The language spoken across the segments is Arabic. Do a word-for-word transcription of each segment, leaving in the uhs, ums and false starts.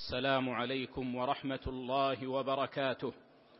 السلام عليكم ورحمة الله وبركاته.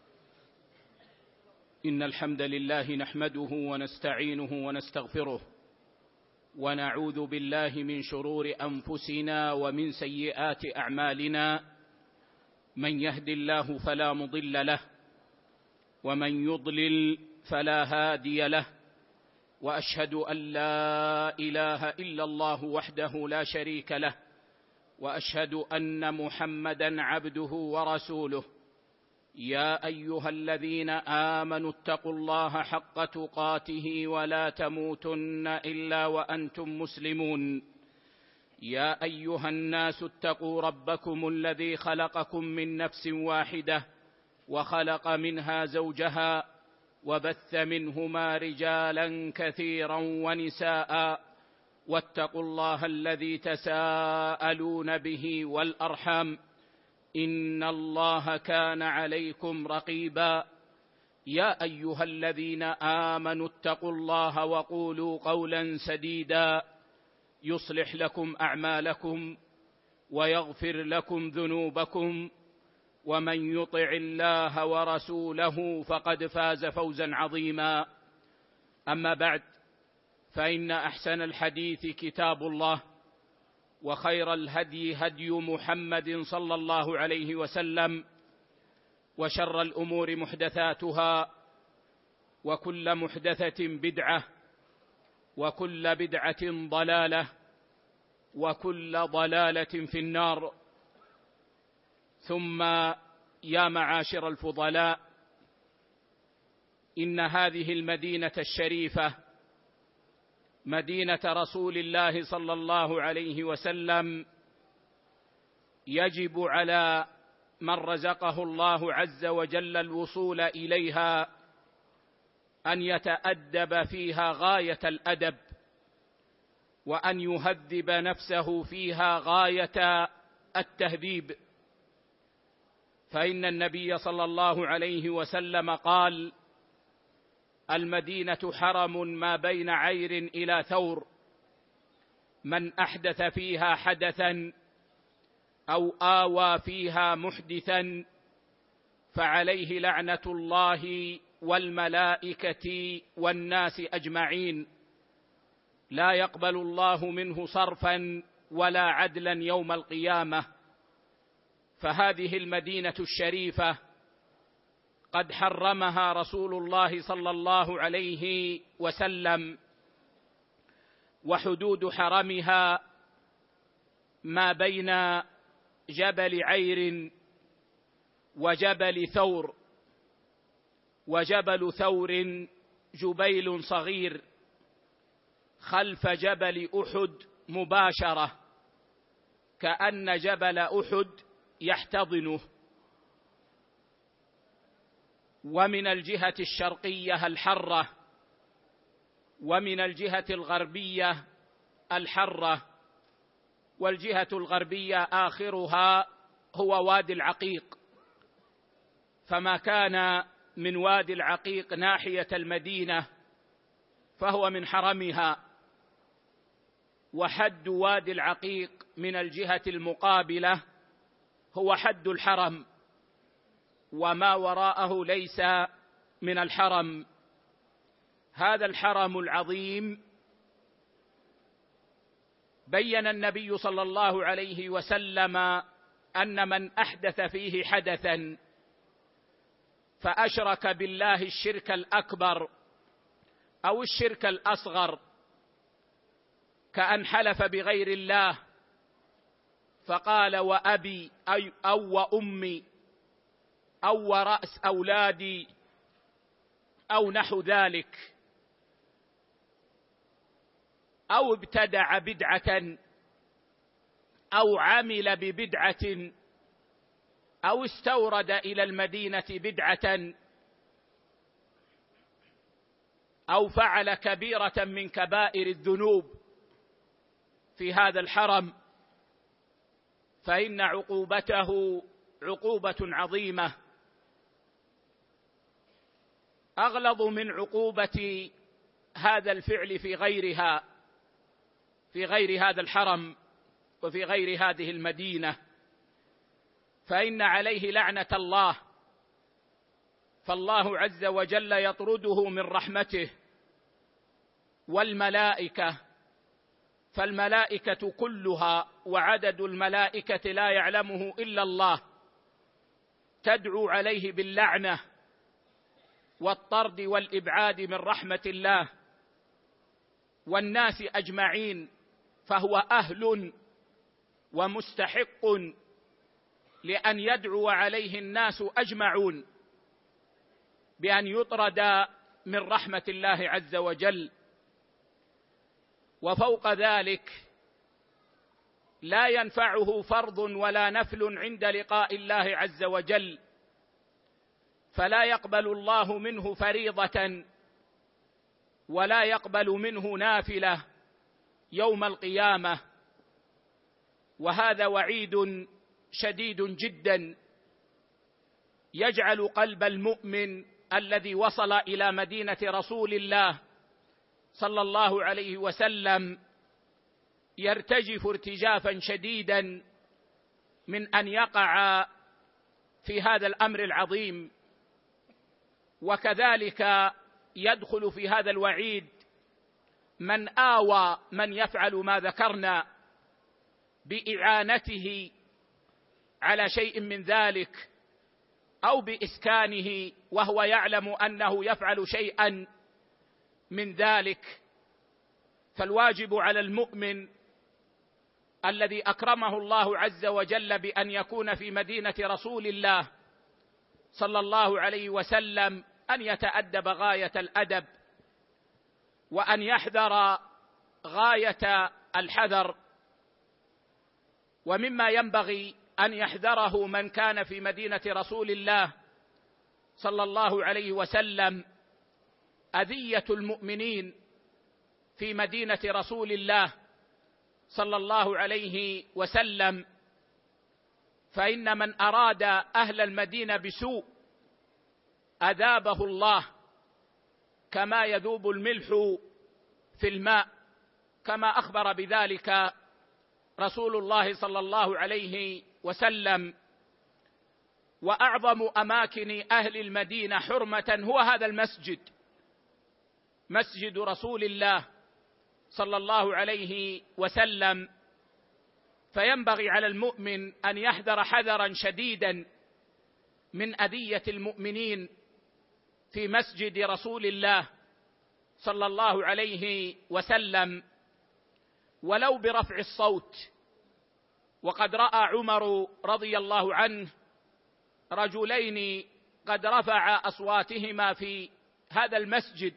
إن الحمد لله نحمده ونستعينه ونستغفره، ونعوذ بالله من شرور أنفسنا ومن سيئات أعمالنا. من يهد الله فلا مضل له، ومن يضلل فلا هادي له، وأشهد أن لا إله إلا الله وحده لا شريك له، وأشهد أن محمدًا عبده ورسوله. يا أيها الذين آمنوا اتقوا الله حق تقاته ولا تموتن إلا وأنتم مسلمون. يا أيها الناس اتقوا ربكم الذي خلقكم من نفس واحدة، وخلق منها زوجها، وبث منهما رجالا كثيرا ونساء، واتقوا الله الذي تساءلون به والأرحام، إن الله كان عليكم رقيبا. يا أيها الذين آمنوا اتقوا الله وقولوا قولا سديدا يصلح لكم أعمالكم ويغفر لكم ذنوبكم، ومن يطع الله ورسوله فقد فاز فوزا عظيما. أما بعد، فإن أحسن الحديث كتاب الله، وخير الهدي هدي محمد صلى الله عليه وسلم، وشر الأمور محدثاتها، وكل محدثة بدعة، وكل بدعة ضلالة، وكل ضلالة في النار. ثم يا معاشر الفضلاء، إن هذه المدينة الشريفة مدينة رسول الله صلى الله عليه وسلم يجب على من رزقه الله عز وجل الوصول إليها أن يتأدب فيها غاية الأدب، وأن يهذب نفسه فيها غاية التهذيب. فإن النبي صلى الله عليه وسلم قال: المدينة حرم ما بين عير إلى ثور، من أحدث فيها حدثا أو آوى فيها محدثا فعليه لعنة الله والملائكة والناس أجمعين، لا يقبل الله منه صرفا ولا عدلا يوم القيامة. فهذه المدينة الشريفة قد حرمها رسول الله صلى الله عليه وسلم، وحدود حرمها ما بين جبل عير وجبل ثور. وجبل ثور جبيل صغير خلف جبل أحد مباشرة، كأن جبل أحد يحتضنه. ومن الجهة الشرقية الحرة، ومن الجهة الغربية الحرة، والجهة الغربية آخرها هو وادي العقيق. فما كان من وادي العقيق ناحية المدينة فهو من حرمها، وحد وادي العقيق من الجهة المقابلة هو حد الحرم، وما وراءه ليس من الحرم. هذا الحرم العظيم بين النبي صلى الله عليه وسلم أن من أحدث فيه حدثا فأشرك بالله الشرك الأكبر أو الشرك الأصغر، كأن حلف بغير الله فقال وأبي أو وأمي أو ورأس أولادي أو نحو ذلك، أو ابتدع بدعة أو عمل ببدعة أو استورد إلى المدينة بدعة أو فعل كبيرة من كبائر الذنوب في هذا الحرم، فإن عقوبته عقوبة عظيمة أغلظ من عقوبة هذا الفعل في غيرها في غير هذا الحرم وفي غير هذه المدينة. فإن عليه لعنة الله، فالله عز وجل يطرده من رحمته، والملائكة فالملائكة كلها وعدد الملائكة لا يعلمه إلا الله تدعو عليه باللعنة والطرد والإبعاد من رحمة الله، والناس أجمعين، فهو أهل ومستحق لأن يدعو عليه الناس أجمعون بأن يطرد من رحمة الله عز وجل. وفوق ذلك لا ينفعه فرض ولا نفل عند لقاء الله عز وجل، فلا يقبل الله منه فريضة ولا يقبل منه نافلة يوم القيامة، وهذا وعيد شديد جدا يجعل قلب المؤمن الذي وصل إلى مدينة رسول الله صلى الله عليه وسلم يرتجف ارتجافا شديدا من أن يقع في هذا الأمر العظيم. وكذلك يدخل في هذا الوعيد من آوى من يفعل ما ذكرنا بإعانته على شيء من ذلك أو بإسكانه وهو يعلم أنه يفعل شيئا من ذلك. فالواجب على المؤمن الذي أكرمه الله عز وجل بأن يكون في مدينة رسول الله صلى الله عليه وسلم أن يتأدب غاية الأدب، وأن يحذر غاية الحذر. ومما ينبغي أن يحذره من كان في مدينة رسول الله صلى الله عليه وسلم أذية المؤمنين في مدينة رسول الله صلى الله عليه وسلم، فإن من أراد أهل المدينة بسوء أذابه الله كما يذوب الملح في الماء، كما أخبر بذلك رسول الله صلى الله عليه وسلم. وأعظم أماكن أهل المدينة حرمة هو هذا المسجد، مسجد رسول الله صلى الله عليه وسلم. فينبغي على المؤمن أن يحذر حذرا شديدا من أذية المؤمنين في مسجد رسول الله صلى الله عليه وسلم، ولو برفع الصوت. وقد رأى عمر رضي الله عنه رجلين قد رفع أصواتهما في هذا المسجد،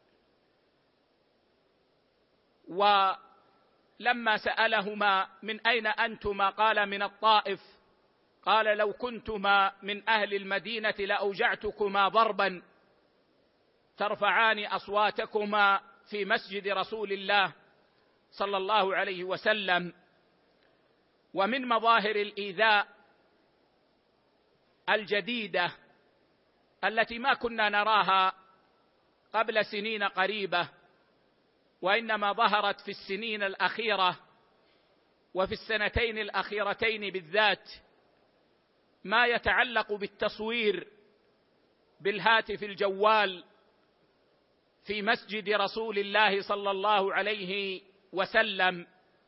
ولما سألهما من أين أنتما قال من الطائف، قال لو كنتما من أهل المدينة لأوجعتكما ضربا ترفعان أصواتكما في مسجد رسول الله صلى الله عليه وسلم. ومن مظاهر الإيذاء الجديدة التي ما كنا نراها قبل سنين قريبة، وإنما ظهرت في السنين الأخيرة وفي السنتين الأخيرتين بالذات، ما يتعلق بالتصوير بالهاتف الجوال في مسجد رسول الله صلى الله عليه وسلم.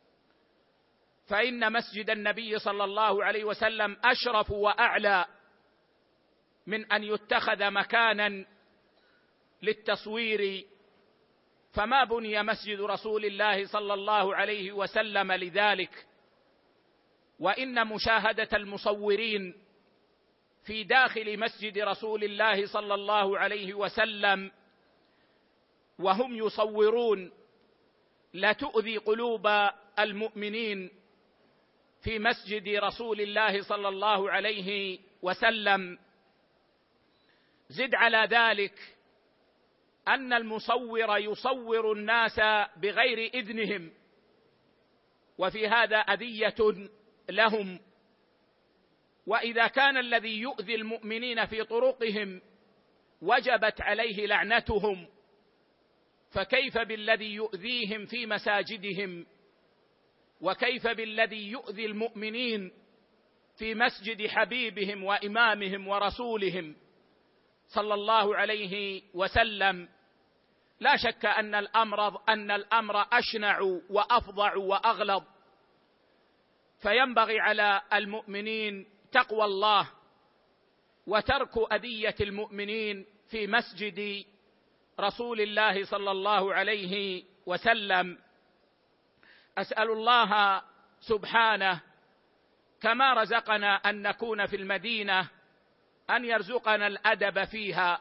فإن مسجد النبي صلى الله عليه وسلم أشرف وأعلى من أن يتخذ مكانا للتصوير، فما بني مسجد رسول الله صلى الله عليه وسلم لذلك. وإن مشاهدة المصورين في داخل مسجد رسول الله صلى الله عليه وسلم وهم يصورون لا تؤذي قلوب المؤمنين في مسجد رسول الله صلى الله عليه وسلم. زد على ذلك أن المصور يصور الناس بغير إذنهم، وفي هذا أذية لهم. وإذا كان الذي يؤذي المؤمنين في طرقهم وجبت عليه لعنتهم، فكيف بالذي يؤذيهم في مساجدهم؟ وكيف بالذي يؤذي المؤمنين في مسجد حبيبهم وإمامهم ورسولهم صلى الله عليه وسلم، لا شك أن الأمر أن الأمر أشنع وأفظع وأغلظ، فينبغي على المؤمنين تقوى الله وترك أذية المؤمنين في مسجد رسول الله صلى الله عليه وسلم. أسأل الله سبحانه كما رزقنا أن نكون في المدينة أن يرزقنا الأدب فيها،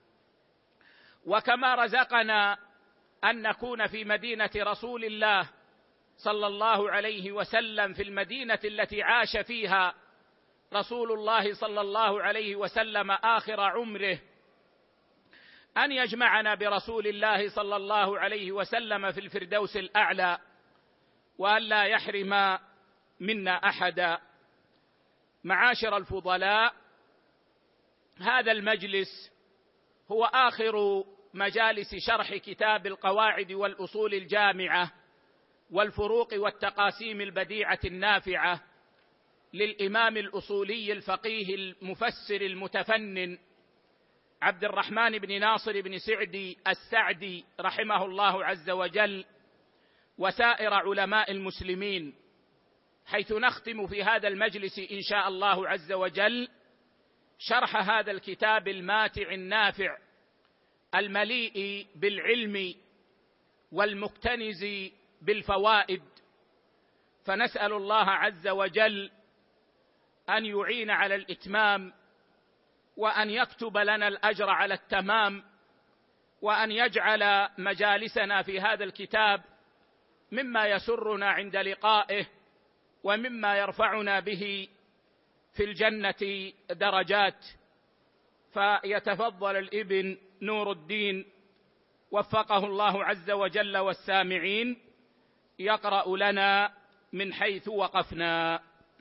وكما رزقنا أن نكون في مدينة رسول الله صلى الله عليه وسلم في المدينة التي عاش فيها رسول الله صلى الله عليه وسلم آخر عمره، أن يجمعنا برسول الله صلى الله عليه وسلم في الفردوس الأعلى، وأن لا يحرم منا أحدا. معاشر الفضلاء، هذا المجلس هو آخر مجالس شرح كتاب القواعد والأصول الجامعة والفروق والتقاسيم البديعة النافعة للإمام الأصولي الفقيه المفسر المتفنن عبد الرحمن بن ناصر بن سعدي السعدي رحمه الله عز وجل، وسائر علماء المسلمين، حيث نختم في هذا المجلس إن شاء الله عز وجل شرح هذا الكتاب الماتع النافع المليء بالعلم والمكتنز بالفوائد. فنسأل الله عز وجل أن يعين على الإتمام، وأن يكتب لنا الأجر على التمام، وأن يجعل مجالسنا في هذا الكتاب مما يسرنا عند لقائه، ومما يرفعنا به في الجنة درجات. فيتفضل الابن نور الدين وفقه الله عز وجل والسامعين يقرأ لنا من حيث وقفنا.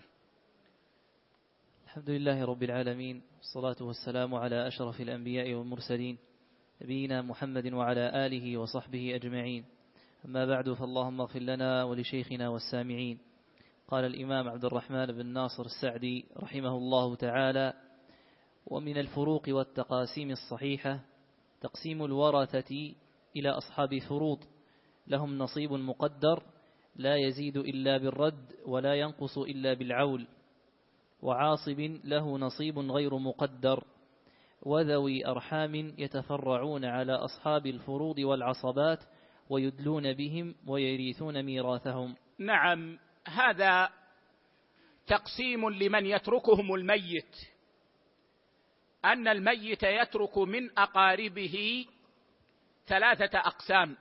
الحمد لله رب العالمين، والصلاة والسلام على أشرف الأنبياء والمرسلين نبينا محمد وعلى آله وصحبه أجمعين. أما بعد، فاللهم اغفر لنا ولشيخنا والسامعين. قال الإمام عبد الرحمن بن ناصر السعدي رحمه الله تعالى: ومن الفروق والتقاسيم الصحيحة تقسيم الورثة إلى أصحاب فروض لهم نصيب مقدر لا يزيد إلا بالرد ولا ينقص إلا بالعول، وعاصب له نصيب غير مقدر، وذوي أرحام يتفرعون على أصحاب الفروض والعصبات ويدلون بهم ويريثون ميراثهم. نعم، هذا تقسيم لمن يتركهم الميت، أن الميت يترك من أقاربه ثلاثة أقسام.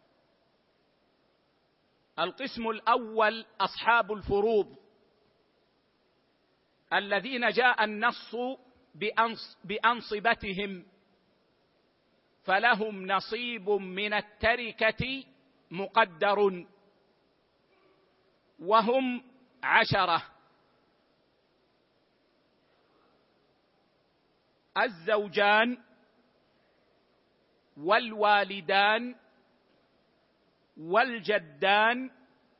القسم الأول أصحاب الفروض الذين جاء النص بأنصبتهم، فلهم نصيب من التركة مقدر، وهم عشرة: الزوجان والوالدان والجدان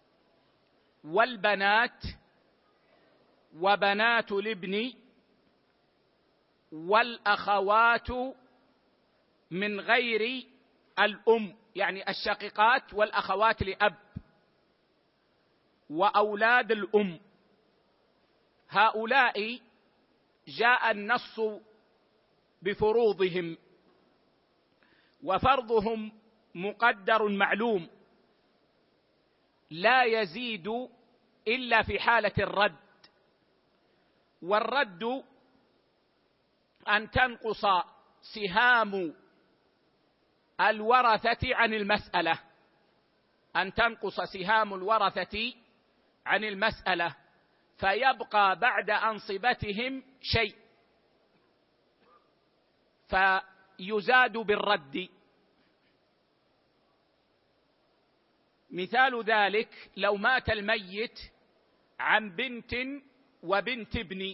والبنات وبنات الابن والأخوات من غير الأم، يعني الشقيقات والأخوات لأب، وأولاد الأم. هؤلاء جاء النص بفروضهم، وفرضهم مقدر معلوم لا يزيد إلا في حالة الرد، والرد أن تنقص سهام الورثة عن المسألة، أن تنقص سهام الورثة عن المسألة، فيبقى بعد أنصبتهم شيء فيزاد بالرد. مثال ذلك: لو مات الميت عن بنت وبنت ابن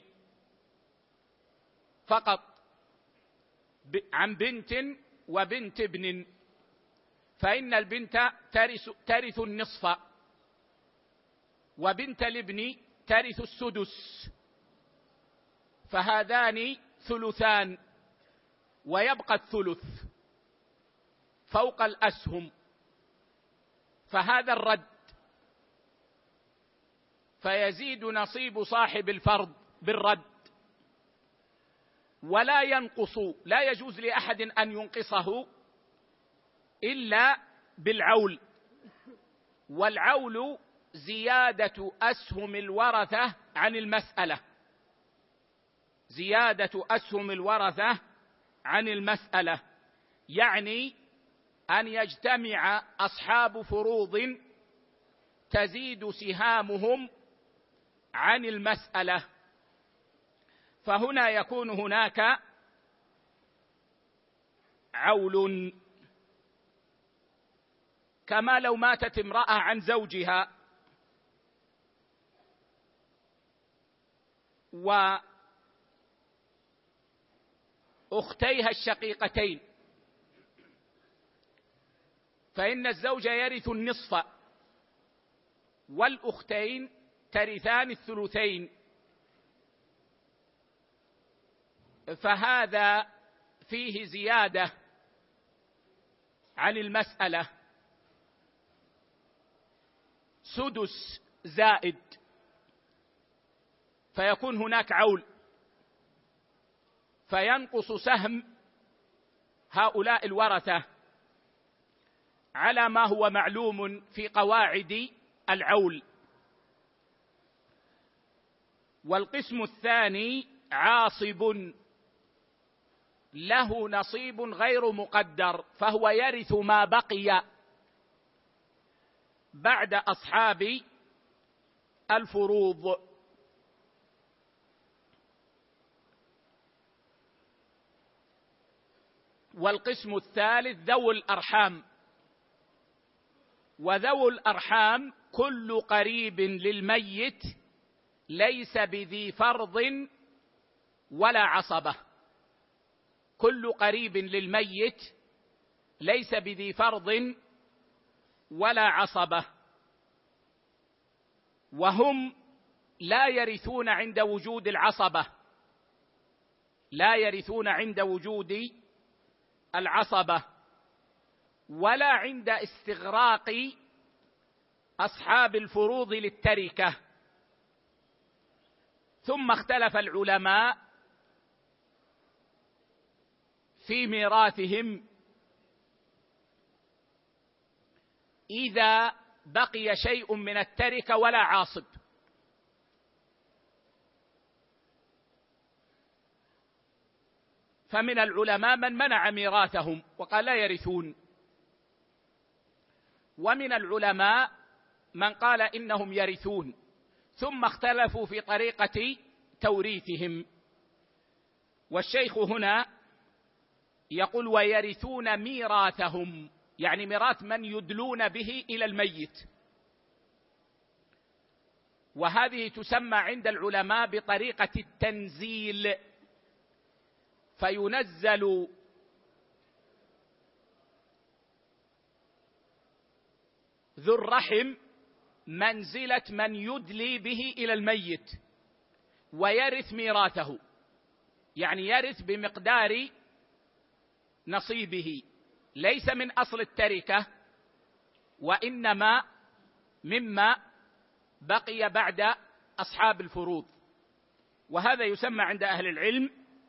فقط، عن بنت وبنت ابن، فإن البنت ترث, ترث النصف، وبنت الابن ترث السدس، فهذان ثلثان، ويبقى الثلث فوق الأسهم، فهذا الرد، فيزيد نصيب صاحب الفرض بالرد ولا ينقص، لا يجوز لأحد أن ينقصه إلا بالعول، والعول زيادة أسهم الورثة عن المسألة، زيادة أسهم الورثة عن المسألة، يعني أن يجتمع أصحاب فروض تزيد سهامهم عن المسألة، فهنا يكون هناك عول، كما لو ماتت امرأة عن زوجها وأختيها الشقيقتين، فإن الزوج يرث النصف والأختين ترثان الثلثين، فهذا فيه زيادة عن المسألة، سدس زائد، فيكون هناك عول، فينقص سهم هؤلاء الورثة على ما هو معلوم في قواعد العول. والقسم الثاني عاصب له نصيب غير مقدر، فهو يرث ما بقي بعد أصحاب الفروض. والقسم الثالث ذو الأرحام، وذو الأرحام كل قريب للميت ليس بذي فرض ولا عصبة، كل قريب للميت ليس بذي فرض ولا عصبة، وهم لا يرثون عند وجود العصبة، لا يرثون عند وجود العصبة ولا عند استغراق أصحاب الفروض للتركة. ثم اختلف العلماء في ميراثهم إذا بقي شيء من التركة ولا عاصب، فمن العلماء من منع ميراثهم وقال لا يرثون، ومن العلماء من قال إنهم يرثون، ثم اختلفوا في طريقة توريثهم. والشيخ هنا يقول ويرثون ميراثهم، يعني ميراث من يدلون به إلى الميت، وهذه تسمى عند العلماء بطريقة التنزيل، فينزل ذو الرحم منزلة من يدلي به إلى الميت ويرث ميراثه، يعني يرث بمقدار نصيبه، ليس من أصل التركة وإنما مما بقي بعد أصحاب الفروض، وهذا يسمى عند أهل العلم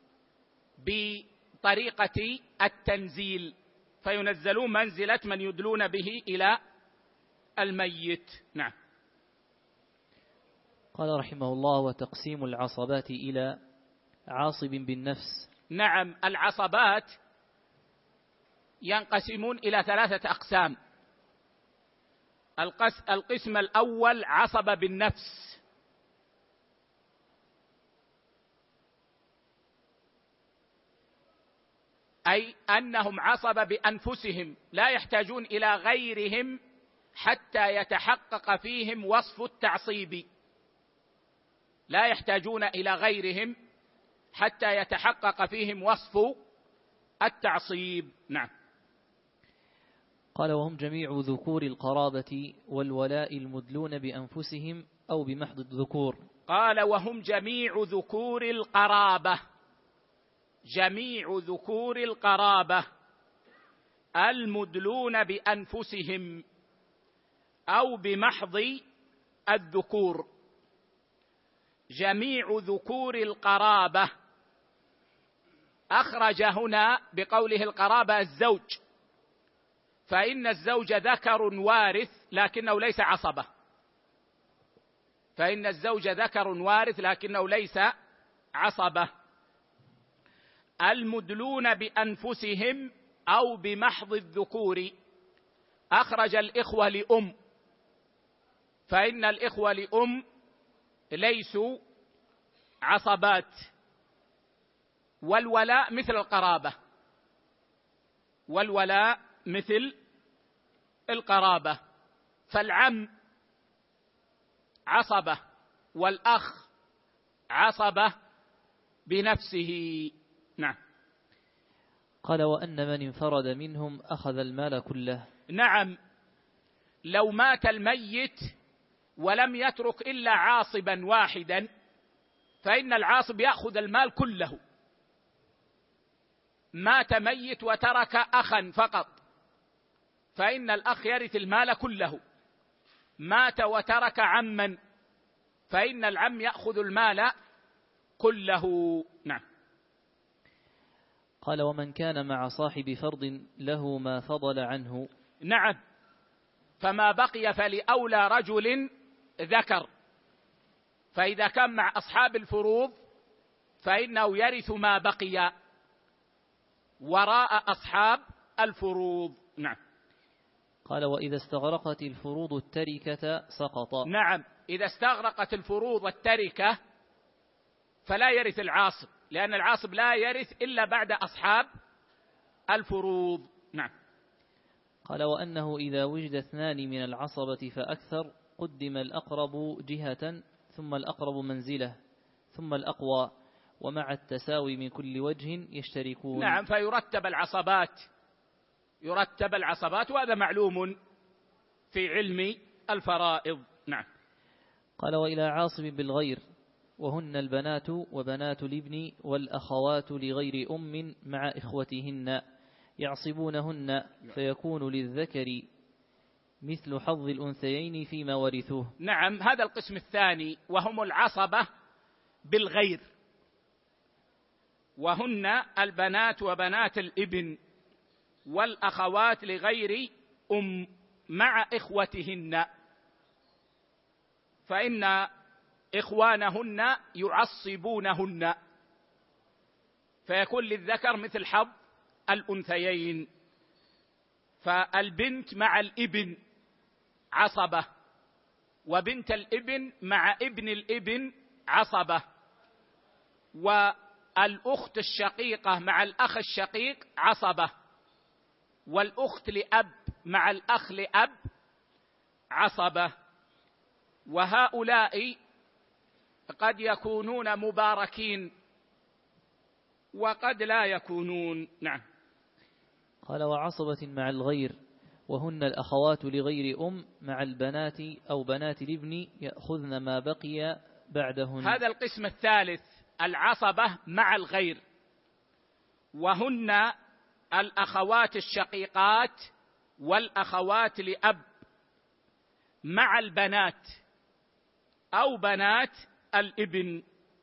بطريقة التنزيل، فينزلون منزلة من يدلون به إلى الميت. نعم. قال رحمه الله وتقسيم العصبات إلى عاصب بالنفس. نعم، العصبات ينقسمون إلى ثلاثة أقسام. القسم الأول عصب بالنفس، أي أنهم عصب بأنفسهم لا يحتاجون إلى غيرهم حتى يتحقق فيهم وصف التعصيب، لا يحتاجون إلى غيرهم حتى يتحقق فيهم وصف التعصيب. نعم. قال وهم جميع ذكور القرابة والولاء المدلون بأنفسهم أو بمحض الذكور. قال وهم جميع ذكور القرابة، جميع ذكور القرابة المدلون بأنفسهم أو بمحض الذكور. جميع ذكور القرابة أخرج هنا بقوله القرابة الزوج، فإن الزوج ذكر وارث لكنه ليس عصبة، فإن الزوج ذكر وارث لكنه ليس عصبة. المدلون بأنفسهم أو بمحض الذكور أخرج الإخوة لأم، فإن الإخوة لأم ليسوا عصبات. والولاء مثل القرابة، والولاء مثل القرابة، فالعم عصبة والأخ عصبة بنفسه. نعم. قال وأن من انفرد منهم أخذ المال كله. نعم، لو مات الميت ولم يترك إلا عاصبا واحدا فإن العاصب يأخذ المال كله. مات ميت وترك أخا فقط فإن الأخ يرث المال كله. مات وترك عما فإن العم يأخذ المال كله. نعم. قال ومن كان مع صاحب فرض له ما فضل عنه. نعم، فما بقي فلأولى رجل ذكر، فإذا كان مع أصحاب الفروض فإنه يرث ما بقي وراء أصحاب الفروض. نعم. قال وإذا استغرقت الفروض التركة سقط. نعم، إذا استغرقت الفروض التركة فلا يرث العاصب، لأن العاصب لا يرث إلا بعد أصحاب الفروض. نعم. قال وأنه إذا وجد اثنان من العصبة فأكثر قدم الأقرب جهة ثم الأقرب منزلة ثم الأقوى، ومع التساوي من كل وجه يشتركون. نعم، فيرتب العصبات، يرتب العصبات، وهذا معلوم في علم الفرائض. نعم. قال وإلى عاصب بالغير وهن البنات وبنات الابن والأخوات لغير أم مع إخوتهن يعصبونهن فيكون للذكر مثل حظ الأنثيين فيما ورثوه. نعم، هذا القسم الثاني وهم العصبة بالغير، وهن البنات وبنات الابن والأخوات لغير أم مع إخوتهن، فإن إخوانهن يعصبونهن فيكون للذكر مثل حظ الأنثيين. فالبنت مع الابن عصبة، وبنت الابن مع ابن الابن عصبة، والأخت الشقيقة مع الأخ الشقيق عصبة، والأخت لأب مع الأخ لأب عصبة. وهؤلاء قد يكونون مباركين وقد لا يكونون. نعم. قال وعصبة مع الغير وهن الأخوات لغير أم مع البنات أو بنات الابن يأخذن ما بقي بعدهن. هذا القسم الثالث العصبة مع الغير، وهن الأخوات الشقيقات والأخوات لأب مع البنات أو بنات الابن،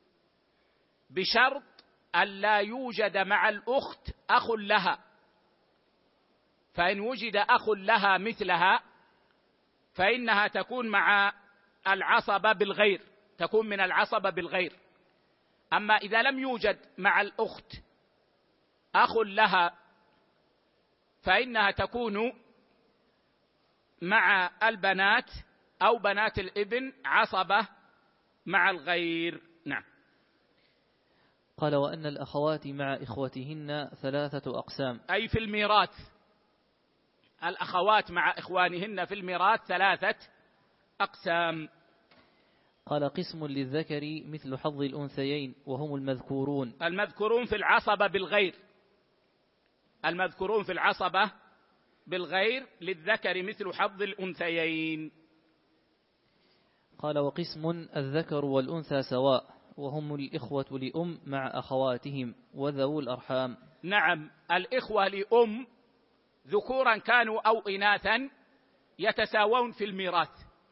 بشرط أن لا يوجد مع الأخت أخ لها، فإن وجد أخ لها مثلها فإنها تكون مع العصبة بالغير، تكون من العصبة بالغير. أما إذا لم يوجد مع الأخت أخ لها فإنها تكون مع البنات أو بنات الابن عصبة مع الغير. نعم. قال وأن الأخوات مع إخوتهن ثلاثة أقسام، أي في الميراث، الأخوات مع إخوانهن في الميراث ثلاثة أقسام. قال قسم للذكر مثل حظ الأنثيين وهم المذكورون. المذكورون في العصبة بالغير، المذكورون في العصبة بالغير للذكر مثل حظ الأنثيين. قال وقسم الذكر والأنثى سواء وهم الإخوة لأم مع أخواتهم وذوو الأرحام. نعم، الإخوة لأم ذكورا كانوا أو إناثا يتساوون في الميراث،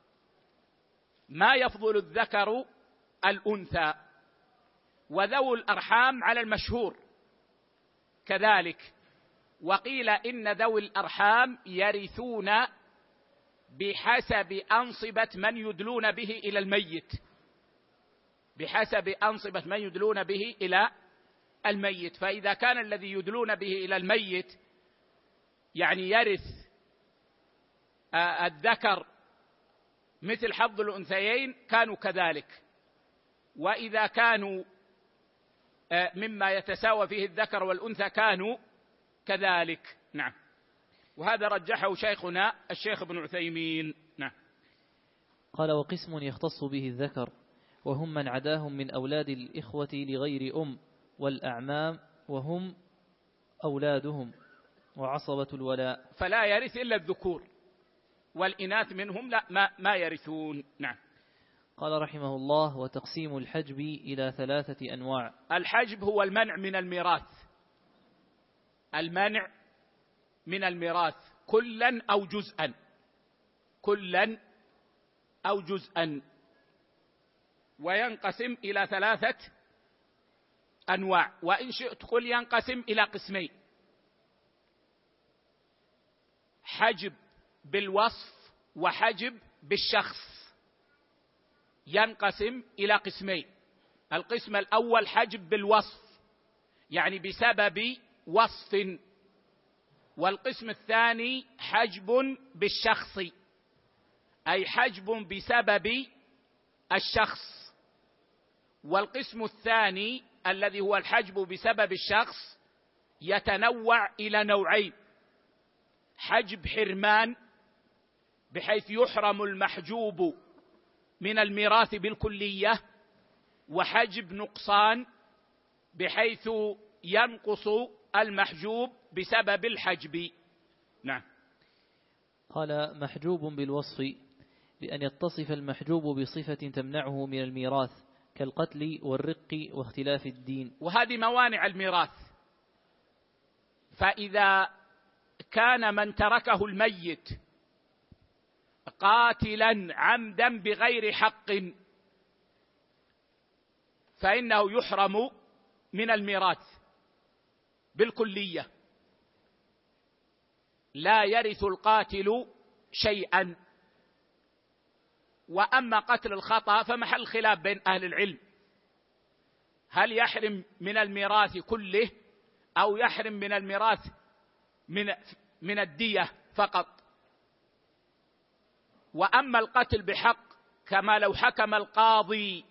ما يفضل الذكر الأنثى، وذوو الأرحام على المشهور كذلك. وقيل إن ذوي الأرحام يرثون بحسب أنصبة من يدلون به إلى الميت، بحسب أنصبة من يدلون به إلى الميت. فإذا كان الذي يدلون به إلى الميت يعني يرث الذكر مثل حظ الأنثيين كانوا كذلك، وإذا كانوا مما يتساوى فيه الذكر والأنثى كانوا كذلك. نعم، وهذا رجحه شيخنا الشيخ ابن عثيمين. نعم. قال وقسم يختص به الذكر وهم من عداهم من أولاد الإخوة لغير أم والأعمام وهم أولادهم وعصبة الولاء، فلا يرث إلا الذكور، والإناث منهم لا ما, ما يرثون. نعم. قال رحمه الله وتقسيم الحجب إلى ثلاثة أنواع. الحجب هو المنع من الميراث، المنع من الميراث كلا أو جزءا، كلا أو جزءا، وينقسم إلى ثلاثة أنواع، وإن شئت قل ينقسم إلى قسمين: حجب بالوصف وحجب بالشخص. ينقسم إلى قسمين: القسم الأول حجب بالوصف يعني بسبب وصف، والقسم الثاني حجب بالشخص أي حجب بسبب الشخص. والقسم الثاني الذي هو الحجب بسبب الشخص يتنوع إلى نوعين: حجب حرمان بحيث يحرم المحجوب من الميراث بالكلية، وحجب نقصان بحيث ينقص المحجوب بسبب الحجب. نعم. قال محجوب بالوصف بأن يتصف المحجوب بصفة تمنعه من الميراث كالقتل والرق واختلاف الدين، وهذه موانع الميراث. فإذا كان من تركه الميت قاتلا عمدا بغير حق فإنه يحرم من الميراث بالكلية، لا يرث القاتل شيئا. وأما قتل الخطأ فمحل خلاف بين أهل العلم، هل يحرم من الميراث كله أو يحرم من الميراث من من الدية فقط. وأما القتل بحق كما لو حكم القاضي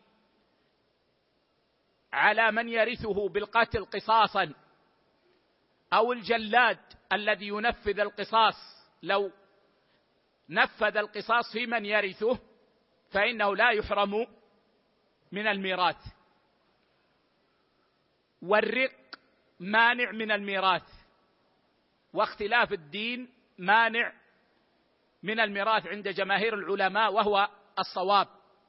على من يرثه بالقتل قصاصا، أو الجلاد الذي ينفذ القصاص لو نفذ القصاص في من يرثه فإنه لا يحرم من الميراث. والرق مانع من الميراث، واختلاف الدين مانع من الميراث عند جماهير العلماء وهو الصواب.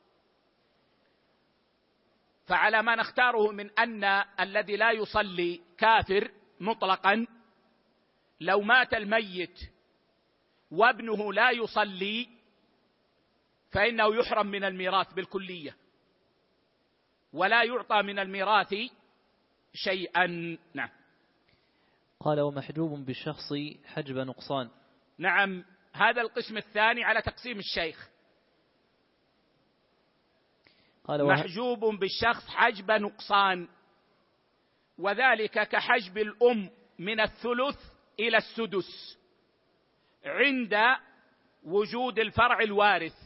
فعلى ما نختاره من أن الذي لا يصلي كافر مطلقا، لو مات الميت وابنه لا يصلي فإنه يحرم من الميراث بالكلية ولا يعطى من الميراث شيئا. نعم. قال ومحجوب بالشخص حجب نقصان. نعم، هذا القسم الثاني على تقسيم الشيخ. قال محجوب بالشخص حجب نقصان، وذلك كحجب الأم من الثلث إلى السدس عند وجود الفرع الوارث،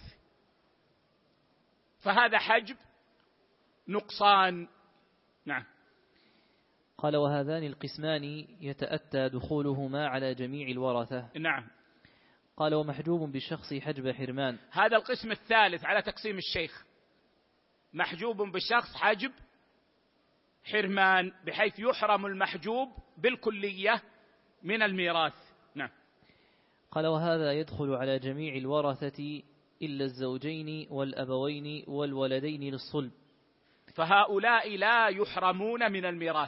فهذا حجب نقصان. نعم. قال وهذان القسمان يتأتى دخولهما على جميع الورثة. نعم. قال ومحجوب بالشخص حجب حرمان. هذا القسم الثالث على تقسيم الشيخ، محجوب بالشخص حجب حرمان بحيث يحرم المحجوب بالكلية من الميراث. نعم. قال وهذا يدخل على جميع الورثة إلا الزوجين والأبوين والولدين للصلب. فهؤلاء لا يحرمون من الميراث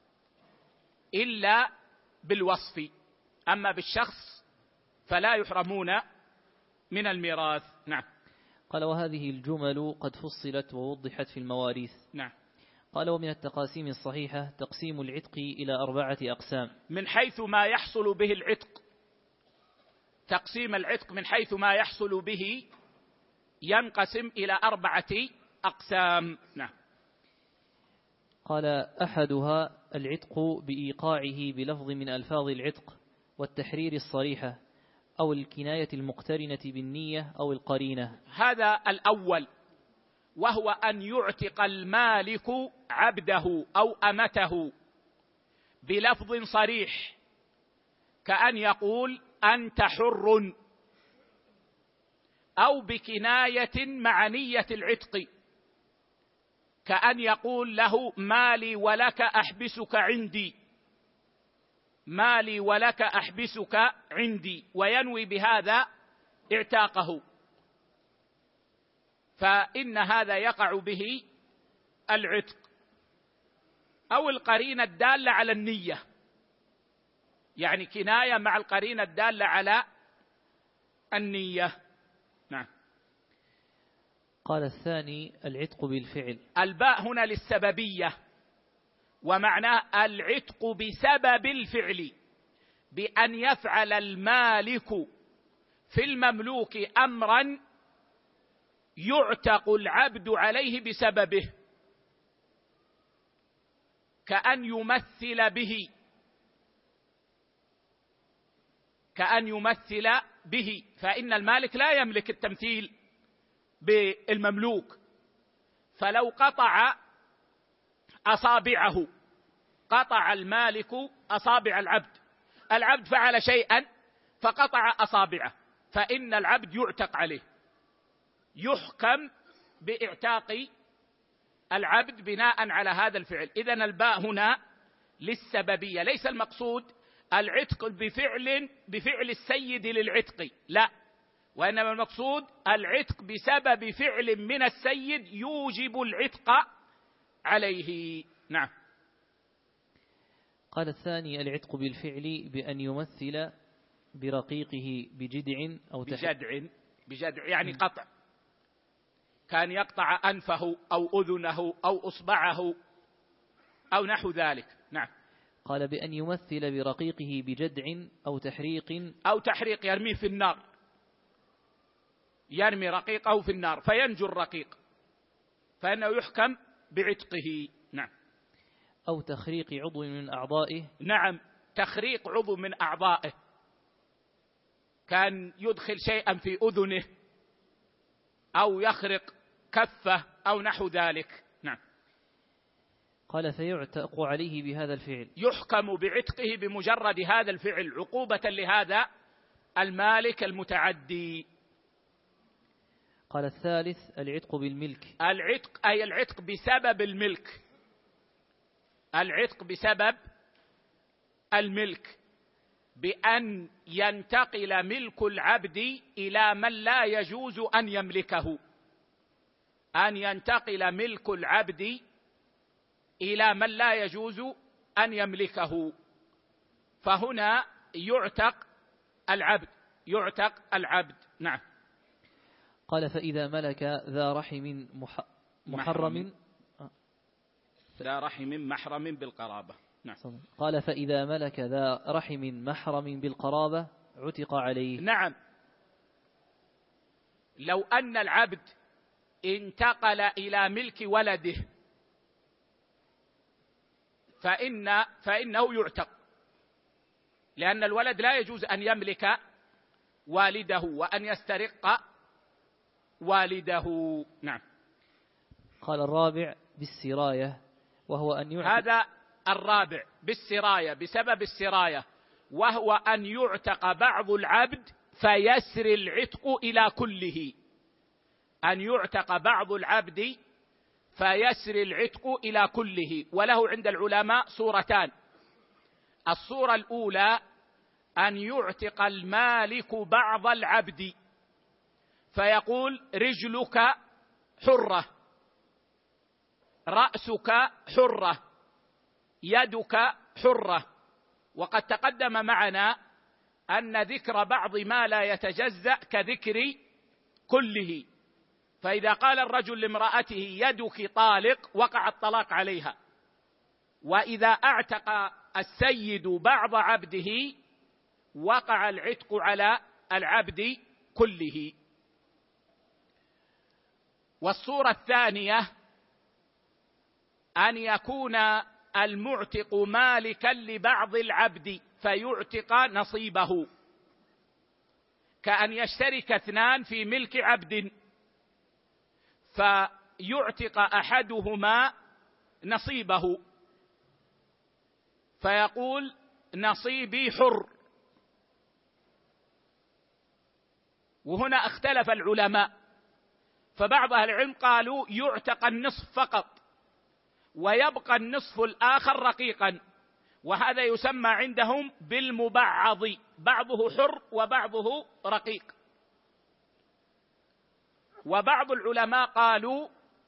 إلا بالوصف، أما بالشخص فلا يحرمون من الميراث. نعم. قال وهذه الجمل قد فصلت ووضحت في المواريث. نعم. قال ومن التقاسيم الصحيحة تقسيم العتق إلى أربعة أقسام. من حيث ما يحصل به العتق، تقسيم العتق من حيث ما يحصل به ينقسم إلى أربعة أقسام. نعم. قال أحدها العتق بإيقاعه بلفظ من ألفاظ العتق والتحرير الصريحة أو الكناية المقترنة بالنية أو القرينة. هذا الأول، وهو أن يعتق المالك عبده أو أمته بلفظ صريح، كأن يقول أنت حر، أو بكناية مع نية العتق، كأن يقول له مالي ولك أحبسك عندي، مالي ولك أحبسك عندي، وينوي بهذا اعتاقه، فإن هذا يقع به العتق. أو القرينة الدالة على النية، يعني كناية مع القرينة الدالة على النية. نعم. قال الثاني العتق بالفعل. الباء هنا للسببية، ومعناه العتق بسبب الفعل، بأن يفعل المالك في المملوك أمرا يعتق العبد عليه بسببه، كأن يمثل به، كأن يمثل به، فإن المالك لا يملك التمثيل بالمملوك، فلو قطع أصابعه، قطع المالك أصابع العبد، العبد فعل شيئا فقطع أصابعه، فإن العبد يعتق عليه، يحكم باعتاق العبد بناء على هذا الفعل. إذن الباء هنا للسببية، ليس المقصود العتق بفعل بفعل السيد للعتق، لا، وإنما المقصود العتق بسبب فعل من السيد يوجب العتق عليه. نعم. قال الثاني العتق بالفعل بأن يمثل برقيقه بجدع أو بجدع بجدع يعني قطع، كان يقطع أنفه أو أذنه أو أصبعه أو نحو ذلك. نعم. قال بأن يمثل برقيقه بجدع أو تحريق، أو تحريق يرميه في النار، يرمي رقيقه في النار فينجو الرقيق، فإنه يحكم بعتقه. نعم. أو تخريق عضو من أعضائه. نعم، تخريق عضو من أعضائه، كان يدخل شيئا في أذنه أو يخرق كفه أو نحو ذلك. نعم. قال فيعتق عليه بهذا الفعل، يحكم بعتقه بمجرد هذا الفعل عقوبة لهذا المالك المتعدي. قال الثالث العتق بالملك. العتق أي العتق بسبب الملك، العتق بسبب الملك، بأن ينتقل ملك العبد إلى من لا يجوز أن يملكه، أن ينتقل ملك العبد إلى من لا يجوز أن يملكه، فهنا يعتق العبد، يعتق العبد. نعم. قال فإذا ملك ذا رحم مح... محرم ذا رحم محرم بالقرابة. نعم. قال فإذا ملك ذا رحم محرم بالقرابة عتق عليه. نعم. لو أن العبد انتقل إلى ملك ولده فإن فإنه يعتق، لأن الولد لا يجوز أن يملك والده وأن يسترق والده. نعم. قال الرابع بالسراية، وهو أن يعتق. هذا الرابع بالسراية، بسبب السراية، وهو أن يعتق بعض العبد فيسري العتق إلى كله، أن يعتق بعض العبد فيسري العتق إلى كله. وله عند العلماء صورتان، الصورة الأولى أن يعتق المالك بعض العبد فيقول رجلك حرة، رأسك حرة، يدك حرة. وقد تقدم معنا أن ذكر بعض ما لا يتجزأ كذكر كله، فإذا قال الرجل لامرأته يدك طالق وقع الطلاق عليها، وإذا اعتق السيد بعض عبده وقع العتق على العبد كله. والصورة الثانية أن يكون المعتق مالكا لبعض العبد فيعتق نصيبه، كأن يشترك اثنان في ملك عبد فيعتق أحدهما نصيبه، فيقول نصيبي حر. وهنا اختلف العلماء، فبعض أهل العلم قالوا يعتق النصف فقط ويبقى النصف الآخر رقيقا، وهذا يسمى عندهم بالمبعض، بعضه حر وبعضه رقيق. وبعض العلماء قالوا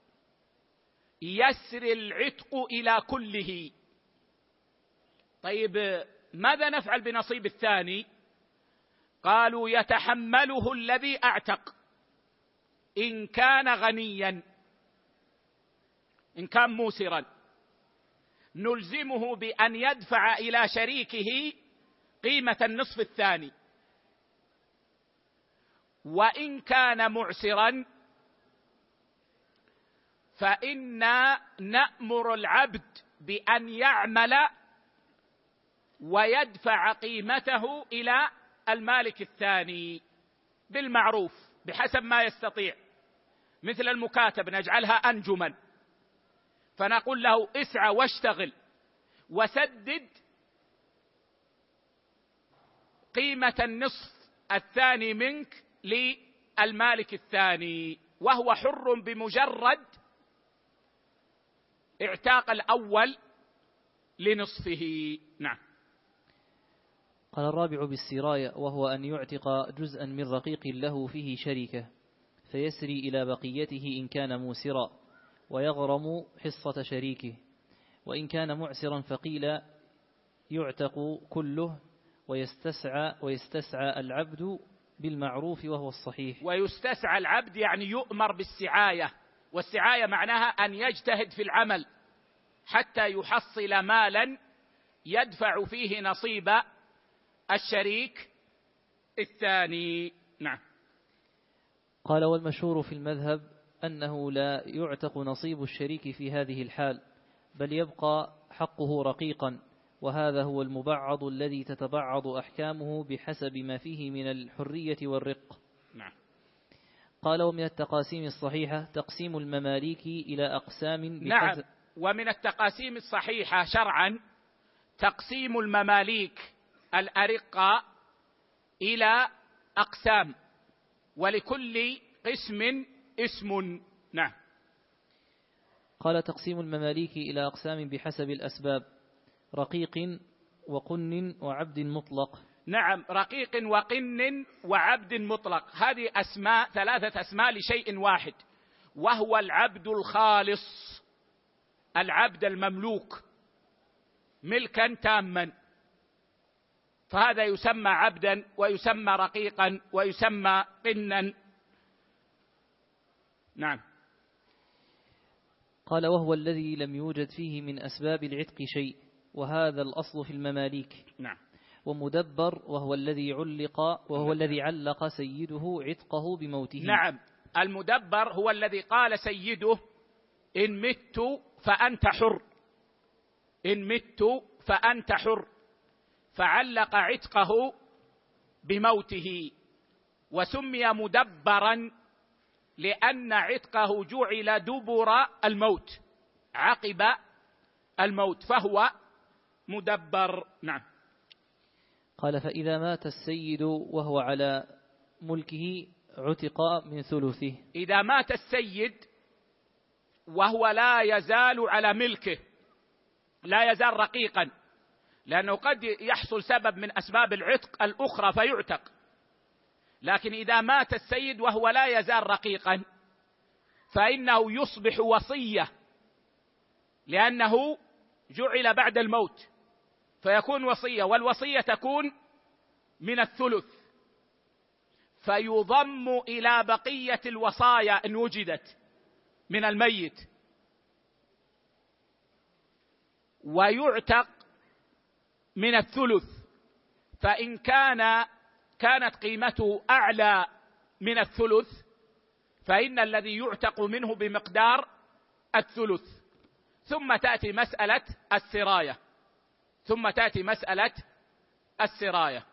يسري العتق إلى كله. طيب ماذا نفعل بنصيب الثاني؟ قالوا يتحمله الذي اعتق إن كان غنيا، إن كان موسرا نلزمه بأن يدفع إلى شريكه قيمة النصف الثاني، وإن كان معسرا فإنا نأمر العبد بأن يعمل ويدفع قيمته إلى المالك الثاني بالمعروف بحسب ما يستطيع، مثل المكاتب نجعلها أنجما، فنقول له اسعى واشتغل وسدد قيمة النصف الثاني منك للمالك الثاني، وهو حر بمجرد اعتاق الأول لنصفه. نعم. قال الرابع بالسراية، وهو أن يعتق جزءا من رقيق له فيه شركة فيسري إلى بقيته إن كان موسرا، ويغرم حصة شريكه، وإن كان معسرا فقيل يعتق كله ويستسعى, ويستسعى العبد بالمعروف وهو الصحيح. ويستسعى العبد يعني يؤمر بالسعاية، والسعاية معناها أن يجتهد في العمل حتى يحصل مالا يدفع فيه نصيب الشريك الثاني. نعم. قال والمشهور في المذهب أنه لا يعتق نصيب الشريك في هذه الحال، بل يبقى حقه رقيقا، وهذا هو المبعض الذي تتبعض أحكامه بحسب ما فيه من الحرية والرق. نعم. قال ومن التقاسيم الصحيحة تقسيم المماليك إلى أقسام. نعم. ومن التقاسيم الصحيحة شرعا تقسيم المماليك الأرقة إلى أقسام، ولكل قسم اسم. نعم. قال تقسيم المماليك إلى أقسام بحسب الأسباب، رقيق وقن وعبد مطلق. نعم، رقيق وقن وعبد مطلق، هذه أسماء، ثلاثة أسماء لشيء واحد، وهو العبد الخالص، العبد المملوك ملكا تاما، فهذا يسمى عبدا ويسمى رقيقا ويسمى قنا. نعم. قال وهو الذي لم يوجد فيه من أسباب العتق شيء، وهذا الأصل في المماليك. نعم. ومدبر وهو الذي علق وهو الذي علق سيده عتقه بموته. نعم. المدبر هو الذي قال سيده إن مت فأنت حر، إن مت فأنت حر، فعلق عتقه بموته، وسمي مدبرا لأن عتقه جعل دبر الموت، عقب الموت، فهو مدبر. نعم. قال فإذا مات السيد وهو على ملكه عتق من ثلثه. إذا مات السيد وهو لا يزال على ملكه، لا يزال رقيقا، لأنه قد يحصل سبب من أسباب العتق الأخرى فيعتق، لكن إذا مات السيد وهو لا يزال رقيقا فإنه يصبح وصية، لأنه جعل بعد الموت فيكون وصية، والوصية تكون من الثلث، فيضم إلى بقية الوصايا إن وجدت من الميت، ويعتق من الثلث. فإن كان كانت قيمته أعلى من الثلث فإن الذي يعتق منه بمقدار الثلث. ثم تأتي مسألة السراية ثم تأتي مسألة السراية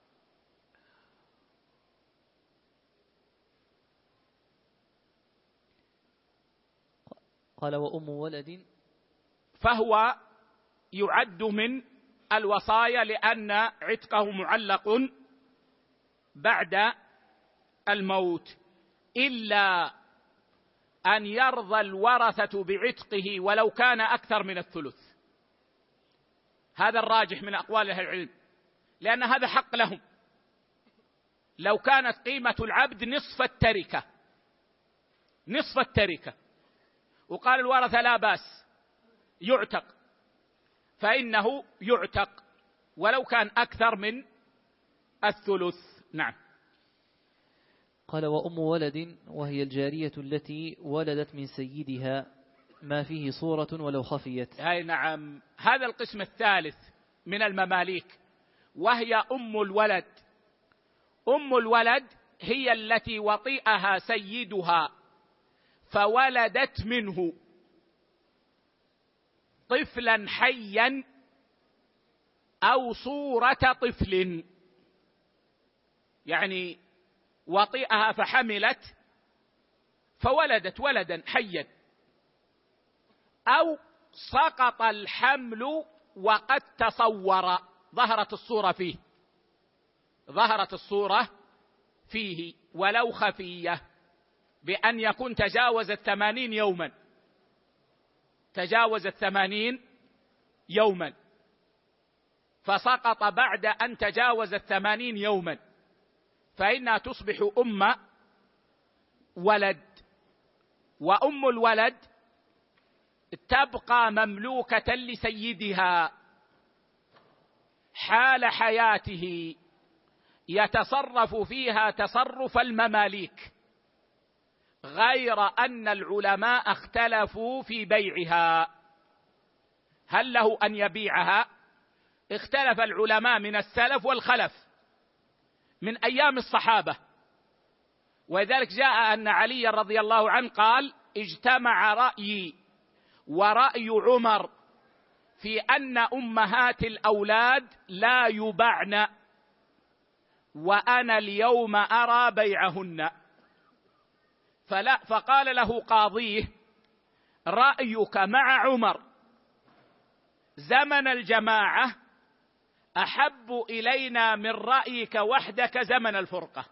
قال وأم ولد، فهو يعد من الوصايا لأن عتقه معلق بعد الموت، إلا أن يرضى الورثة بعتقه ولو كان أكثر من الثلث. هذا الراجح من أقوال أهل العلم، لأن هذا حق لهم. لو كانت قيمة العبد نصف التركة نصف التركة وقال الورثة لا بأس يعتق، فإنه يعتق ولو كان أكثر من الثلث. نعم. قال وأم ولد وهي الجارية التي ولدت من سيدها ما فيه صورة ولو خفيت. أي نعم، هذا القسم الثالث من المماليك، وهي أم الولد. أم الولد هي التي وطئها سيدها فولدت منه طفلا حيا أو صورة طفل، يعني وطئها فحملت فولدت ولدا حيا، أو سقط الحمل وقد تصور، ظهرت الصورة فيه ظهرت الصورة فيه ولو خفية، بأن يكون تجاوز الثمانين يوما تجاوز الثمانين يوما فسقط بعد أن تجاوز الثمانين يوما، فإنها تصبح أم ولد. وأم الولد تبقى مملوكة لسيدها حال حياته، يتصرف فيها تصرف المماليك، غير أن العلماء اختلفوا في بيعها. هل له أن يبيعها؟ اختلف العلماء من السلف والخلف من أيام الصحابة، ولذلك جاء أن علي رضي الله عنه قال: اجتمع رأيي ورأي عمر في أن أمهات الأولاد لا يباعن، وأنا اليوم أرى بيعهن. فلا فقال له قاضيه: رأيك مع عمر زمن الجماعة أحب إلينا من رأيك وحدك زمن الفرقة.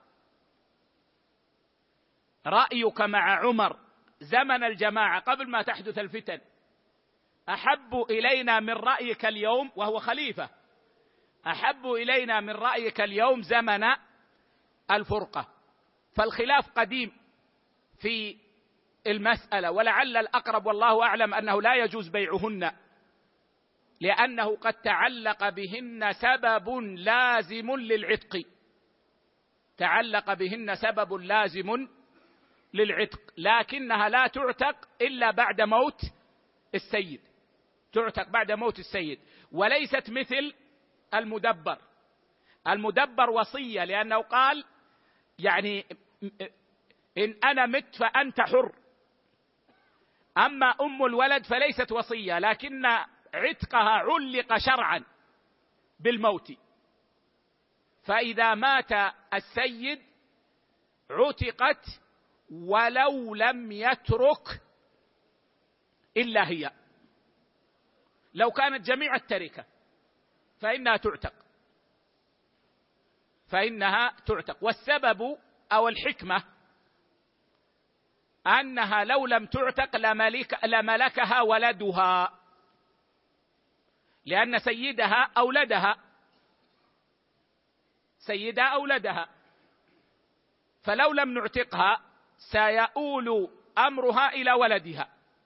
رأيك مع عمر زمن الجماعة قبل ما تحدث الفتن أحب إلينا من رأيك اليوم، وهو خليفة، أحب إلينا من رأيك اليوم زمن الفرقة. فالخلاف قديم في المسألة، ولعل الأقرب والله أعلم أنه لا يجوز بيعهن، لأنه قد تعلق بهن سبب لازم للعتق تعلق بهن سبب لازم للعتق لكنها لا تعتق إلا بعد موت السيد تعتق بعد موت السيد وليست مثل المدبر. المدبر وصية، لأنه قال يعني إن أنا مت فأنت حر. أما أم الولد فليست وصية، لكن عتقها علق شرعا بالموت، فإذا مات السيد عتقت ولو لم يترك إلا هي. لو كانت جميع التركة فإنها تعتق فإنها تعتق والسبب أو الحكمة أنها لو لم تعتق لملك لملكها ولدها، لأن سيدها أولدها سيدها أولدها فلو لم نعتقها سيؤول أمرها إلى ولدها.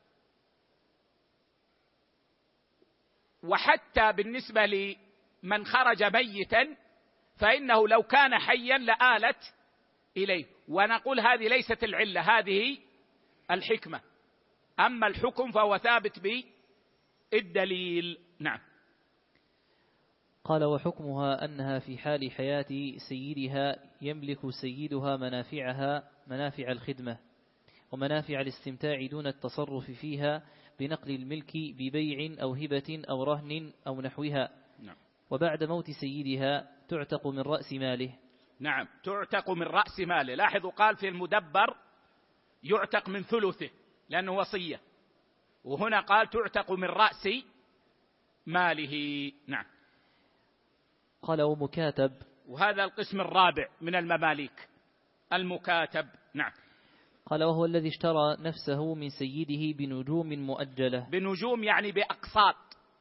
وحتى بالنسبة لمن خرج ميتا فإنه لو كان حيا لآلت إليه. ونقول هذه ليست العلة، هذه الحكمة. أما الحكم فهو ثابت بالدليل. نعم. قال: وحكمها أنها في حال حياة سيدها يملك سيدها منافعها منافع الخدمة ومنافع الاستمتاع دون التصرف فيها بنقل الملك ببيع أو هبة أو رهن أو نحوها. نعم. وبعد موت سيدها تعتق من رأس ماله. نعم، تعتق من رأس ماله. لاحظوا قال في المدبر يعتق من ثلثه لأنه وصية، وهنا قال تعتق من رأس ماله. نعم. قال: ومكاتب. وهذا القسم الرابع من المماليك، المكاتب. نعم. قال: وهو الذي اشترى نفسه من سيده بنجوم مؤجلة. بنجوم يعني بأقساط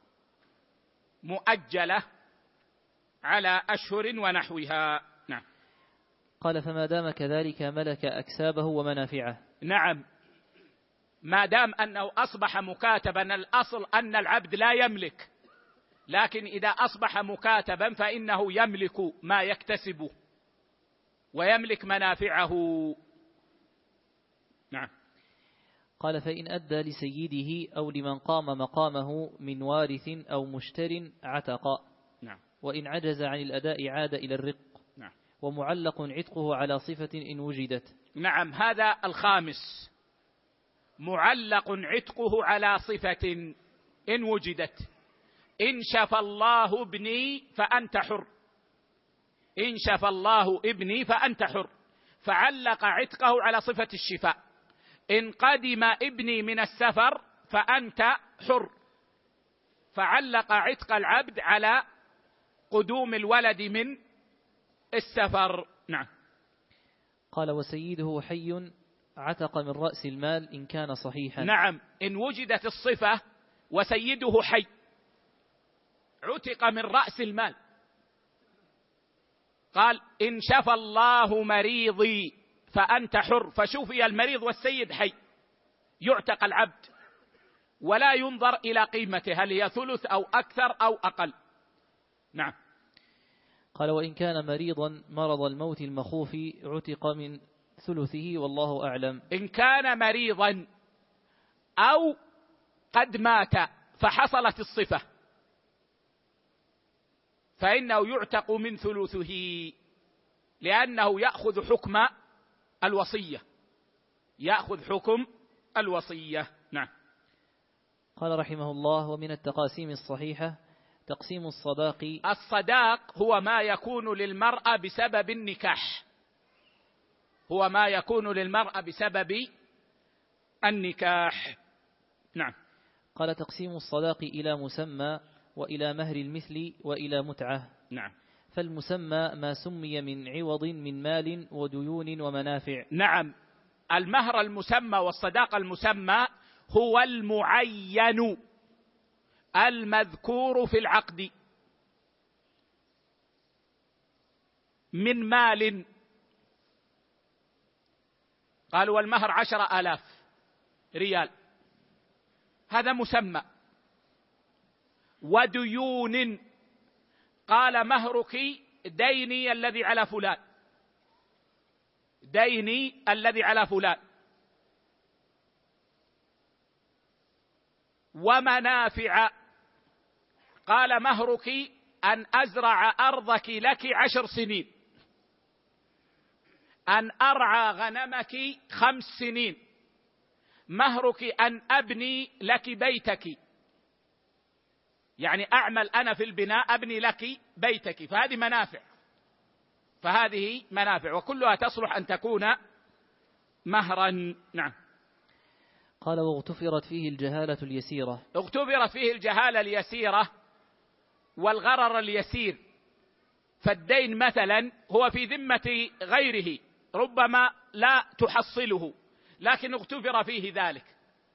مؤجلة على أشهر ونحوها. نعم. قال: فما دام كذلك ملك أكسابه ومنافعه. نعم، ما دام أنه أصبح مكاتبا، الأصل أن العبد لا يملك، لكن إذا أصبح مكاتبا فإنه يملك ما يكتسبه ويملك منافعه. نعم. قال: فإن أدى لسيده أو لمن قام مقامه من وارث أو مشتر عتق. نعم. وإن عجز عن الأداء عاد إلى الرق. نعم. ومعلق عتقه على صفة إن وجدت. نعم، هذا الخامس، معلق عتقه على صفة إن وجدت. إن شفى الله ابني فأنت حر، إن شفى الله ابني فأنت حر، فعلق عتقه على صفة الشفاء. إن قدم ابني من السفر فأنت حر، فعلق عتق العبد على قدوم الولد من السفر. نعم. قال: وسيده حي عتق من رأس المال إن كان صحيحا. نعم، إن وجدت الصفة وسيده حي عتق من رأس المال. قال: إن شفى الله مريضي فأنت حر، فشفي المريض والسيد حي، يعتق العبد ولا ينظر إلى قيمته هل هي ثلث أو أكثر أو أقل. نعم. قال: وإن كان مريضا مرض الموت المخوف عتق من ثلثه والله أعلم. إن كان مريضا أو قد مات فحصلت الصفة فإنه يعتق من ثلثه، لأنه يأخذ حكم الوصية، يأخذ حكم الوصية. نعم. قال رحمه الله: ومن التقاسيم الصحيحة تقسيم الصداق. الصداق هو ما يكون للمرأة بسبب النكاح، هو ما يكون للمرأة بسبب النكاح. نعم. قال: تقسيم الصداق إلى مسمى وإلى مهر المثل وإلى متعة. نعم. فالمسمى ما سمي من عوض من مال وديون ومنافع. نعم، المهر المسمى والصداق المسمى هو المعين المذكور في العقد من مال. قالوا والمهر عشرة آلاف ريال، هذا مسمى. وديون، قال مهرك ديني الذي على فلان، ديني الذي على فلان. ومنافع، قال مهرك أن أزرع أرضك لك عشر سنين، أن أرعى غنمك خمس سنين، مهرك أن أبني لك بيتك، يعني أعمل أنا في البناء أبني لك بيتك. فهذه منافع، فهذه منافع وكلها تصلح أن تكون مهرا. نعم. قال: واغتفرت فيه الجهالة اليسيرة. اغتفرت فيه الجهالة اليسيرة والغرر اليسير. فالدين مثلا هو في ذمة غيره ربما لا تحصله، لكن اغتفر فيه ذلك.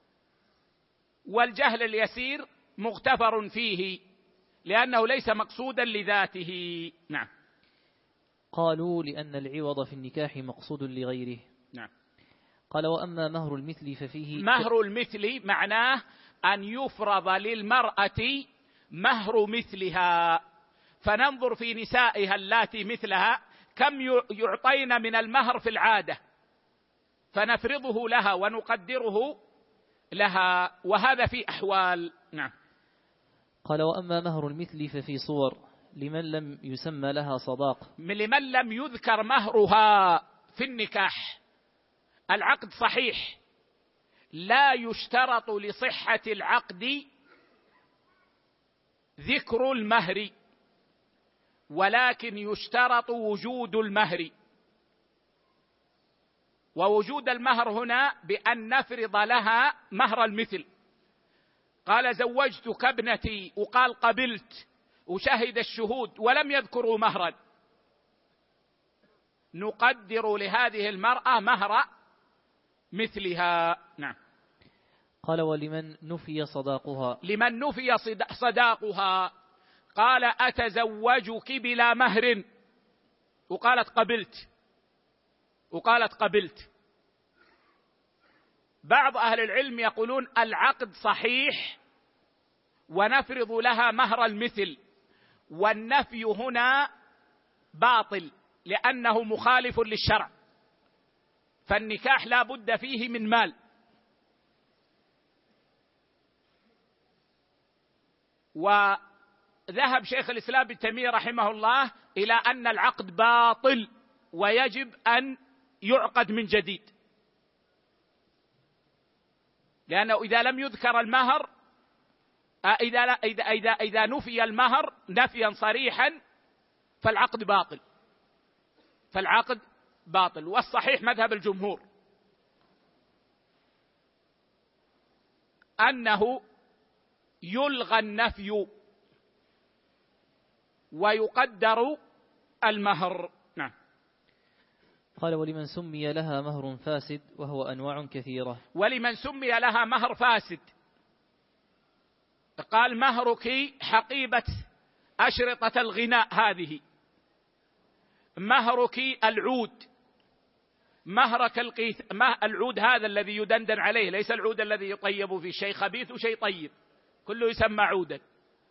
والجهل اليسير مغتفر فيه لأنه ليس مقصودا لذاته. نعم. قالوا لأن العوض في النكاح مقصود لغيره. نعم. قال وأما مهر المثل ففيه مهر المثل معناه أن يفرض للمرأة مهر مثلها، فننظر في نسائها اللاتي مثلها كم يعطين من المهر في العادة فنفرضه لها ونقدره لها، وهذا في أحوال. نعم. قال وأما مهر المثل ففي صور لمن لم يسمى لها صداق، لمن لم يذكر مهرها في النكاح. العقد صحيح، لا يشترط لصحة العقد ذكر المهر، ولكن يشترط وجود المهر. ووجود المهر هنا بأن نفرض لها مهر المثل. قال زوجتك ابنتي وقال قبلت وشهد الشهود ولم يذكروا مهرا، نقدر لهذه المرأة مهر مثلها. نعم. قال ولمن نفي صداقها، لمن نفي صداقها قال أتزوجك بلا مهر وقالت قبلت وقالت قبلت بعض أهل العلم يقولون العقد صحيح ونفرض لها مهر المثل، والنفي هنا باطل لأنه مخالف للشرع، فالنكاح لا بد فيه من مال. وذهب شيخ الإسلام ابن تيمية رحمه الله إلى أن العقد باطل ويجب أن يعقد من جديد، لأنه إذا لم يذكر المهر إذا, إذا, إذا, إذا نفي المهر نفيا صريحا فالعقد باطل فالعقد باطل والصحيح مذهب الجمهور أنه يلغى النفي ويقدر المهر. نعم. قال ولمن سمي لها مهر فاسد وهو أنواع كثيرة. ولمن سمي لها مهر فاسد قال مهرك حقيبة أشرطة الغناء هذه، مهرك العود، مهرك القيث. العود هذا الذي يدندن عليه ليس العود الذي يطيب فيه، شيء خبيث وشيء طيب كله يسمى عودا.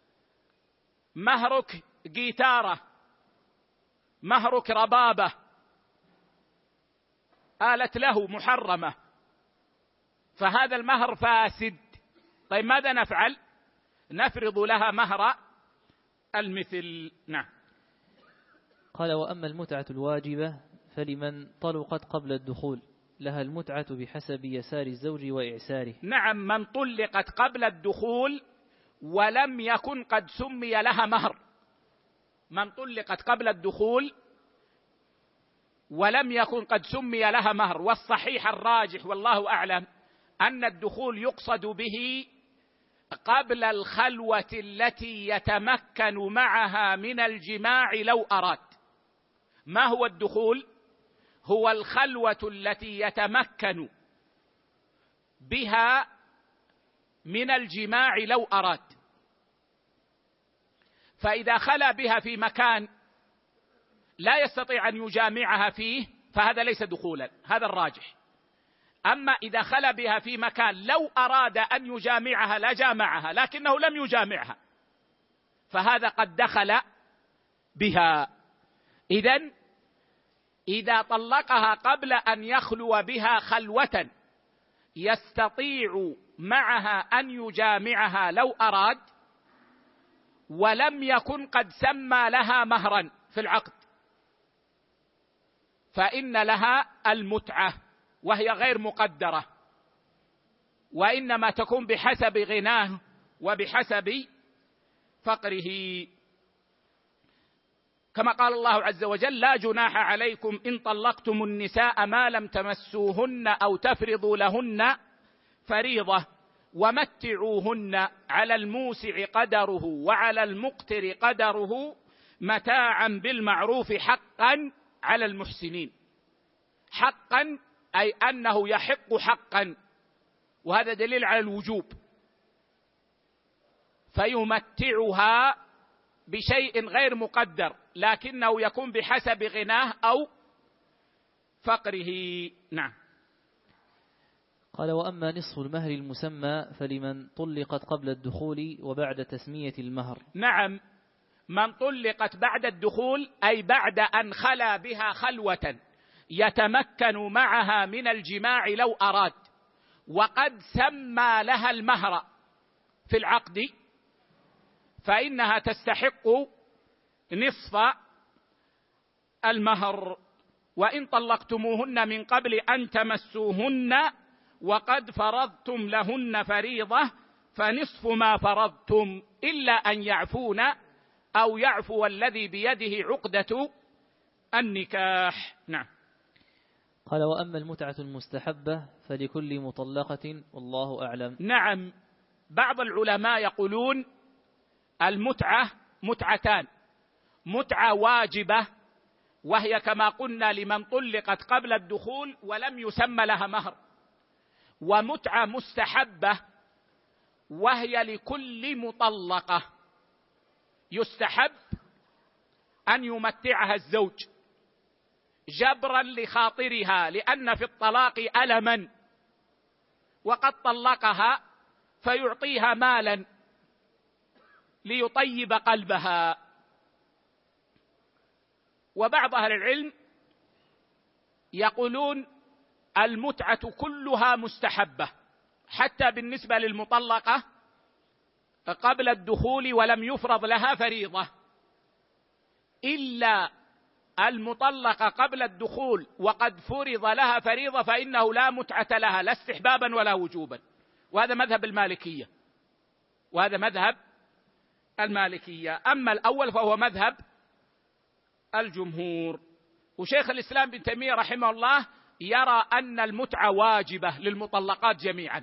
مهرك جيتارة، مهرك ربابة، آلة له محرمة، فهذا المهر فاسد. طيب ماذا نفعل؟ نفرض لها مهر المثل. نعم. قال وأما المتعة الواجبة فلمن طلقت قبل الدخول لها المتعة بحسب يسار الزوج وإعساره. نعم، من طلقت قبل الدخول ولم يكن قد سمي لها مهر، من طلقت قبل الدخول ولم يكن قد سمي لها مهر، والصحيح الراجح والله أعلم أن الدخول يقصد به قبل الخلوة التي يتمكن معها من الجماع لو أراد. ما هو الدخول؟ هو الخلوة التي يتمكن بها من الجماع لو أراد، فإذا خلا بها في مكان لا يستطيع أن يجامعها فيه فهذا ليس دخولا، هذا الراجح. أما إذا خلا بها في مكان لو أراد أن يجامعها لجامعها لكنه لم يجامعها فهذا قد دخل بها. إذن إذا طلقها قبل أن يخلو بها خلوة يستطيع معها أن يجامعها لو أراد ولم يكن قد سمى لها مهرا في العقد فإن لها المتعة، وهي غير مقدرة، وإنما تكون بحسب غناه وبحسب فقره، كما قال الله عز وجل: لا جناح عليكم إن طلقتم النساء ما لم تمسوهن أو تفرضوا لهن فريضة ومتعوهن على الموسع قدره وعلى المقتر قدره متاعا بالمعروف حقا على المحسنين. حقا أي أنه يحق حقا، وهذا دليل على الوجوب. فيمتعها بشيء غير مقدر لكنه يكون بحسب غناه أو فقره. نعم. قال: وأما نصف المهر المسمى فلمن طلقت قبل الدخول وبعد تسمية المهر. نعم، من طلقت بعد الدخول أي بعد أن خلا بها خلوة يتمكن معها من الجماع لو أراد، وقد سمى لها المهر في العقد، فإنها تستحق نصف المهر. وإن طلقتموهن من قبل أن تمسوهن وقد فرضتم لهن فريضة فنصف ما فرضتم إلا أن يعفون أو يعفو الذي بيده عقدة النكاح. نعم. قال: وأما المتعة المستحبة فلكل مطلقة والله أعلم. نعم، بعض العلماء يقولون المتعة متعتان: متعة واجبة وهي كما قلنا لمن طلقت قبل الدخول ولم يسمى لها مهر، ومتعة مستحبة وهي لكل مطلقة يستحب أن يمتعها الزوج جبرا لخاطرها، لأن في الطلاق ألما، وقد طلقها فيعطيها مالا ليطيب قلبها. وبعض أهل العلم يقولون المتعة كلها مستحبة حتى بالنسبة للمطلقة قبل الدخول ولم يفرض لها فريضة، إلا المطلقة قبل الدخول وقد فرض لها فريضة فإنه لا متعة لها لا استحبابا ولا وجوبا، وهذا مذهب المالكية وهذا مذهب المالكية. أما الأول فهو مذهب الجمهور. وشيخ الإسلام بن تيمية رحمه الله يرى أن المتعة واجبة للمطلقات جميعا،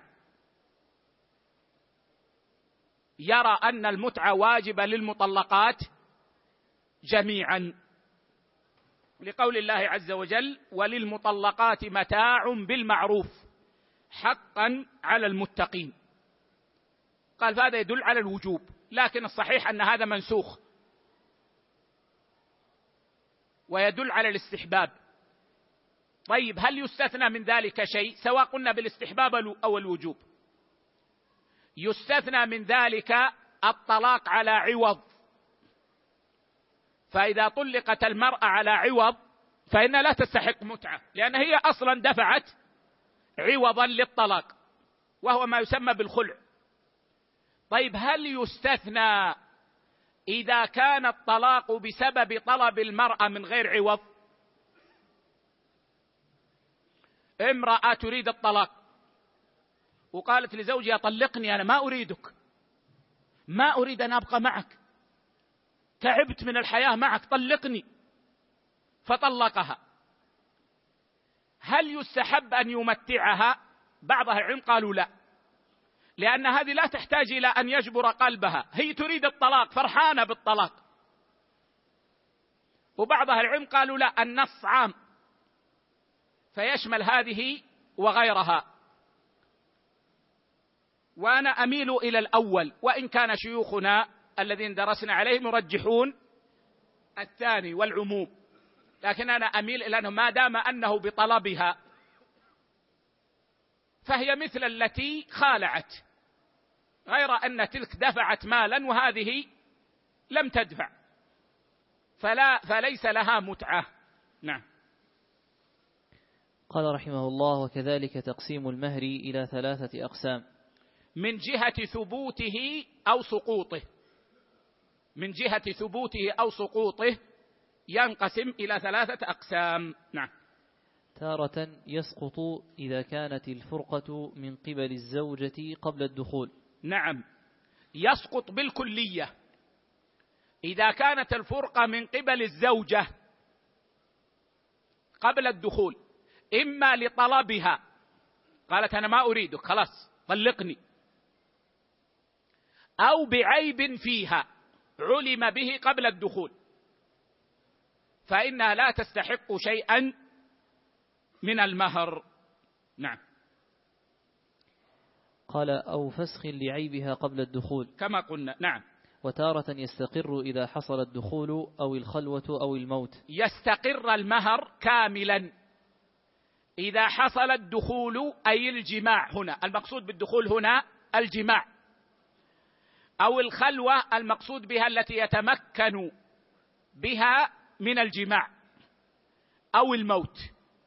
يرى أن المتعة واجبة للمطلقات جميعا لقول الله عز وجل: وللمطلقات متاع بالمعروف حقا على المتقين. قال فهذا يدل على الوجوب، لكن الصحيح أن هذا منسوخ ويدل على الاستحباب. طيب هل يستثنى من ذلك شيء؟ سواء قلنا بالاستحباب أو الوجوب. يستثنى من ذلك الطلاق على عوض، فإذا طلقت المرأة على عوض فإنها لا تستحق متعة، لأن هي أصلا دفعت عوضا للطلاق وهو ما يسمى بالخلع. طيب هل يستثنى إذا كان الطلاق بسبب طلب المرأة من غير عوض؟ امرأة تريد الطلاق وقالت لزوجها: طلقني، أنا ما أريدك، ما أريد أن أبقى معك، تعبت من الحياة معك، طلقني، فطلقها. هل يستحب أن يمتعها؟ بعض أهل العلم قالوا لا، لأن هذه لا تحتاج إلى أن يجبر قلبها، هي تريد الطلاق، فرحانة بالطلاق. وبعض أهل العلم قالوا لا، النص عام فيشمل هذه وغيرها. وأنا أميل إلى الأول، وإن كان شيوخنا الذين درسنا عليهم يرجحون الثاني والعموم، لكن أنا أميل إلى أنه ما دام أنه بطلبها فهي مثل التي خالعت، غير أن تلك دفعت مالا وهذه لم تدفع، فلا فليس لها متعة. نعم. قال رحمه الله: وكذلك تقسيم المهر إلى ثلاثة أقسام: من جهة ثبوته أو سقوطه، من جهة ثبوته أو سقوطه ينقسم إلى ثلاثة أقسام. نعم. تارة يسقط إذا كانت الفرقة من قبل الزوجة قبل الدخول. نعم، يسقط بالكلية إذا كانت الفرقة من قبل الزوجة قبل الدخول، إما لطلبها، قالت أنا ما أريدك خلاص طلقني، أو بعيب فيها علم به قبل الدخول، فإنها لا تستحق شيئا من المهر. نعم. قال: أو فسخ لعيبها قبل الدخول، كما قلنا. نعم. وتارة يستقر إذا حصل الدخول أو الخلوة أو الموت. يستقر المهر كاملا إذا حصل الدخول أي الجماع، هنا المقصود بالدخول هنا الجماع، أو الخلوة المقصود بها التي يتمكن بها من الجماع، أو الموت،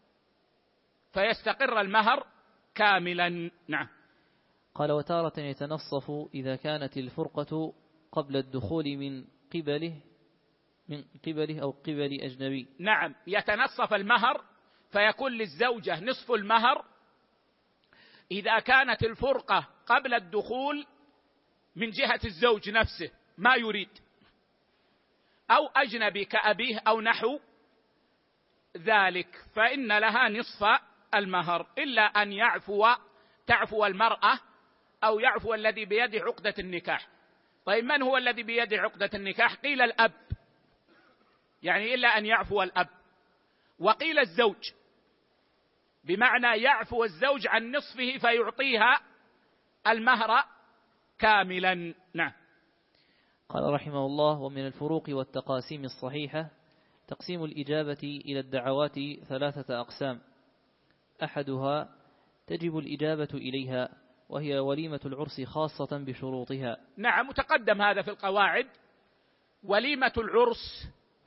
فيستقر المهر كاملا. نعم. قال وتارة يتنصف إذا كانت الفرقة قبل الدخول من قبله من قبله أو قبل أجنبي. نعم، يتنصف المهر فيكون للزوجة نصف المهر إذا كانت الفرقة قبل الدخول من جهة الزوج نفسه ما يريد، أو أجنبي كأبيه أو نحو ذلك، فإن لها نصف المهر، إلا أن يعفو تعفو المرأة أو يعفو الذي بيده عقدة النكاح. طيب من هو الذي بيده عقدة النكاح؟ قيل الأب، يعني إلا أن يعفو الأب، وقيل الزوج، بمعنى يعفو الزوج عن نصفه فيعطيها المهر كاملا. نعم. قال رحمه الله ومن الفروق والتقاسيم الصحيحة تقسيم الإجابة إلى الدعوات ثلاثة أقسام، أحدها تجب الإجابة إليها وهي وليمة العرس خاصة بشروطها. نعم، متقدم هذا في القواعد. وليمة العرس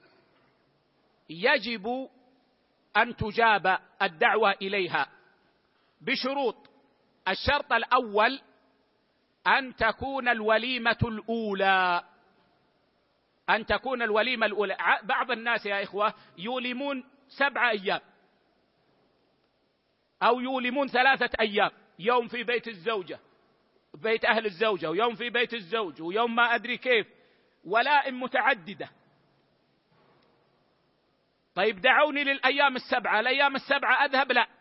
يجب أن تجاب الدعوة إليها بشروط. الشرط الأول أن تكون الوليمة الأولى، أن تكون الوليمة الأولى. بعض الناس يا إخوة يولمون سبعة أيام أو يولمون ثلاثة أيام، يوم في بيت الزوجة بيت أهل الزوجة، ويوم في بيت الزوج، ويوم ما أدري كيف، ولائم متعددة. طيب دعوني للأيام السبعة، الأيام السبعة أذهب؟ لا،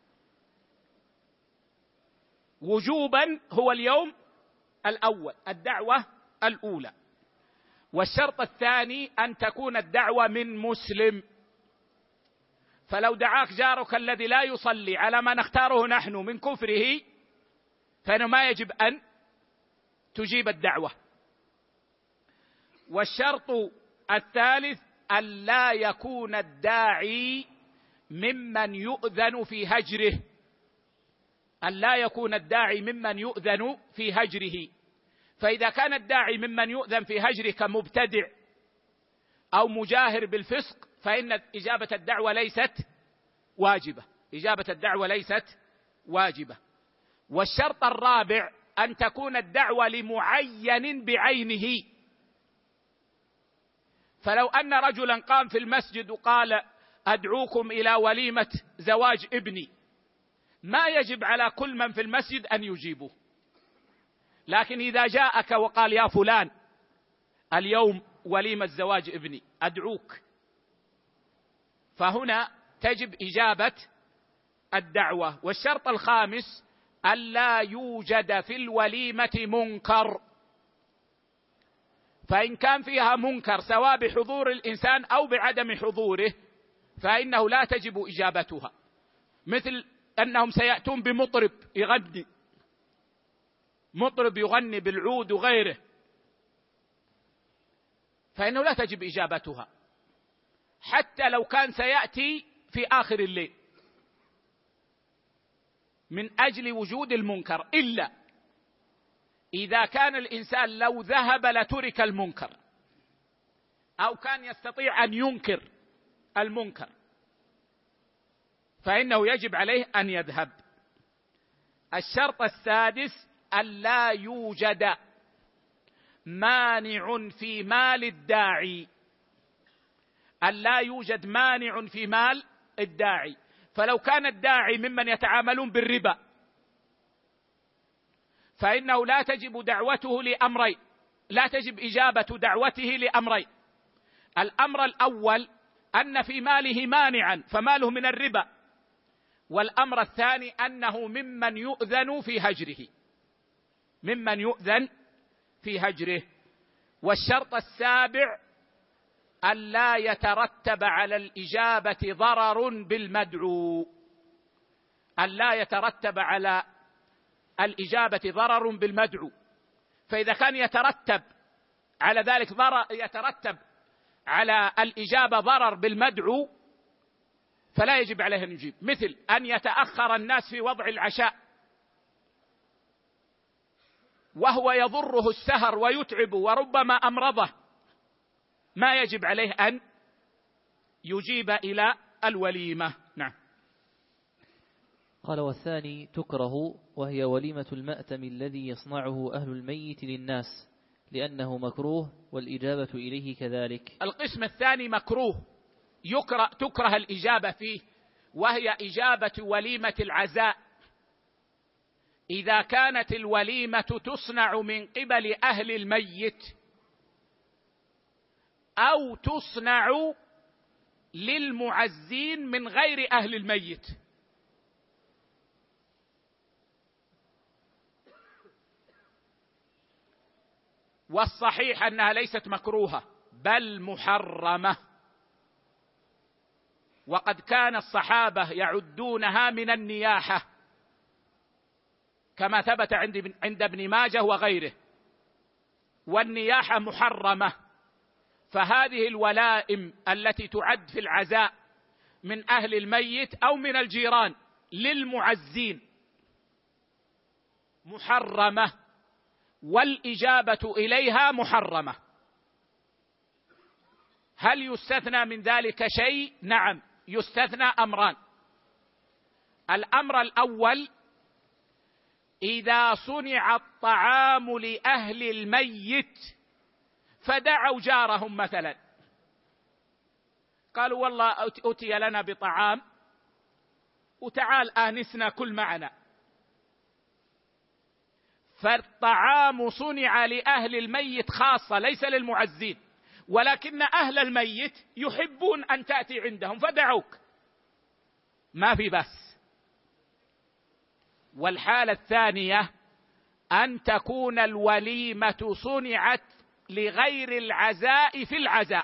وجوبا هو اليوم الأول، الدعوة الأولى. والشرط الثاني أن تكون الدعوة من مسلم، فلو دعاك جارك الذي لا يصلي على ما نختاره نحن من كفره فإنه ما يجب أن تجيب الدعوة. والشرط الثالث أن لا يكون الداعي ممن يؤذن في هجره، أن لا يكون الداعي ممن يؤذن في هجره. فإذا كان الداعي ممن يؤذن في هجره كمبتدع أو مجاهر بالفسق فإن إجابة الدعوة ليست واجبة، إجابة الدعوة ليست واجبة. والشرط الرابع أن تكون الدعوة لمعين بعينه، فلو أن رجلا قام في المسجد وقال أدعوكم إلى وليمة زواج ابني، ما يجب على كل من في المسجد أن يجيبه. لكن إذا جاءك وقال يا فلان اليوم وليمة زواج ابني أدعوك، فهنا تجب إجابة الدعوة. والشرط الخامس ألا يوجد في الوليمة منكر، فإن كان فيها منكر سواء بحضور الإنسان أو بعدم حضوره فإنه لا تجب إجابتها، مثل أنهم سيأتون بمطرب يغني، مطرب يغني بالعود وغيره، فإنه لا تجب إجابتها حتى لو كان سيأتي في آخر الليل من أجل وجود المنكر، إلا إذا كان الإنسان لو ذهب لترك المنكر أو كان يستطيع أن ينكر المنكر فإنه يجب عليه أن يذهب. الشرط السادس ألا يوجد مانع في مال الداعي، ألا يوجد مانع في مال الداعي. فلو كان الداعي ممن يتعاملون بالربا فإنه لا تجب دعوته لأمرين، لا تجب إجابة دعوته لأمرين. الأمر الأول أن في ماله مانعا فماله من الربا، والأمر الثاني أنه ممن يؤذن في هجره، ممن يؤذن في هجره. والشرط السابع ألا يترتب على الإجابة ضرر بالمدعو، ألا يترتب على الإجابة ضرر بالمدعو. فإذا كان يترتب على ذلك ضرر يترتب على الإجابة ضرر بالمدعو فلا يجب عليه أن يجيب، مثل أن يتأخر الناس في وضع العشاء وهو يضره السهر ويتعب وربما أمرضه، ما يجب عليه أن يجيب إلى الوليمة. نعم. قال: والثاني تكره، وهي وليمة المأتم الذي يصنعه أهل الميت للناس لأنه مكروه، والإجابة إليه كذلك. القسم الثاني مكروه يكره تكره الإجابة فيه، وهي إجابة وليمة العزاء، إذا كانت الوليمة تصنع من قبل أهل الميت أو تصنع للمعزين من غير أهل الميت. والصحيح أنها ليست مكروهة بل محرمة، وقد كان الصحابة يعدونها من النياحة كما ثبت عند ابن ماجه وغيره، والنياحة محرمة. فهذه الولائم التي تعد في العزاء من أهل الميت أو من الجيران للمعزين محرمة، والإجابة إليها محرمة. هل يستثنى من ذلك شيء؟ نعم، يستثنى أمران. الأمر الأول: إذا صنع الطعام لأهل الميت فدعوا جارهم مثلا، قالوا والله أتي لنا بطعام وتعال آنسنا كل معنا، فالطعام صنع لأهل الميت خاصة ليس للمعزين، ولكن أهل الميت يحبون أن تأتي عندهم فدعوك، ما في بس. والحالة الثانية أن تكون الوليمة صنعت لغير العزاء في العزاء،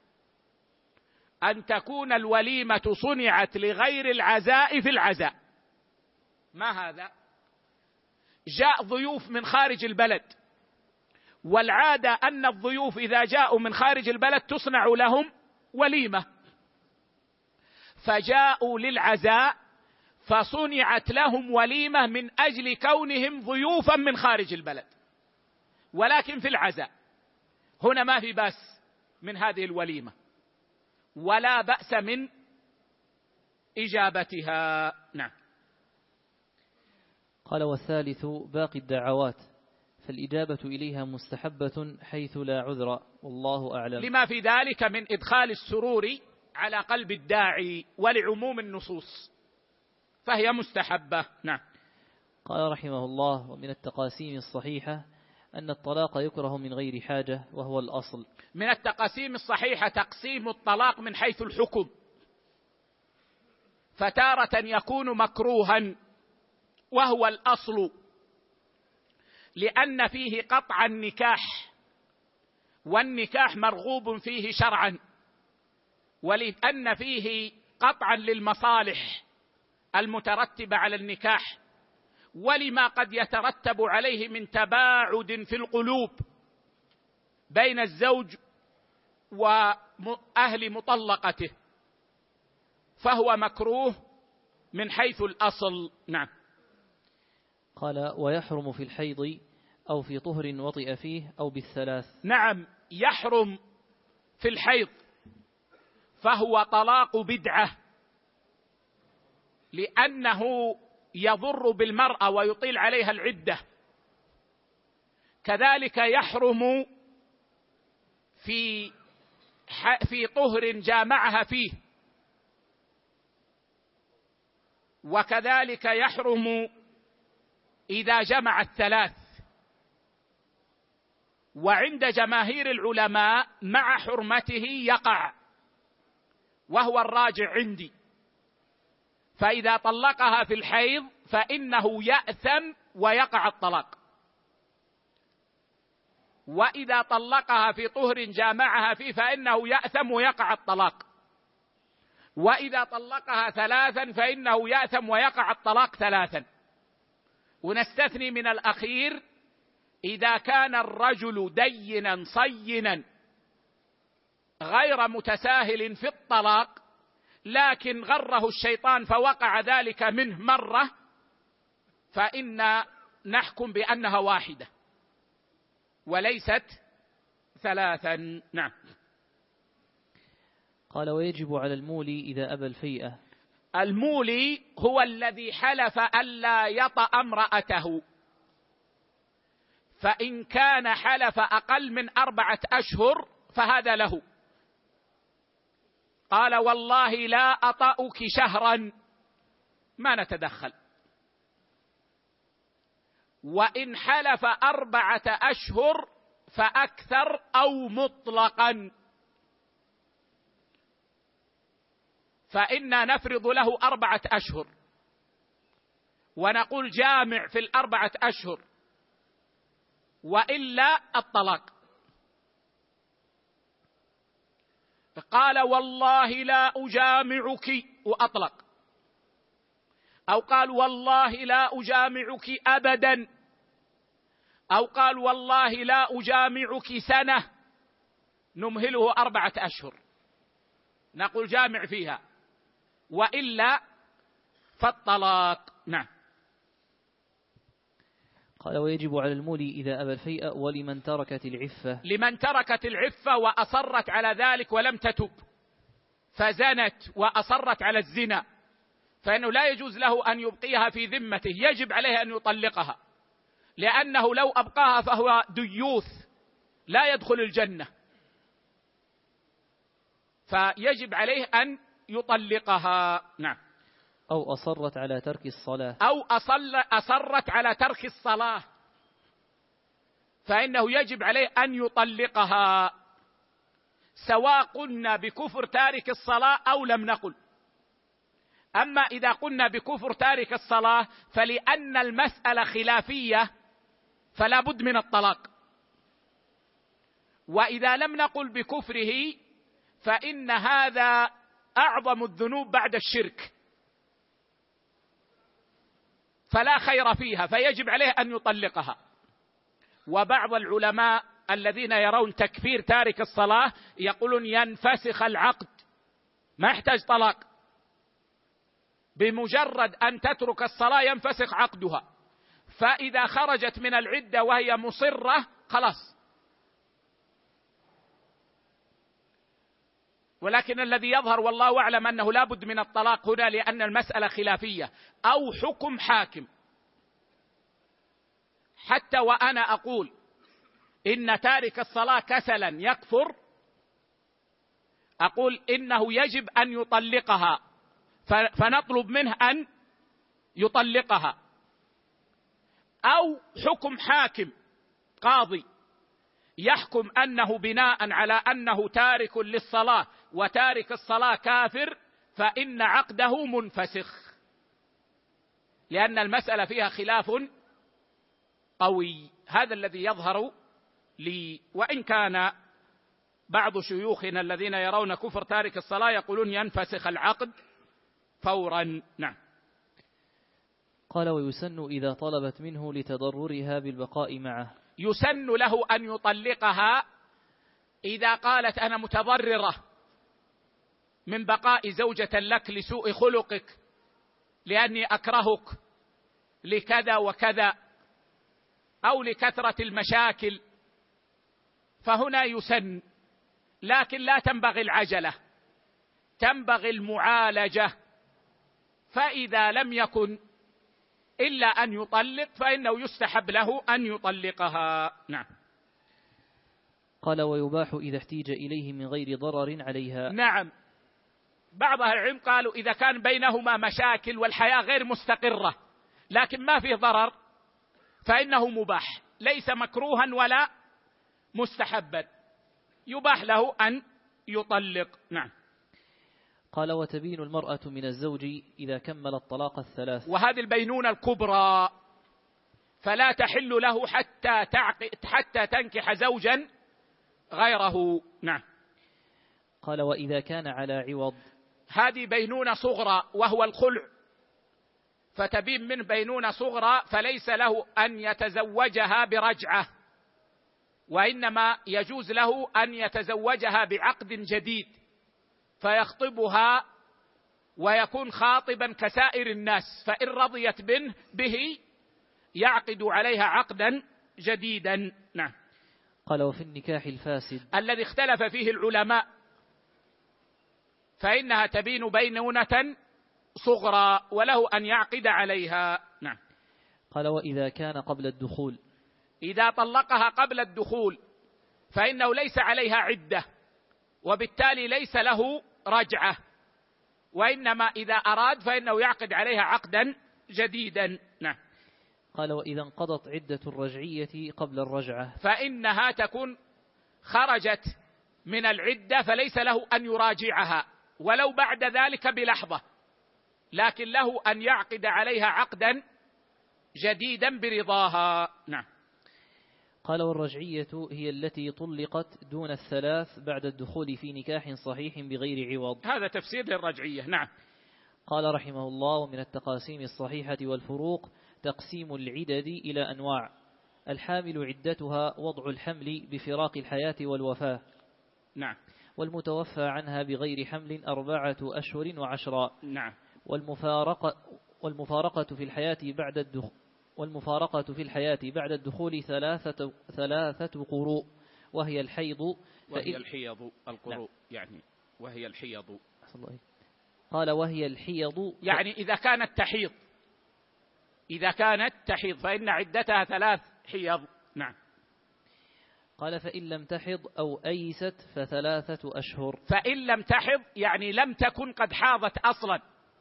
أن تكون الوليمة صنعت لغير العزاء في العزاء. ما هذا؟ جاء ضيوف من خارج البلد، والعادة أن الضيوف إذا جاءوا من خارج البلد تصنع لهم وليمة، فجاءوا للعزاء فصنعت لهم وليمة من أجل كونهم ضيوفا من خارج البلد، ولكن في العزاء. هنا ما في بأس من هذه الوليمة ولا بأس من إجابتها. نعم. قال: والثالث باقي الدعوات، فالإجابة إليها مستحبة حيث لا عذر، والله أعلم، لما في ذلك من إدخال السرور على قلب الداعي ولعموم النصوص، فهي مستحبة. نعم. قال رحمه الله: ومن التقاسيم الصحيحة أن الطلاق يكره من غير حاجة، وهو الأصل. من التقاسيم الصحيحة تقسيم الطلاق من حيث الحكم، فتارة يكون مكروها وهو الأصل لأن فيه قطع النكاح، والنكاح مرغوب فيه شرعا، ولأن فيه قطعا للمصالح المترتبة على النكاح، ولما قد يترتب عليه من تباعد في القلوب بين الزوج وأهل مطلقته، فهو مكروه من حيث الأصل. نعم. قال: ويحرم في الحيض أو في طهر وطئ فيه أو بالثلاث. نعم، يحرم في الحيض، فهو طلاق بدعة، لأنه يضر بالمرأة ويطيل عليها العدة. كذلك يحرم في في طهر جامعها فيه، وكذلك يحرم إذا جمع الثلاث. وعند جماهير العلماء مع حرمته يقع، وهو الراجع عندي، فإذا طلقها في الحيض فإنه يأثم ويقع الطلاق، وإذا طلقها في طهر جامعها فيه فإنه يأثم ويقع الطلاق، وإذا طلقها ثلاثا فإنه يأثم ويقع الطلاق ثلاثا. ونستثني من الأخير إذا كان الرجل دينا صينا غير متساهل في الطلاق، لكن غره الشيطان فوقع ذلك منه مرة، فإن نحكم بأنها واحدة وليست ثلاثا. نعم. قال: ويجب على المولي إذا أبى الفيئة. المولي هو الذي حلف ألا يطأ امرأته، فإن كان حلف أقل من أربعة أشهر فهذا له. قال: والله لا أطأك شهرا، ما نتدخل. وإن حلف أربعة أشهر فأكثر أو مطلقا فإنا نفرض له أربعة أشهر ونقول جامع في الأربعة أشهر، وإلا الطلاق. قال: والله لا أجامعك وأطلق، أو قال: والله لا أجامعك أبدا، أو قال: والله لا أجامعك سنة، نمهله أربعة أشهر، نقول جامع فيها، وإلا فالطلاق. نعم. قال: ويجب على المولي إذا أبى الفيء ولمن تركت العفة. لمن تركت العفة وأصرت على ذلك ولم تتب، فزنت وأصرت على الزنا، فإنه لا يجوز له أن يبقيها في ذمته، يجب عليه أن يطلقها، لأنه لو أبقاها فهو ديوث لا يدخل الجنة، فيجب عليه أن يطلقها. نعم. أو أصرت على ترك الصلاة. أو أصل أصرت على ترك الصلاة، فإنه يجب عليه أن يطلقها، سواء قلنا بكفر تارك الصلاة أو لم نقل. أما إذا قلنا بكفر تارك الصلاة فلأن المسألة خلافية فلا بد من الطلاق، وإذا لم نقل بكفره فإن هذا أعظم الذنوب بعد الشرك، فلا خير فيها، فيجب عليه أن يطلقها. وبعض العلماء الذين يرون تكفير تارك الصلاة يقولون ينفسخ العقد، ما يحتاج طلاق، بمجرد أن تترك الصلاة ينفسخ عقدها، فإذا خرجت من العدة وهي مصرة خلاص. ولكن الذي يظهر والله أعلم أنه لا بد من الطلاق هنا، لأن المسألة خلافية أو حكم حاكم. حتى وأنا أقول إن تارك الصلاة كسلا يكفر، أقول إنه يجب أن يطلقها، فنطلب منه أن يطلقها. أو حكم حاكم قاضي يحكم أنه بناء على أنه تارك للصلاة وتارك الصلاة كافر، فإن عقده منفسخ، لأن المسألة فيها خلاف قوي. هذا الذي يظهر لي، وإن كان بعض شيوخنا الذين يرون كفر تارك الصلاة يقولون ينفسخ العقد فورا. نعم. قال: ويسن إذا طلبت منه لتضررها بالبقاء معه. يسن له أن يطلقها إذا قالت أنا متضررة من بقاء زوجة لك لسوء خلقك، لأني أكرهك لكذا وكذا، أو لكثرة المشاكل، فهنا يسن، لكن لا تنبغي العجلة، تنبغي المعالجة. فإذا لم يكن إلا أن يطلق فإنه يستحب له أن يطلقها. نعم. قال: ويباح إذا احتيج إليه من غير ضرر عليها. نعم. بعض أهل العلم قالوا إذا كان بينهما مشاكل والحياة غير مستقرة لكن ما فيه ضرر فإنه مباح، ليس مكروها ولا مستحبا، يباح له أن يطلق. نعم. قال: وتبين المرأة من الزوج إذا كمل الطلاق الثلاث. وهذه البينونة الكبرى، فلا تحل له حتى تعقد حتى تنكح زوجا غيره. نعم. قال: وإذا كان على عوض. هذه بينونة صغرى وهو الخلع، فتبين من بينونة صغرى، فليس له أن يتزوجها برجعة، وإنما يجوز له أن يتزوجها بعقد جديد فيخطبها ويكون خاطبا كسائر الناس، فإن رضيت به يعقد عليها عقدا جديدا. نعم. قال وفي النكاح الفاسد الذي اختلف فيه العلماء فإنها تبين بينونة صغرى وله أن يعقد عليها. نعم. قال وإذا كان قبل الدخول، إذا طلقها قبل الدخول فإنه ليس عليها عدة وبالتالي ليس له رجعة، وإنما إذا أراد فإنه يعقد عليها عقدا جديدا. نعم. قال وإذا انقضت عدة الرجعية قبل الرجعة فإنها تكون خرجت من العدة فليس له أن يراجعها ولو بعد ذلك بلحظة، لكن له أن يعقد عليها عقدا جديدا برضاها. نعم. قال والرجعية هي التي طلقت دون الثلاث بعد الدخول في نكاح صحيح بغير عوض. هذا تفسير للرجعية. نعم. قال رحمه الله ومن التقاسيم الصحيحة والفروق تقسيم العدد إلى أنواع: الحامل عدتها وضع الحمل بفراق الحياة والوفاة. نعم. والمتوفى عنها بغير حمل أربعة أشهر وعشرا. نعم. والمفارقة, والمفارقة في الحياة بعد الدخول والمفارقة في الحياة بعد الدخول ثلاثة ثلاثة قروء وهي الحيض. وهي الحيض القروء. نعم. يعني وهي الحيض. قال وهي الحيض يعني إذا كانت تحيض إذا كانت تحيض فإن عدتها ثلاث حيض. نعم. قال فإن لم تحض أو أيست فثلاثة أشهر. فإن لم تحض يعني لم تكن قد حاضت أصلا،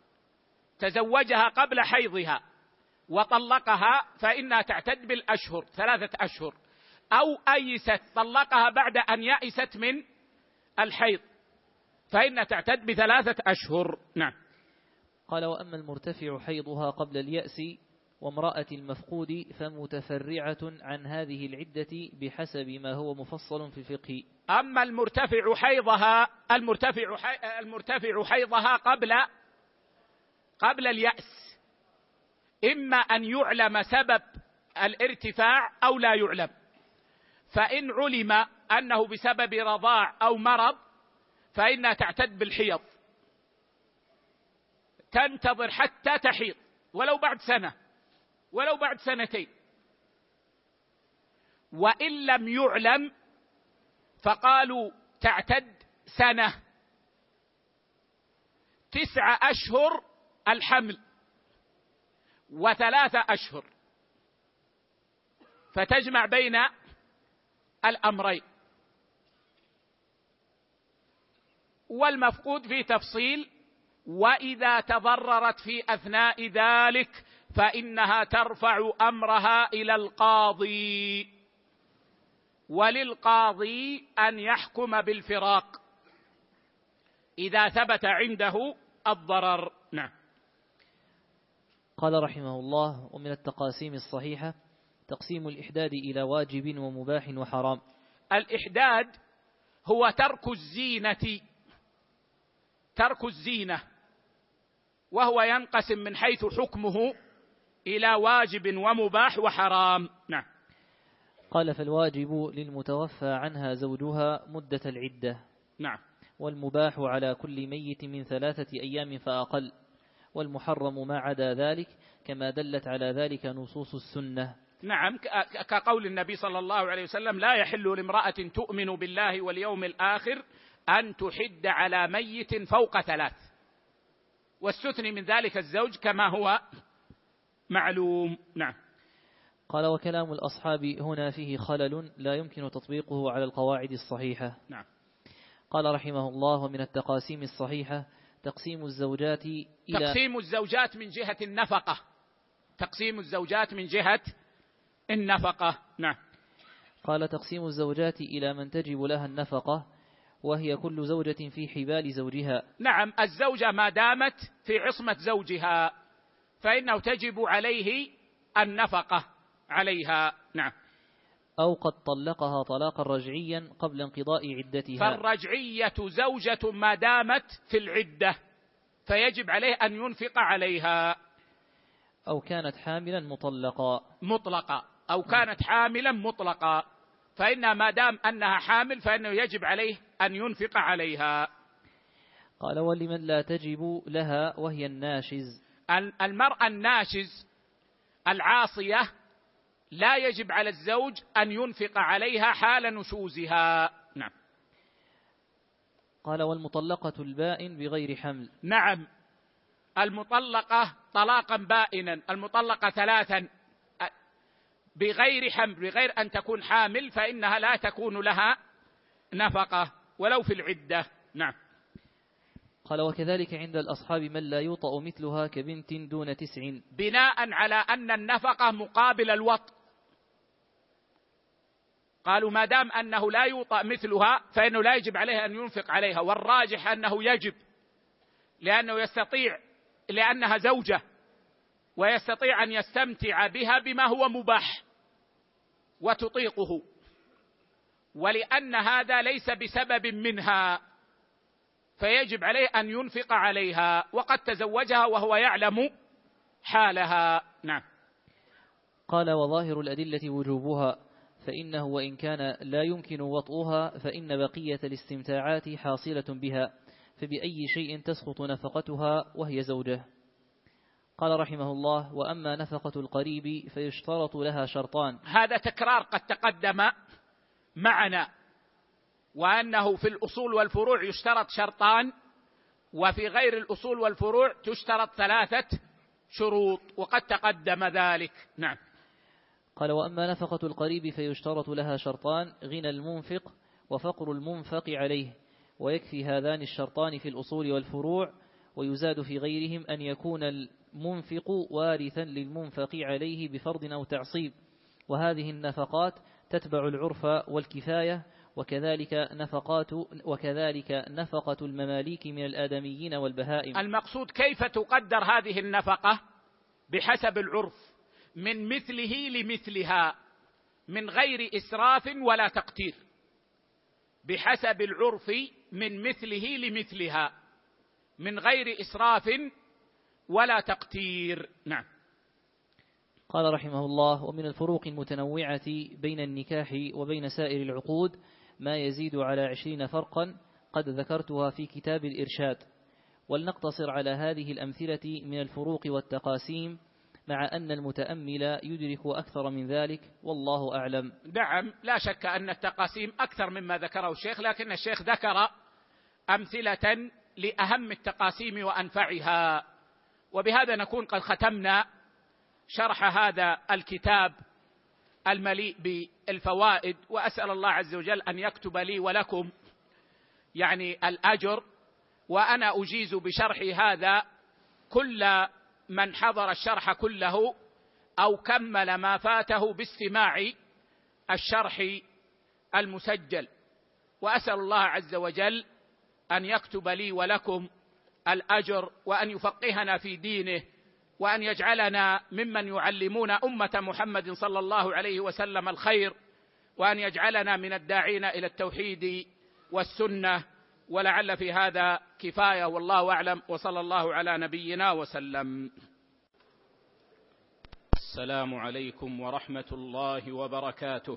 تزوجها قبل حيضها وطلقها فإنها تعتد بالأشهر ثلاثة أشهر، أو أيست طلقها بعد أن يأست من الحيض فإنها تعتد بثلاثة أشهر. نعم. قال وأما المرتفع حيضها قبل اليأس وامرأة المفقود فمتفرعة عن هذه العدة بحسب ما هو مفصل في الفقه. أما المرتفع حيضها المرتفع حي المرتفع حيضها قبل قبل اليأس، إما أن يعلم سبب الارتفاع أو لا يعلم، فإن علم أنه بسبب رضاع أو مرض فإنها تعتد بالحيض، تنتظر حتى تحيض ولو بعد سنة ولو بعد سنتين. وإن لم يعلم فقالوا تعتد سنة، تسع أشهر الحمل وثلاثة أشهر، فتجمع بين الأمرين. والمفقود في تفصيل: وإذا تضررت في أثناء ذلك فإنها ترفع أمرها إلى القاضي، وللقاضي أن يحكم بالفراق إذا ثبت عنده الضرر. نعم. قال رحمه الله ومن التقاسيم الصحيحة تقسيم الإحداد إلى واجب ومباح وحرام. الإحداد هو ترك الزينة ترك الزينة وهو ينقسم من حيث حكمه إلى واجب ومباح وحرام. نعم. قال فالواجب للمتوفى عنها زوجها مدة العدة. نعم. والمباح على كل ميت من ثلاثة أيام فأقل، والمحرم ما عدا ذلك كما دلت على ذلك نصوص السنة. نعم، كقول النبي صلى الله عليه وسلم: لا يحل لامرأة تؤمن بالله واليوم الآخر أن تحد على ميت فوق ثلاث، واستثني من ذلك الزوج كما هو معلوم. نعم. قال وكلام الأصحاب هنا فيه خلل لا يمكن تطبيقه على القواعد الصحيحة. نعم. قال رحمه الله ومن التقاسيم الصحيحة تقسيم الزوجات إلى تقسيم الزوجات من جهة النفقة تقسيم الزوجات من جهة النفقة. نعم. قال تقسيم الزوجات إلى من تجب لها النفقة وهي كل زوجة في حبال زوجها. نعم، الزوجة ما دامت في عصمة زوجها فإنه تجب عليه النفقة عليها. نعم. أو قد طلقها طلاقا رجعيا قبل انقضاء عدتها. فالرجعية زوجة ما دامت في العدة فيجب عليه أن ينفق عليها. أو كانت حاملا مطلقا مطلقا أو كانت حاملا مطلقا. فإنها ما دام أنها حامل فإنه يجب عليه أن ينفق عليها. قال ولمن لا تجب لها وهي الناشز؟ المرأة الناشز العاصية لا يجب على الزوج أن ينفق عليها حال نشوزها. نعم. قال والمطلقة البائن بغير حمل؟ نعم، المطلقة طلاقا بائنا، المطلقة ثلاثا بغير حمل، بغير أن تكون حامل، فإنها لا تكون لها نفقة ولو في العدة. نعم. قال وكذلك عند الأصحاب من لا يوطأ مثلها كبنت دون تسع، بناء على أن النفقة مقابل الوطء، قالوا ما دام أنه لا يوطأ مثلها فإنه لا يجب عليه أن ينفق عليها، والراجح أنه يجب، لأنه يستطيع، لأنها زوجة ويستطيع أن يستمتع بها بما هو مباح وتطيقه، ولأن هذا ليس بسبب منها فيجب عليه أن ينفق عليها، وقد تزوجها وهو يعلم حالها. نعم. قال وظاهر الأدلة وجوبها، فإنه وإن كان لا يمكن وطئها فإن بقية الاستمتاعات حاصلة بها، فبأي شيء تسقط نفقتها وهي زوجة؟ قال رحمه الله وأما نفقة القريب فيشترط لها شرطان. هذا تكرار قد تقدم معنا، وأنه في الأصول والفروع يشترط شرطان، وفي غير الأصول والفروع تشترط ثلاثة شروط، وقد تقدم ذلك. نعم. قال وأما نفقة القريب فيشترط لها شرطان: غنى المنفق وفقر المنفق عليه، ويكفي هذان الشرطان في الأصول والفروع، ويزاد في غيرهم أن يكون المنفق وارثا للمنفق عليه بفرض أو تعصيب، وهذه النفقات تتبع العرف والكفاية، وكذلك نفقات وكذلك نفقة المماليك من الآدميين والبهائم. المقصود كيف تقدر هذه النفقة؟ بحسب العرف، من مثله لمثلها، من غير إسراف ولا تقتير، بحسب العرف من مثله لمثلها، من غير إسراف ولا تقتير. نعم. قال رحمه الله: ومن الفروق المتنوعة بين النكاح وبين سائر العقود ما يزيد على عشرين فرقا قد ذكرتها في كتاب الإرشاد، ولنقتصر على هذه الأمثلة من الفروق والتقاسيم، مع أن المتأمل يدرك أكثر من ذلك، والله أعلم. نعم، لا شك أن التقاسيم أكثر مما ذكره الشيخ، لكن الشيخ ذكر أمثلة لأهم التقاسيم وأنفعها. وبهذا نكون قد ختمنا شرح هذا الكتاب المليء بالفوائد، وأسأل الله عز وجل أن يكتب لي ولكم يعني الأجر، وأنا أجيز بشرح هذا كل من حضر الشرح كله أو كمل ما فاته باستماع الشرح المسجل، وأسأل الله عز وجل أن يكتب لي ولكم الأجر، وأن يفقهنا في دينه، وأن يجعلنا ممن يعلمون أمة محمد صلى الله عليه وسلم الخير، وأن يجعلنا من الداعين إلى التوحيد والسنة. ولعل في هذا كفاية، والله أعلم، وصلى الله على نبينا وسلم. السلام عليكم ورحمة الله وبركاته.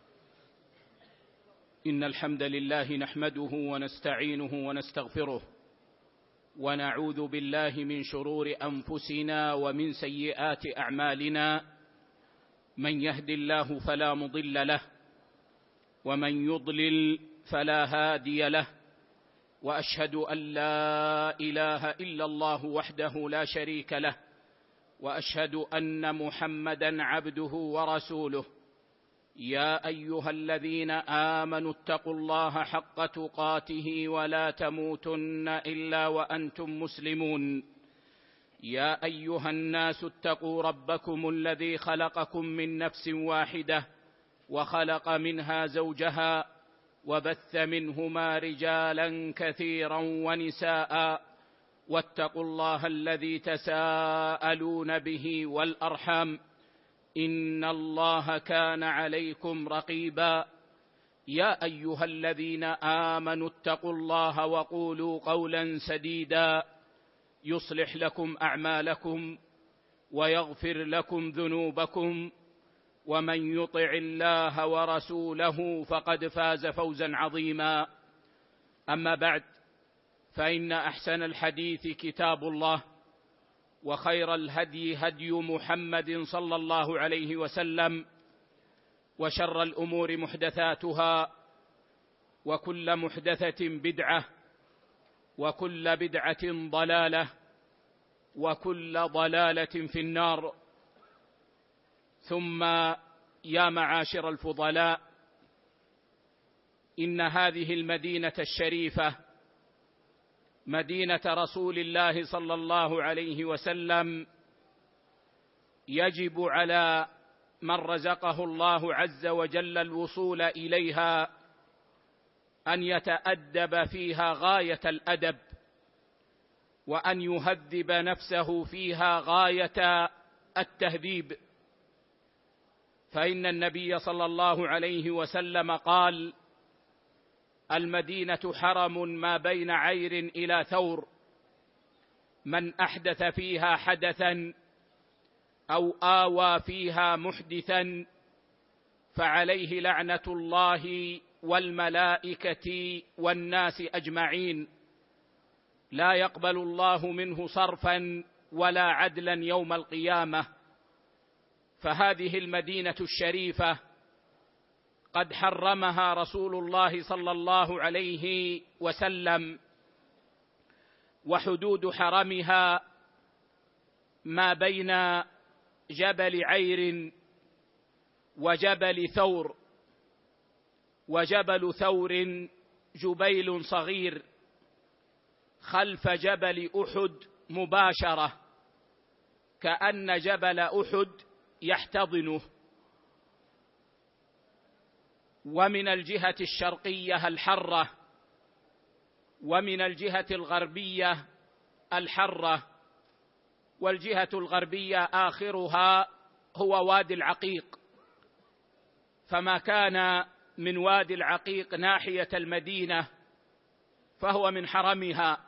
إن الحمد لله نحمده ونستعينه ونستغفره، ونعوذ بالله من شرور أنفسنا ومن سيئات أعمالنا، من يهد الله فلا مضل له، ومن يضلل فلا هادي له، وأشهد أن لا إله إلا الله وحده لا شريك له، وأشهد أن محمدًا عبده ورسوله. يا أيها الذين آمنوا اتقوا الله حق تقاته ولا تموتن إلا وأنتم مسلمون. يا أيها الناس اتقوا ربكم الذي خلقكم من نفس واحدة وخلق منها زوجها وبث منهما رجالا كثيرا ونساء، واتقوا الله الذي تساءلون به والأرحام، إن الله كان عليكم رقيبا. يا أيها الذين آمنوا اتقوا الله وقولوا قولا سديدا يصلح لكم أعمالكم ويغفر لكم ذنوبكم، ومن يطع الله ورسوله فقد فاز فوزا عظيما. أما بعد، فإن أحسن الحديث كتاب الله، وخير الهدي هدي محمد صلى الله عليه وسلم، وشر الأمور محدثاتها، وكل محدثة بدعة، وكل بدعة ضلالة، وكل ضلالة في النار. ثم يا معاشر الفضلاء، إن هذه المدينة الشريفة مدينة رسول الله صلى الله عليه وسلم يجب على من رزقه الله عز وجل الوصول إليها أن يتأدب فيها غاية الأدب، وأن يهذب نفسه فيها غاية التهذيب، فإن النبي صلى الله عليه وسلم قال: المدينة حرم ما بين عير إلى ثور، من أحدث فيها حدثا أو آوى فيها محدثا فعليه لعنة الله والملائكة والناس أجمعين، لا يقبل الله منه صرفا ولا عدلا يوم القيامة. فهذه المدينة الشريفة قد حرمها رسول الله صلى الله عليه وسلم، وحدود حرمها ما بين جبل عير وجبل ثور، وجبل ثور جبيل صغير خلف جبل أحد مباشرة، كأن جبل أحد يحتضنه. ومن الجهة الشرقية الحرة، ومن الجهة الغربية الحرة، والجهة الغربية آخرها هو وادي العقيق، فما كان من وادي العقيق ناحية المدينة فهو من حرمها،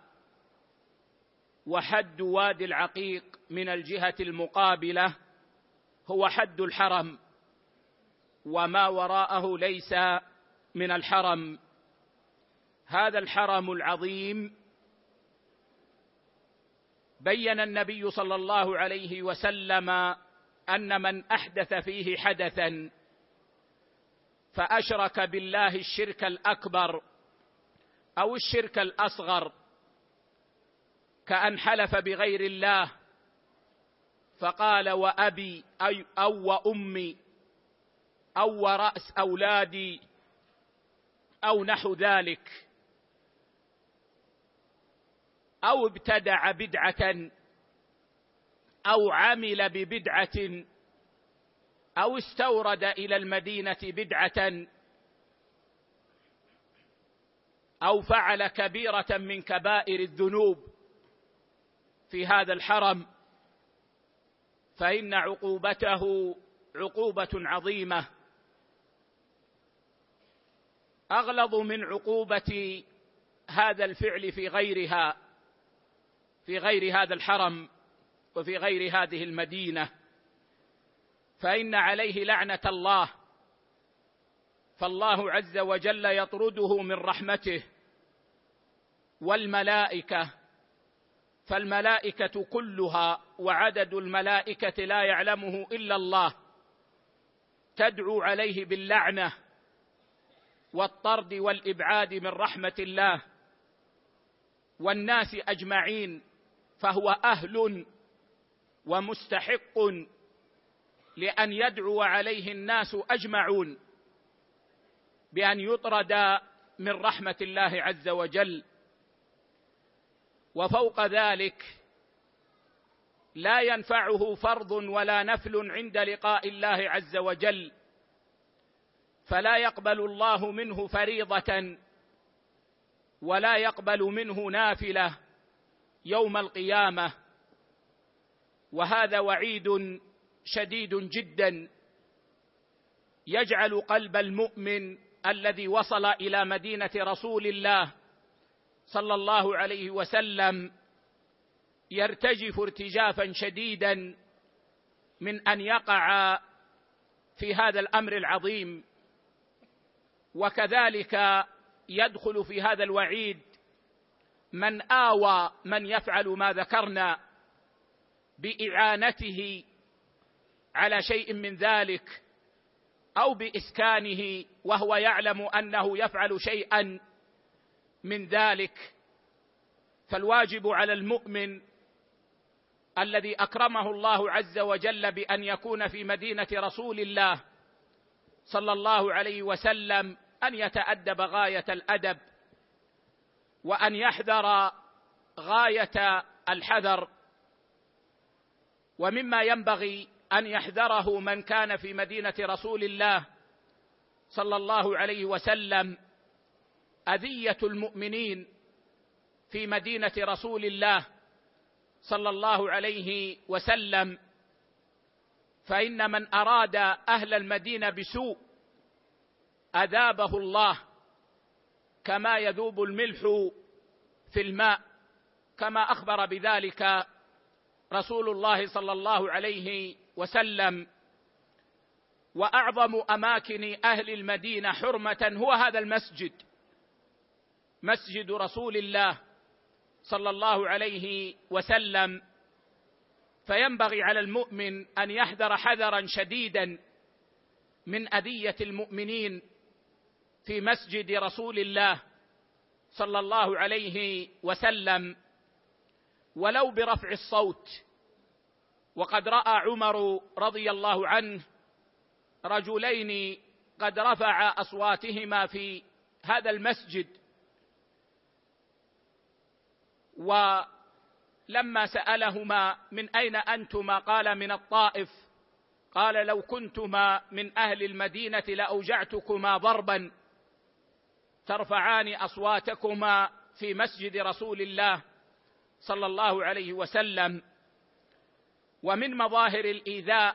وحد وادي العقيق من الجهة المقابلة هو حد الحرم، وما وراءه ليس من الحرم. هذا الحرم العظيم بين النبي صلى الله عليه وسلم أن من أحدث فيه حدثا فأشرك بالله الشرك الأكبر أو الشرك الأصغر، كأن حلف بغير الله فقال وأبي أو وأمي أو ورأس أولادي أو نحو ذلك، أو ابتدع بدعة أو عمل ببدعة أو استورد إلى المدينة بدعة أو فعل كبيرة من كبائر الذنوب في هذا الحرم، فإن عقوبته عقوبة عظيمة، أغلظ من عقوبة هذا الفعل في غيرها في غير هذا الحرم وفي غير هذه المدينة، فإن عليه لعنة الله، فالله عز وجل يطرده من رحمته، والملائكة، فالملائكة كلها وعدد الملائكة لا يعلمه إلا الله تدعو عليه باللعنة والطرد والإبعاد من رحمة الله، والناس أجمعين، فهو أهل ومستحق لأن يدعو عليه الناس أجمعون بأن يطرد من رحمة الله عز وجل. وفوق ذلك لا ينفعه فرض ولا نفل عند لقاء الله عز وجل، فلا يقبل الله منه فريضة ولا يقبل منه نافلة يوم القيامة، وهذا وعيد شديد جدا يجعل قلب المؤمن الذي وصل إلى مدينة رسول الله صلى الله عليه وسلم يرتجف ارتجافا شديدا من أن يقع في هذا الأمر العظيم، وكذلك يدخل في هذا الوعيد من آوى من يفعل ما ذكرنا بإعانته على شيء من ذلك أو بإسكانه وهو يعلم أنه يفعل شيئا من ذلك. فالواجب على المؤمن الذي أكرمه الله عز وجل بأن يكون في مدينة رسول الله صلى الله عليه وسلم أن يتأدب غاية الأدب، وأن يحذر غاية الحذر. ومما ينبغي أن يحذره من كان في مدينة رسول الله صلى الله عليه وسلم أذية المؤمنين في مدينة رسول الله صلى الله عليه وسلم، فإن من أراد أهل المدينة بسوء أذابه الله كما يذوب الملح في الماء، كما أخبر بذلك رسول الله صلى الله عليه وسلم. وأعظم أماكن أهل المدينة حرمة هو هذا المسجد، مسجد رسول الله صلى الله عليه وسلم. فينبغي على المؤمن أن يحذر حذرا شديدا من أذية المؤمنين في مسجد رسول الله صلى الله عليه وسلم، ولو برفع الصوت. وقد رأى عمر رضي الله عنه رجلين قد رفع أصواتهما في هذا المسجد، ولما سألهما من أين أنتما قال من الطائف، قال لو كنتما من أهل المدينة لأوجعتكما ضربا ترفعان أصواتكما في مسجد رسول الله صلى الله عليه وسلم. ومن مظاهر الإيذاء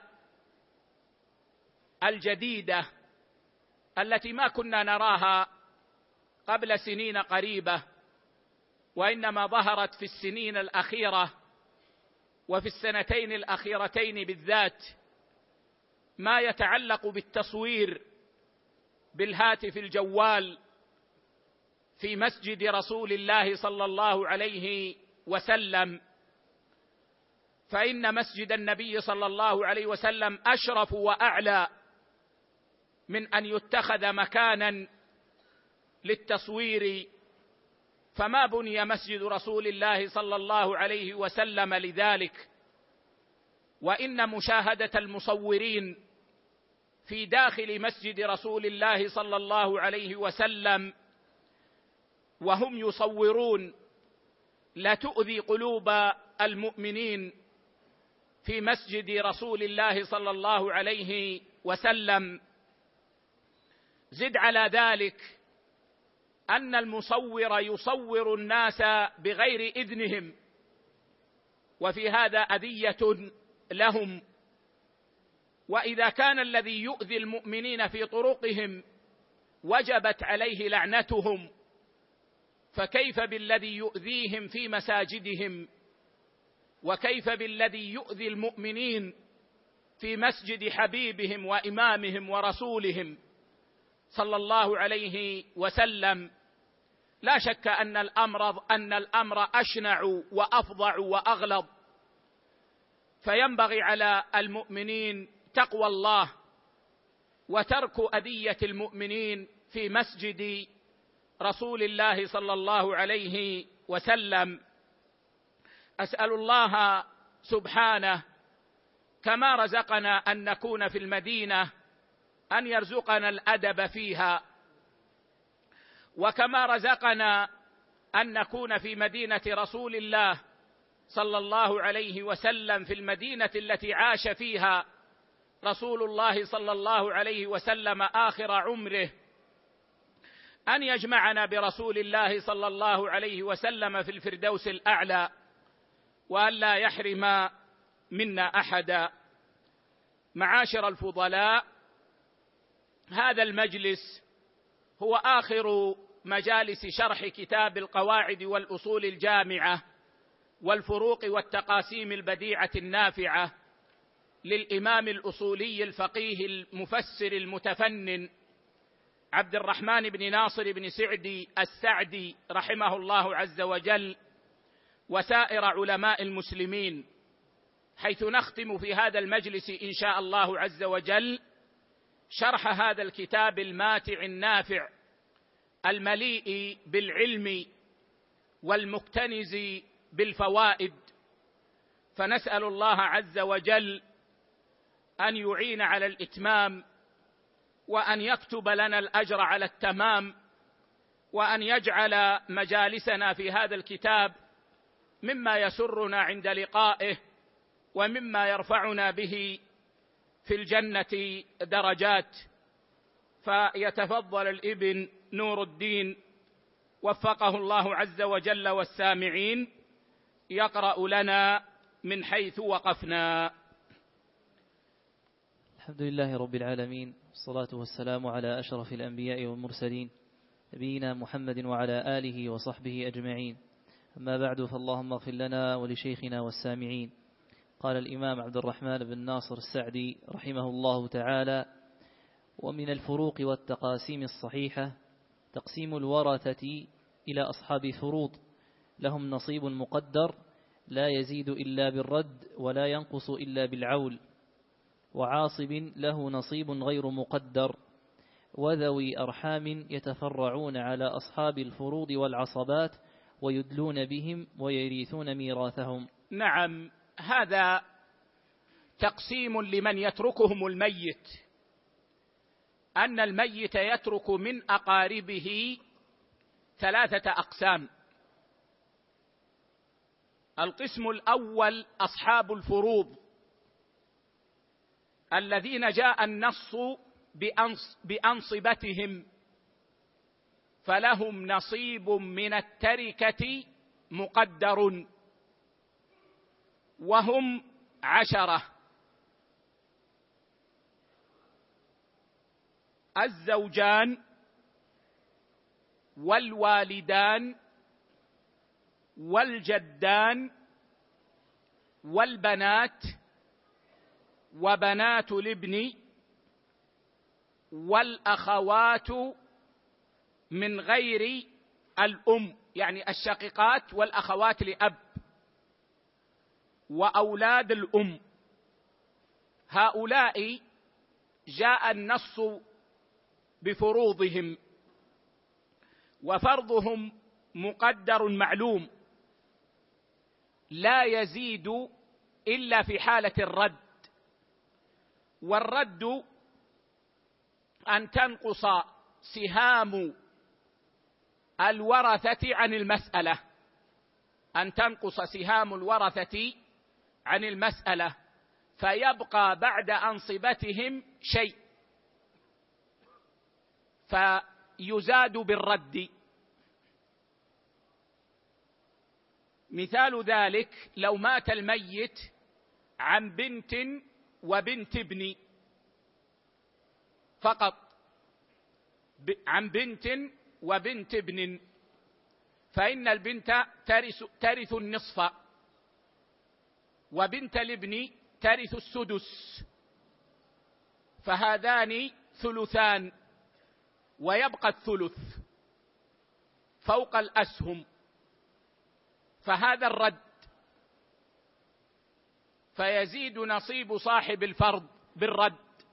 الجديدة التي ما كنا نراها قبل سنين قريبة، وإنما ظهرت في السنين الأخيرة وفي السنتين الأخيرتين بالذات، ما يتعلق بالتصوير بالهاتف الجوال في مسجد رسول الله صلى الله عليه وسلم. فإن مسجد النبي صلى الله عليه وسلم أشرف وأعلى من أن يتخذ مكانا للتصوير، فما بني مسجد رسول الله صلى الله عليه وسلم لذلك. وإن مشاهدة المصورين في داخل مسجد رسول الله صلى الله عليه وسلم وهم يصورون لا تؤذي قلوب المؤمنين في مسجد رسول الله صلى الله عليه وسلم. زد على ذلك أن المصور يصور الناس بغير إذنهم، وفي هذا أذية لهم. وإذا كان الذي يؤذي المؤمنين في طرقهم وجبت عليه لعنتهم، فكيف بالذي يؤذيهم في مساجدهم؟ وكيف بالذي يؤذي المؤمنين في مسجد حبيبهم وإمامهم ورسولهم صلى الله عليه وسلم؟ لا شك أن الأمر أن الأمر أشنع وأفظع وأغلظ، فينبغي على المؤمنين تقوى الله وترك أذية المؤمنين في مسجد رسول الله صلى الله عليه وسلم. أسأل الله سبحانه كما رزقنا أن نكون في المدينة أن يرزقنا الأدب فيها، وكما رزقنا أن نكون في مدينة رسول الله صلى الله عليه وسلم في المدينة التي عاش فيها رسول الله صلى الله عليه وسلم آخر عمره، أن يجمعنا برسول الله صلى الله عليه وسلم في الفردوس الأعلى، وأن لا يحرم منا أحدا. معاشر الفضلاء، هذا المجلس هو آخر مجالس شرح كتاب القواعد والأصول الجامعة والفروق والتقاسيم البديعة النافعة للإمام الأصولي الفقيه المفسر المتفنن عبد الرحمن بن ناصر بن سعدي السعدي رحمه الله عز وجل، وسائر علماء المسلمين، حيث نختم في هذا المجلس إن شاء الله عز وجل شرح هذا الكتاب الماتع النافع المليء بالعلم والمكتنز بالفوائد. فنسأل الله عز وجل أن يعين على الإتمام، وأن يكتب لنا الأجر على التمام، وأن يجعل مجالسنا في هذا الكتاب مما يسرنا عند لقائه، ومما يرفعنا به في الجنة درجات. فيتفضل الابن نور الدين وفقه الله عز وجل والسامعين يقرأ لنا من حيث وقفنا. الحمد لله رب العالمين، والصلاة والسلام على أشرف الأنبياء والمرسلين نبينا محمد وعلى آله وصحبه أجمعين. أما بعد، فاللهم اغفر لنا ولشيخنا والسامعين. قال الإمام عبد الرحمن بن ناصر السعدي رحمه الله تعالى: ومن الفروق والتقاسيم الصحيحة تقسيم الورثة إلى أصحاب فروض لهم نصيب مقدر لا يزيد إلا بالرد ولا ينقص إلا بالعول، وعاصب له نصيب غير مقدر، وذوي أرحام يتفرعون على أصحاب الفروض والعصبات ويدلون بهم ويريثون ميراثهم. نعم، هذا تقسيم لمن يتركهم الميت، أن الميت يترك من أقاربه ثلاثة أقسام. القسم الأول أصحاب الفروض الذين جاء النص بأنصبتهم، فلهم نصيب من التركة مقدر، وهم عشرة: الزوجان والوالدان والجدان والبنات وبنات الابن والأخوات من غير الأم، يعني الشقيقات والأخوات لأب، وأولاد الأم. هؤلاء جاء النص بفروضهم، وفرضهم مقدر معلوم لا يزيد إلا في حالة الرد، والرد أن تنقص سهام الورثة عن المسألة، أن تنقص سهام الورثة عن المسألة، فيبقى بعد أنصبتهم شيء فيزاد بالرد. مثال ذلك: لو مات الميت عن بنت وبنت ابن فقط، عن بنت وبنت ابن، فإن البنت ترث, ترث النصف، وبنت الابن ترث السدس، فهذان ثلثان، ويبقى الثلث فوق الأسهم، فهذا الرد، فيزيد نصيب صاحب الفرض بالرد،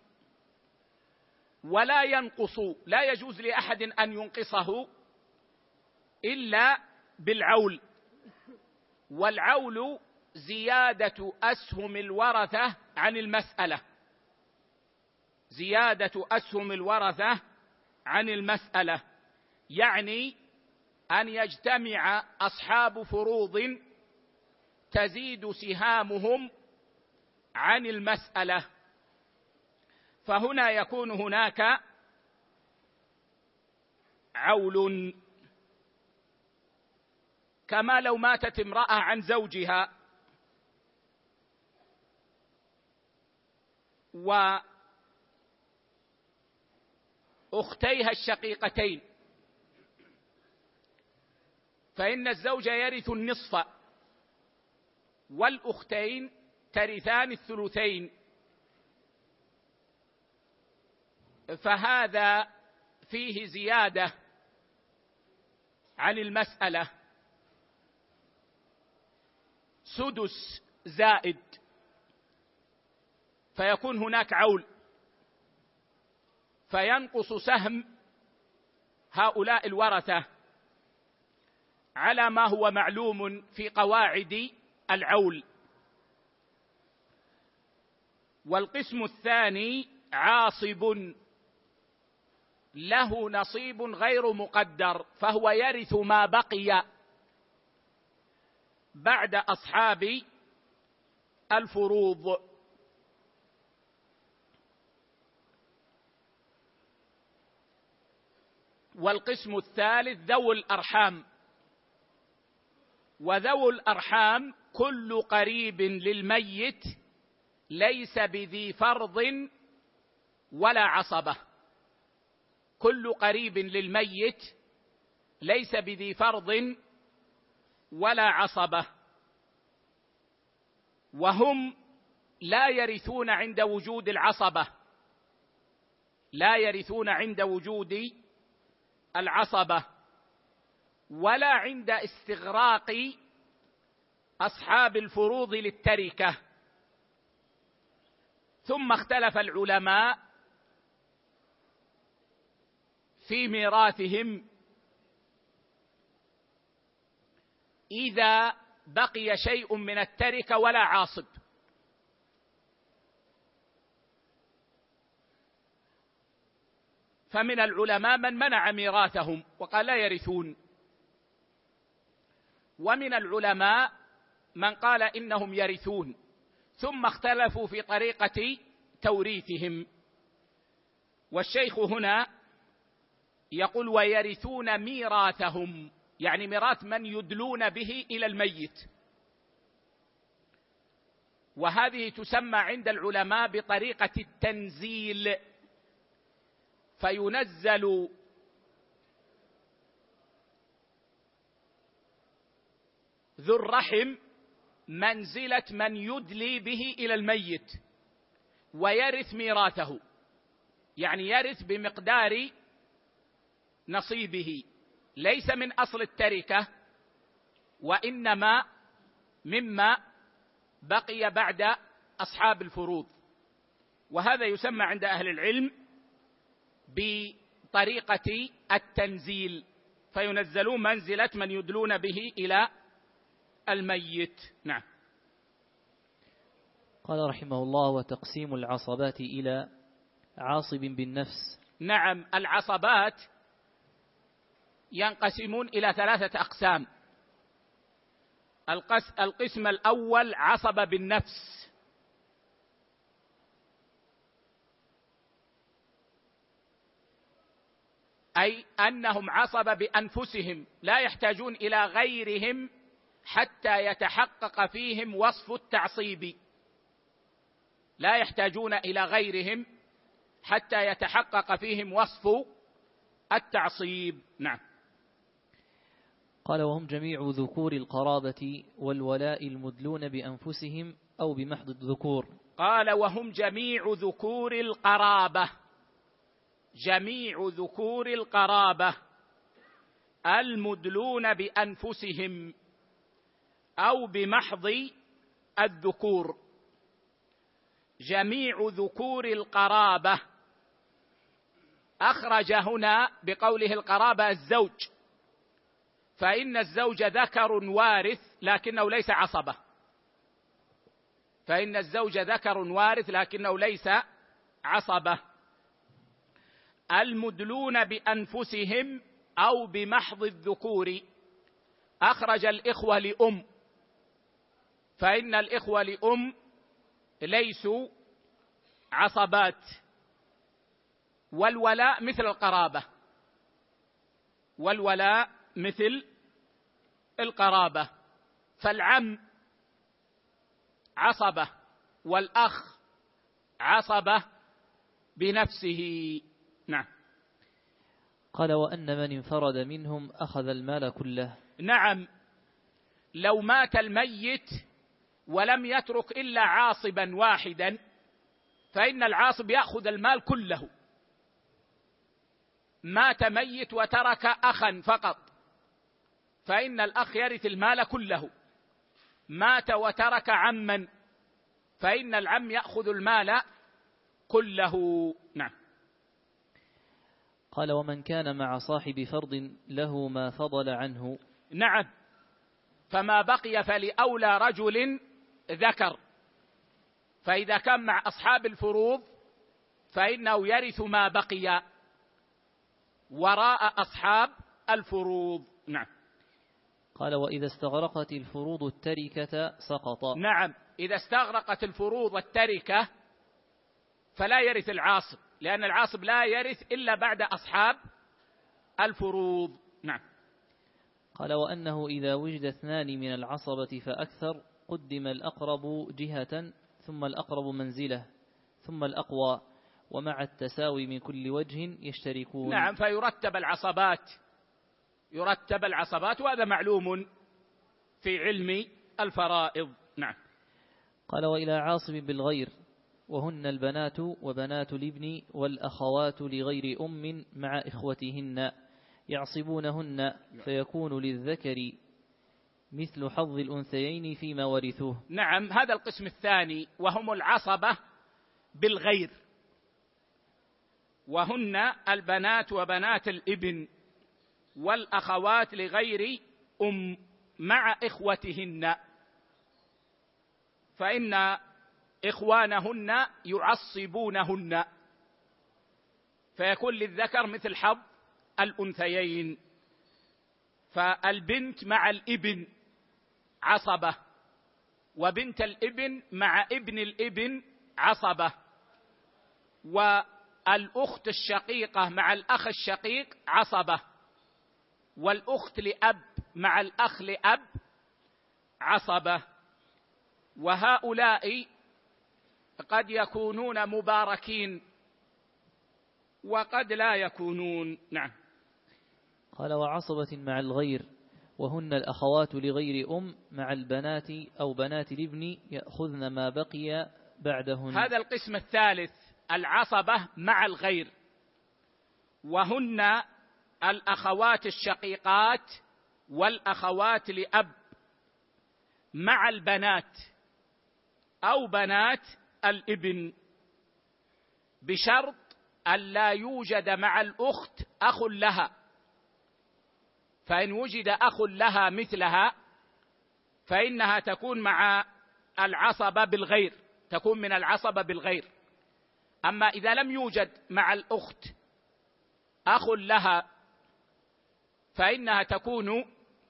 ولا ينقص، لا يجوز لأحد أن ينقصه إلا بالعول، والعول زيادة أسهم الورثة عن المسألة، زيادة أسهم الورثة عن المسألة، يعني أن يجتمع أصحاب فروض تزيد سهامهم عن المسألة، فهنا يكون هناك عول. كما لو ماتت امرأة عن زوجها وأختيها الشقيقتين، فإن الزوج يرث النصف، والأختين ترثان الثلثين، فهذا فيه زيادة عن المسألة، سدس زائد، فيكون هناك عول، فينقص سهم هؤلاء الورثة على ما هو معلوم في قواعد العول. والقسم الثاني عاصب له نصيب غير مقدر، فهو يرث ما بقي بعد أصحاب الفروض. والقسم الثالث ذو الأرحام، وذو الأرحام كل قريب للميت ليس بذي فرض ولا عصبة، كل قريب للميت ليس بذي فرض ولا عصبة، وهم لا يرثون عند وجود العصبة، لا يرثون عند وجود العصبة ولا عند استغراق أصحاب الفروض للتركة. ثم اختلف العلماء في ميراثهم إذا بقي شيء من التركة ولا عاصب. فمن العلماء من منع ميراثهم وقال لا يرثون، ومن العلماء من قال إنهم يرثون، ثم اختلفوا في طريقة توريثهم. والشيخ هنا يقول ويرثون ميراثهم، يعني ميراث من يدلون به إلى الميت، وهذه تسمى عند العلماء بطريقة التنزيل، فينزل ذو الرحم منزلة من يدلي به إلى الميت ويرث ميراثه، يعني يرث بمقدار نصيبه، ليس من أصل التركة وإنما مما بقي بعد أصحاب الفروض. وهذا يسمى عند أهل العلم بطريقة التنزيل، فينزلون منزلة من يدلون به إلى الميت. نعم. قال رحمه الله وتقسيم العصبات إلى عاصب بالنفس. نعم، العصبات ينقسمون إلى ثلاثة أقسام. القسم الأول عصب بالنفس، أي أنهم عصب بأنفسهم لا يحتاجون إلى غيرهم حتى يتحقق فيهم وصف التعصيب، لا يحتاجون إلى غيرهم حتى يتحقق فيهم وصف التعصيب. نعم. قال وهم جميع ذكور القرابة والولاء المدلون بأنفسهم أو بمحض الذكور. قال وهم جميع ذكور القرابة، جميع ذكور القرابة المدلون بأنفسهم أو بمحض الذكور. جميع ذكور القرابة أخرج هنا بقوله القرابة الزوج، فإن الزوج ذكر وارث لكنه ليس عصبة، فإن الزوج ذكر وارث لكنه ليس عصبة. المدلون بأنفسهم أو بمحض الذكور أخرج الإخوة لأم، فإن الإخوة لأم ليسوا عصبات. والولاء مثل القرابة، والولاء مثل القرابة، فالعم عصبة والأخ عصبة بنفسه. نعم. قال وأن من انفرد منهم أخذ المال كله. نعم، لو مات الميت ولم يترك إلا عاصبا واحدا فإن العاصب يأخذ المال كله، مات ميت وترك أخا فقط فإن الأخ يرث المال كله. مات وترك عما فإن العم يأخذ المال كله. نعم. قال ومن كان مع صاحب فرض له ما فضل عنه. نعم، فما بقي فلأولى رجل ذكر، فإذا كان مع أصحاب الفروض فإنه يرث ما بقي وراء أصحاب الفروض. نعم. قال وإذا استغرقت الفروض التركة سقط. نعم، إذا استغرقت الفروض التركة فلا يرث العاصب، لأن العاصب لا يرث إلا بعد أصحاب الفروض. نعم. قال وأنه إذا وجد اثنان من العصبة فأكثر قدم الأقرب جهة ثم الأقرب منزلة ثم الأقوى، ومع التساوي من كل وجه يشتركون. نعم، فيرتب العصبات يرتب العصبات وهذا معلوم في علم الفرائض. نعم. قال وإلى عاصب بالغير وهن البنات وبنات الابن والأخوات لغير أم مع إخوتهن يعصبونهن فيكون للذكر مثل حظ الأنثيين فيما ورثوه. نعم، هذا القسم الثاني وهم العصبة بالغير، وهن البنات وبنات الابن والأخوات لغير أم مع إخوتهن، فإن إخوانهن يعصبونهن فيكون للذكر مثل حظ الأنثيين. فالبنت مع الابن عصبة، وبنت الابن مع ابن الابن عصبة، والأخت الشقيقة مع الأخ الشقيق عصبة، والأخت لأب مع الأخ لأب عصبة. وهؤلاء قد يكونون مباركين وقد لا يكونون. نعم. قال وعصبة مع الغير وهن الأخوات لغير أم مع البنات أو بنات الابن يأخذن ما بقي بعدهن. هذا القسم الثالث العصبة مع الغير، وهن الأخوات الشقيقات والأخوات لأب مع البنات أو بنات الابن، بشرط أن لا يوجد مع الأخت أخ لها، فإن وجد أخ لها مثلها فإنها تكون مع العصبة بالغير، تكون من العصبة بالغير. أما إذا لم يوجد مع الأخت أخ لها فإنها تكون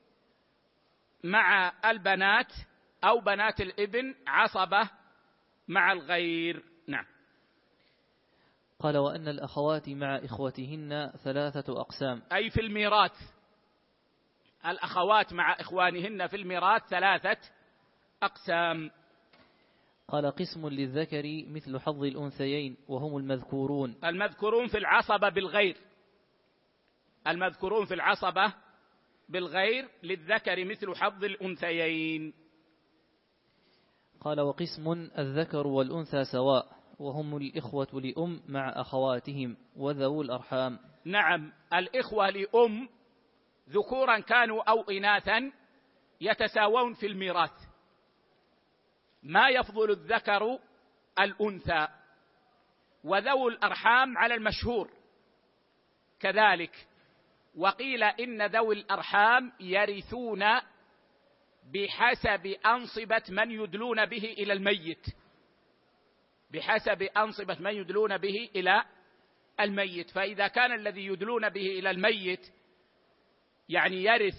مع البنات أو بنات الابن عصبة مع الغير. نعم. قال وأن الأخوات مع إخوتهن ثلاثة أقسام، أي في الميراث، الأخوات مع إخوانهن في الميراث ثلاثة أقسام. قال قسم للذكر مثل حظ الأنثيين وهم المذكورون. المذكورون في العصبة بالغير، المذكورون في العصبة بالغير للذكر مثل حظ الأنثيين. قال وقسم الذكر والأنثى سواء وهم الإخوة لأم مع أخواتهم وذو الأرحام. نعم، الإخوة لأم ذكورا كانوا أو إناثا يتساوون في الميراث، ما يفضل الذكر الأنثى، وذو الأرحام على المشهور كذلك. وقيل إن ذوي الأرحام يرثون بحسب أنصبة من يدلون به إلى الميت، بحسب أنصبة من يدلون به إلى الميت. فإذا كان الذي يدلون به إلى الميت يعني يرث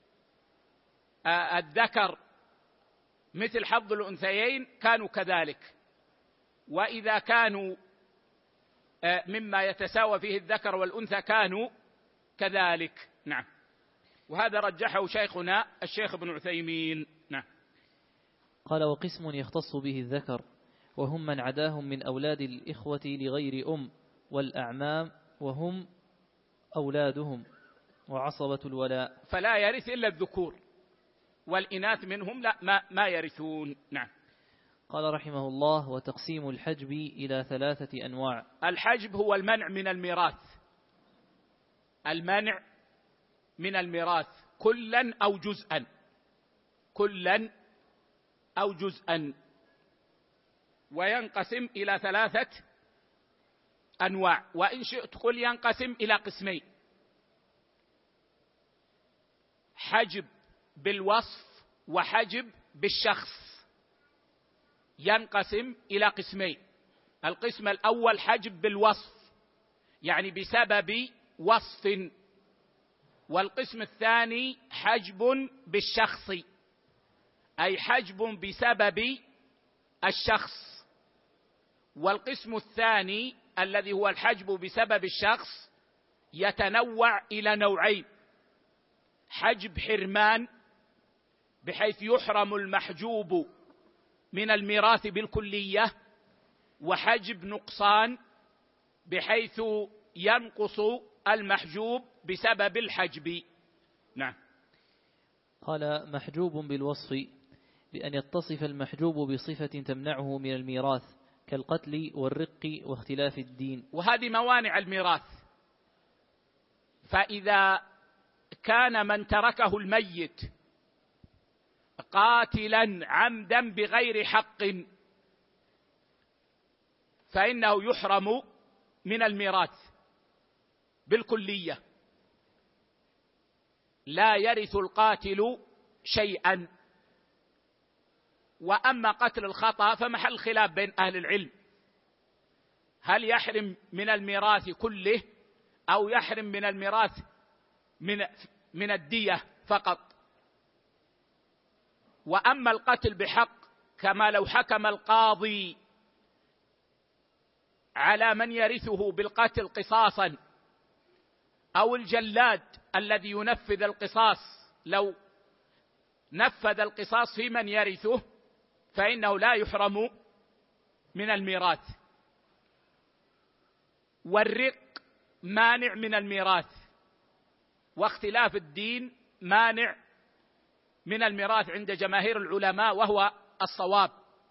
الذكر مثل حظ الأنثيين كانوا كذلك، وإذا كانوا مما يتساوى فيه الذكر والأنثى كانوا كذلك. نعم. وهذا رجحه شيخنا الشيخ ابن عثيمين. نعم. قال وقسم يختص به الذكر وهم من عداهم من أولاد الإخوة لغير أم والأعمام وهم أولادهم وعصبة الولاء، فلا يرث إلا الذكور، والإناث منهم لا ما, ما يرثون. نعم. قال رحمه الله وتقسيم الحجب إلى ثلاثة أنواع. الحجب هو المنع من الميراث، المنع من الميراث كلا أو جزءا، كلا أو جزءا. وينقسم إلى ثلاثة أنواع، وإن شئت قل ينقسم إلى قسمين: حجب بالوصف وحجب بالشخص. ينقسم إلى قسمين: القسم الأول حجب بالوصف، يعني بسبب وصف، والقسم الثاني حجب بالشخص، أي حجب بسبب الشخص. والقسم الثاني الذي هو الحجب بسبب الشخص يتنوع إلى نوعين: حجب حرمان بحيث يحرم المحجوب من الميراث بالكلية، وحجب نقصان بحيث ينقص المحجوب بسبب الحجب. نعم. قال: محجوب بالوصف بأن يتصف المحجوب بصفة تمنعه من الميراث كالقتل والرق واختلاف الدين. وهذه موانع الميراث. فإذا كان من تركه الميت قاتلا عمدا بغير حق فإنه يحرم من الميراث بالكلية، لا يرث القاتل شيئا. وأما قتل الخطأ فمحل خلاف بين أهل العلم، هل يحرم من الميراث كله أو يحرم من الميراث من من الدية فقط. وأما القتل بحق كما لو حكم القاضي على من يرثه بالقتل قصاصا، أو الجلاد الذي ينفذ القصاص لو نفذ القصاص في من يرثه فإنه لا يحرم من الميراث. والرق مانع من الميراث، واختلاف الدين مانع من الميراث عند جماهير العلماء، وهو الصواب.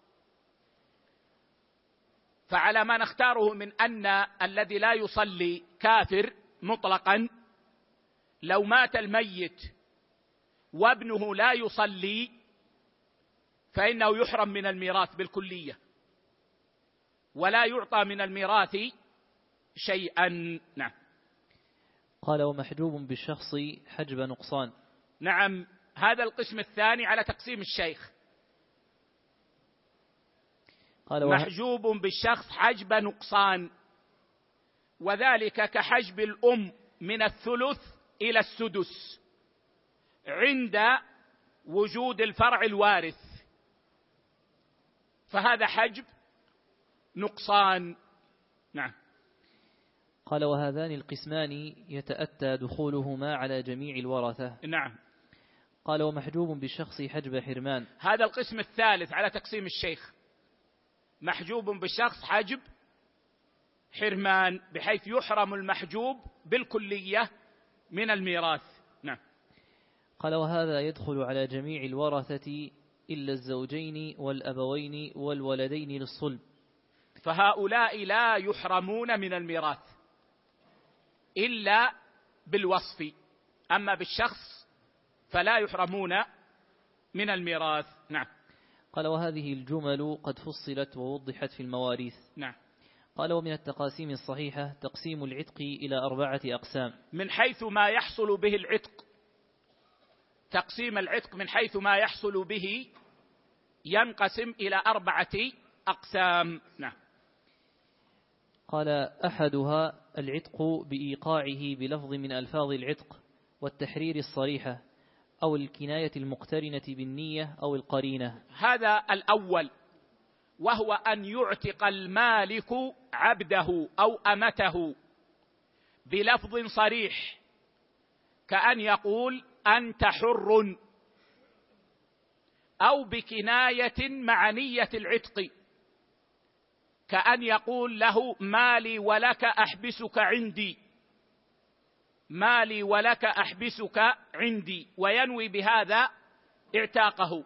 فعلى ما نختاره من أن الذي لا يصلي كافر مطلقا، لو مات الميت وابنه لا يصلي فإنه يحرم من الميراث بالكلية، ولا يعطى من الميراث شيئا. نعم. قال: ومحجوب بالشخص حجب نقصان. نعم، هذا القسم الثاني على تقسيم الشيخ. قال: محجوب بالشخص حجب نقصان، وذلك كحجب الأم من الثلث إلى السدس عند وجود الفرع الوارث، فهذا حجب نقصان. نعم. قال: وهذان القسمان يتأتى دخولهما على جميع الورثة. نعم. قال: ومحجوب بالشخص حجب حرمان. هذا القسم الثالث على تقسيم الشيخ: محجوب بالشخص حجب حرمان بحيث يحرم المحجوب بالكلية من الميراث. نعم. قال: وهذا يدخل على جميع الورثة إلا الزوجين والأبوين والولدين للصلب، فهؤلاء لا يحرمون من الميراث إلا بالوصف، أما بالشخص فلا يحرمون من الميراث. نعم. قال: وهذه الجمل قد فصلت ووضحت في المواريث. نعم. قال: ومن التقاسيم الصحيحة تقسيم العتق إلى أربعة أقسام. من حيث ما يحصل به العتق، تقسيم العتق من حيث ما يحصل به ينقسم إلى أربعة أقسام. نعم. قال: أحدها العتق بإيقاعه بلفظ من ألفاظ العتق والتحرير الصريحة أو الكناية المقترنة بالنية أو القرينة. هذا الأول، وهو أن يعتق المالك عبده أو أمته بلفظ صريح، كأن يقول أنت حر، أو بكناية مع نية العتق، كأن يقول له مالي ولك أحبسك عندي، مالي ولك أحبسك عندي، وينوي بهذا اعتاقه،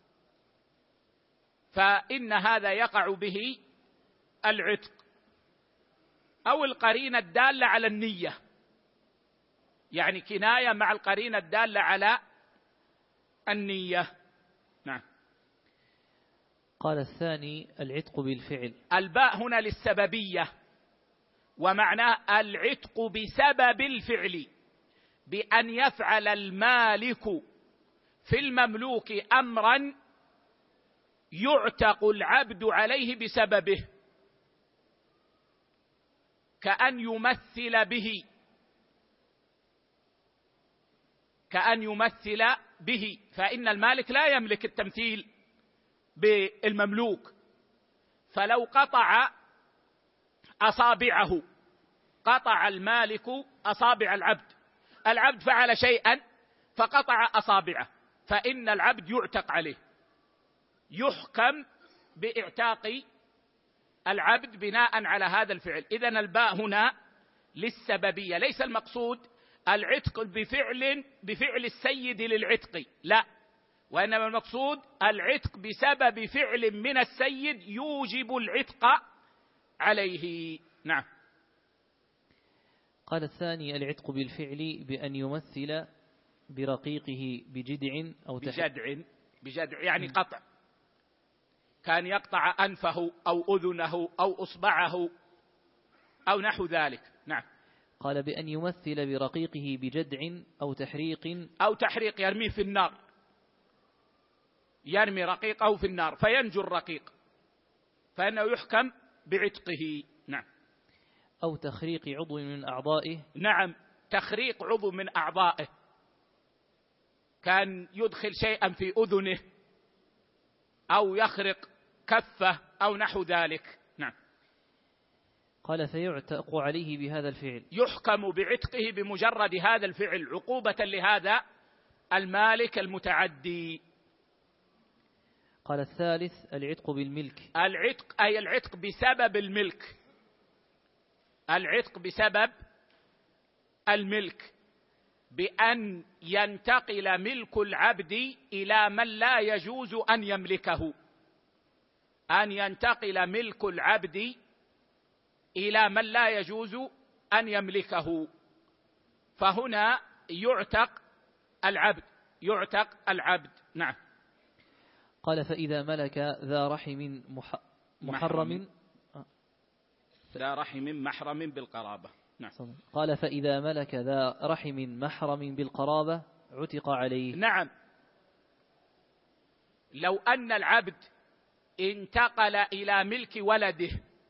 فإن هذا يقع به العتق. أو القرينة الدالة على النية، يعني كناية مع القرينة الدالة على النية. نعم. قال الثاني العتق بالفعل. الباء هنا للسببية، ومعناه العتق بسبب الفعل، بأن يفعل المالك في المملوك أمرا يعتق العبد عليه بسببه، كأن يمثل به، كأن يمثل به، فإن المالك لا يملك التمثيل بالمملوك، فلو قطع أصابعه، قطع المالك أصابع العبد، العبد فعل شيئا فقطع أصابعه، فإن العبد يعتق عليه، يحكم باعتاق العبد بناء على هذا الفعل. إذن الباء هنا للسببية، ليس المقصود العتق بفعل بفعل السيد للعتق، لا، وإنما المقصود العتق بسبب فعل من السيد يوجب العتق عليه. نعم. قال الثاني العتق بالفعل بأن يمثل برقيقه بجدع أو بجدع بجدع يعني قطع، كان يقطع أنفه أو أذنه أو أصبعه أو نحو ذلك. نعم. قال بأن يمثل برقيقه بجدع أو تحريق، أو تحريق يرميه في النار، يرمي رقيقه في النار فينجو الرقيق، فإنه يحكم بعتقه. نعم. أو تخريق عضو من أعضائه. نعم، تخريق عضو من أعضائه، كان يدخل شيئا في أذنه أو يخرق كفه أو نحو ذلك. نعم. قال فيعتق عليه بهذا الفعل، يحكم بعتقه بمجرد هذا الفعل عقوبة لهذا المالك المتعدي. قال الثالث العتق بالملك. العتق أي العتق بسبب الملك، العتق بسبب الملك، بأن ينتقل ملك العبد إلى من لا يجوز أن يملكه، أن ينتقل ملك العبد إلى من لا يجوز أن يملكه، فهنا يعتق العبد، يعتق العبد. نعم. قال فإذا ملك ذا رحم مح... محرم ذا رحم محرم بالقرابة. نعم. قال فإذا ملك ذا رحم محرم بالقرابة عتق عليه. نعم. لو أن العبد انتقل إلى ملك ولده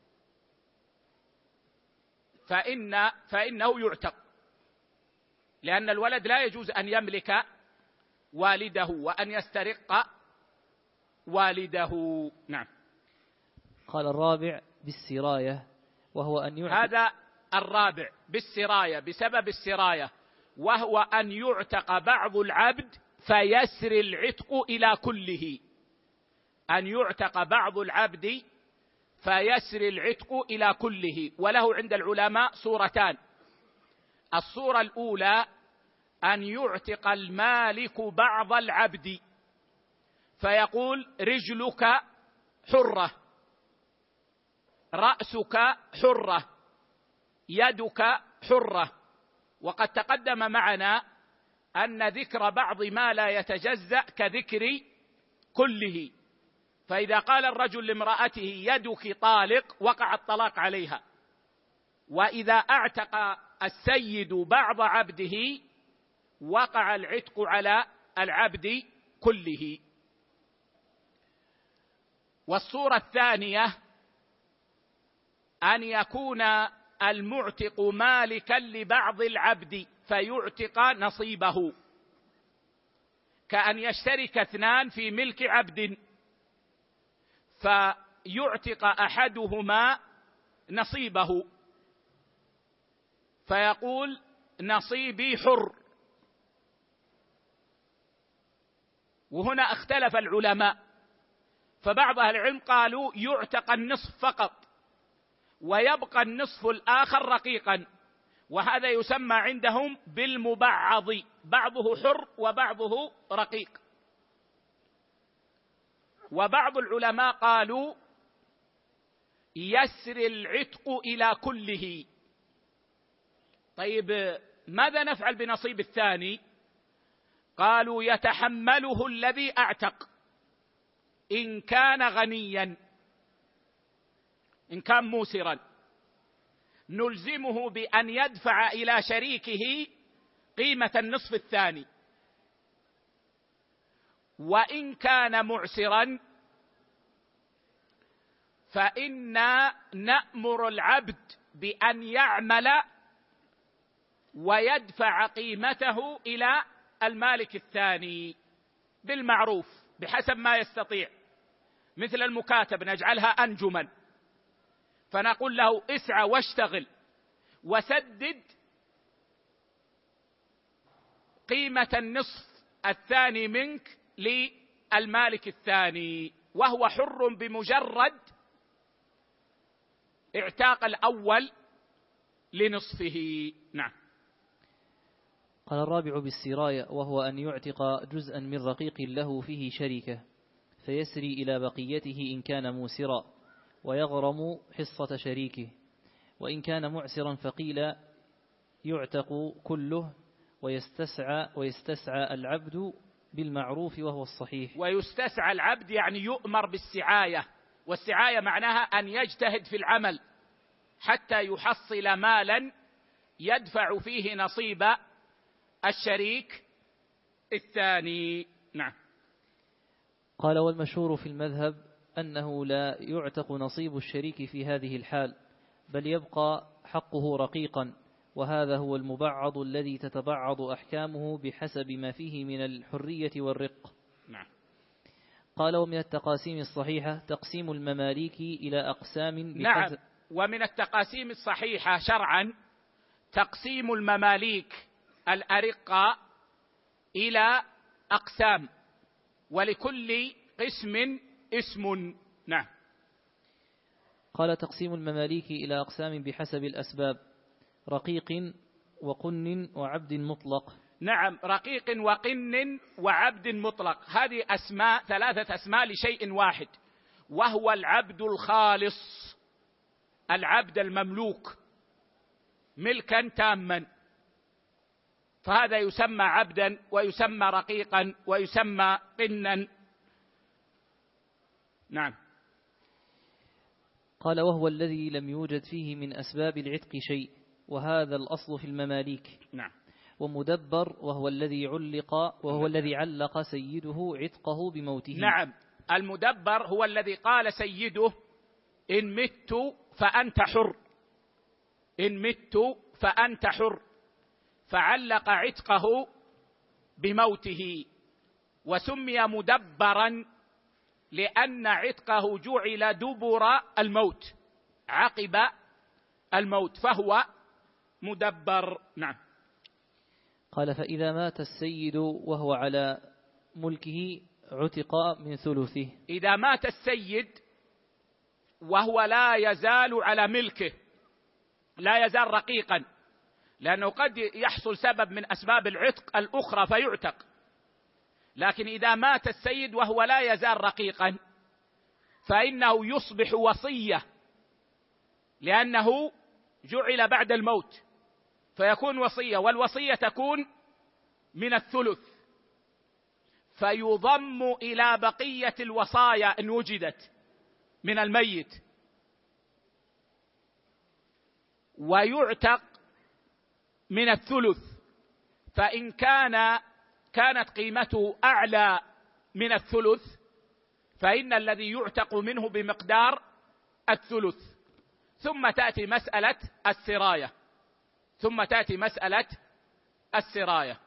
فإن فإنه يعتق، لأن الولد لا يجوز أن يملك والده وأن يسترق والده. نعم. قال الرابع بالسراية، وهو أن يعتق. هذا الرابع بالسراية، بسبب السراية، وهو أن يعتق بعض العبد فيسري العتق إلى كله، أن يعتق بعض العبد فيسري العتق إلى كله. وله عند العلماء صورتان، الصورة الأولى أن يعتق المالك بعض العبد فيقول رجلك حرة، رأسك حرة، يدك حرة، وقد تقدم معنا أن ذكر بعض ما لا يتجزأ كذكر كله، فإذا قال الرجل لامرأته يدك طالق وقع الطلاق عليها، وإذا اعتق السيد بعض عبده وقع العتق على العبد كله. والصورة الثانية أن يكون المعتق مالكا لبعض العبد فيعتق نصيبه، كأن يشترك اثنان في ملك عبد فيعتق أحدهما نصيبه فيقول نصيبي حر. وهنا اختلف العلماء، فبعض أهل العلم قالوا يعتق النصف فقط ويبقى النصف الآخر رقيقا، وهذا يسمى عندهم بالمبعض، بعضه حر وبعضه رقيق. وبعض العلماء قالوا يسري العتق إلى كله. طيب ماذا نفعل بنصيب الثاني؟ قالوا يتحمله الذي أعتق إن كان غنيا، إن كان موسرا نلزمه بأن يدفع إلى شريكه قيمة النصف الثاني، وإن كان معسرا فإنا نأمر العبد بأن يعمل ويدفع قيمته إلى المالك الثاني بالمعروف بحسب ما يستطيع، مثل المكاتب نجعلها أنجما، فنقول له اسعى واشتغل وسدد قيمة النصف الثاني منك للمالك الثاني، وهو حر بمجرد اعتاق الأول لنصفه. نعم. قال الرابع بالسراية، وهو أن يعتق جزءا من رقيق له فيه شركة فيسري إلى بقيته إن كان موسرا، ويغرم حصة شريكه، وإن كان معسرا فقيل يعتق كله ويستسعى, ويستسعى العبد بالمعروف وهو الصحيح. ويستسعى العبد يعني يؤمر بالسعاية، والسعاية معناها أن يجتهد في العمل حتى يحصل مالا يدفع فيه نصيب الشريك الثاني. نعم. قال والمشهور في المذهب أنه لا يعتق نصيب الشريك في هذه الحال، بل يبقى حقه رقيقا، وهذا هو المبعض الذي تتبعض أحكامه بحسب ما فيه من الحرية والرق. نعم. قال ومن التقاسيم الصحيحة تقسيم المماليك إلى أقسام. نعم. ومن التقاسيم الصحيحة شرعا تقسيم المماليك الأرقاء إلى أقسام، ولكل قسم اسم. نعم. قال تقسيم المماليك إلى أقسام بحسب الأسباب، رقيق وقن وعبد مطلق. نعم، رقيق وقن وعبد مطلق، هذه أسماء، ثلاثة أسماء لشيء واحد، وهو العبد الخالص، العبد المملوك ملكا تاما، فهذا يسمى عبدا ويسمى رقيقا ويسمى قنا. نعم. قال وهو الذي لم يوجد فيه من أسباب العتق شيء، وهذا الأصل في المماليك. نعم. ومدبر وهو الذي علق وهو الذي علق سيده عتقه بموته. نعم. المدبر هو الذي قال سيده إن مت فأنت حر، إن مت فأنت حر، فعلق عتقه بموته، وسمي مدبرا لأن عتقه جعل دبر الموت، عقب الموت، فهو مدبر. نعم. قال فإذا مات السيد وهو على ملكه عتق من ثلثه. إذا مات السيد وهو لا يزال على ملكه، لا يزال رقيقا، لأنه قد يحصل سبب من أسباب العتق الأخرى فيعتق، لكن إذا مات السيد وهو لا يزال رقيقا فإنه يصبح وصية، لأنه جعل بعد الموت فيكون وصية، والوصية تكون من الثلث، فيضم إلى بقية الوصايا إن وجدت من الميت، ويعتق من الثلث، فإن كان كانت قيمته أعلى من الثلث فإن الذي يعتق منه بمقدار الثلث. ثم تأتي مسألة السراية، ثم تأتي مسألة السراية.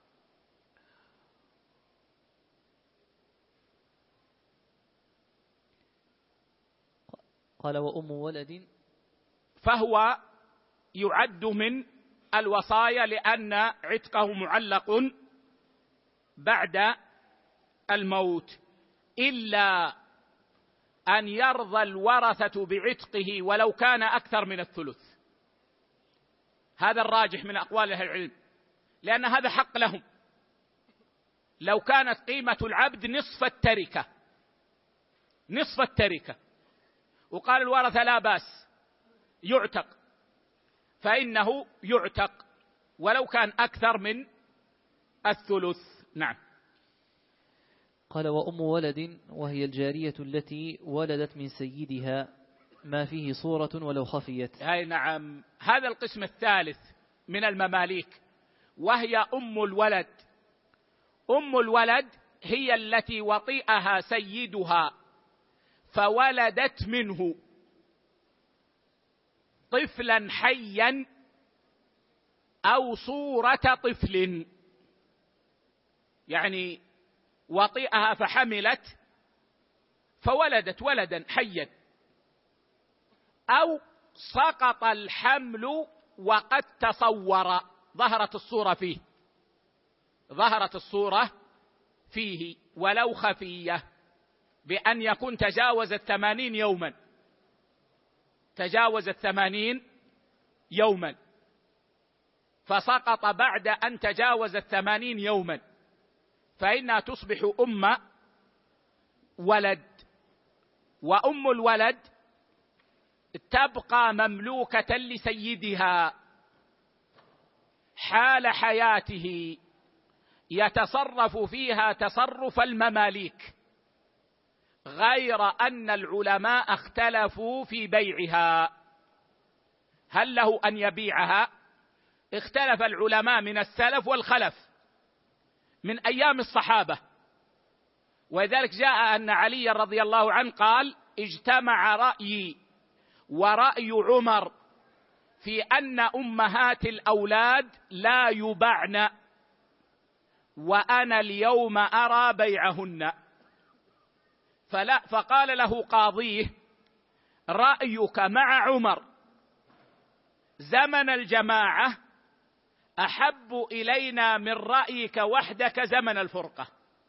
قال وأم ولد، فهو يعد من الوصايا لأن عتقه معلق بعد الموت، إلا أن يرضى الورثة بعتقه ولو كان أكثر من الثلث. هذا الراجح من أقوال أهل العلم، لأن هذا حق لهم. لو كانت قيمة العبد نصف التركة، نصف التركة، وقال الورثة لا بأس يعتق، فإنه يعتق، ولو كان أكثر من الثلث. نعم. قال وأم ولد وهي الجارية التي ولدت من سيدها ما فيه صورة ولو خفيت. هاي نعم، هذا القسم الثالث من المماليك، وهي أم الولد. أم الولد هي التي وطئها سيدها فولدت منه طفلا حيا أو صورة طفل، يعني وطئها فحملت فولدت ولدا حيا، أو سقط الحمل وقد تصور، ظهرت الصورة فيه ظهرت الصورة فيه ولو خفية، بأن يكون تجاوز الثمانين يوما تجاوز الثمانين يوما فسقط بعد أن تجاوز الثمانين يوما، فإنها تصبح أم ولد. وأم الولد تبقى مملوكة لسيدها حال حياته، يتصرف فيها تصرف المماليك، غير أن العلماء اختلفوا في بيعها. هل له أن يبيعها؟ اختلف العلماء من السلف والخلف من أيام الصحابة، ولذلك جاء أن علي رضي الله عنه قال: اجتمع رأيي ورأي عمر في أن أمهات الأولاد لا يباعن، وأنا اليوم أرى بيعهن. فلا فقال له قاضيه: رأيك مع عمر زمن الجماعة أحب إلينا من رأيك وحدك زمن الفرقة.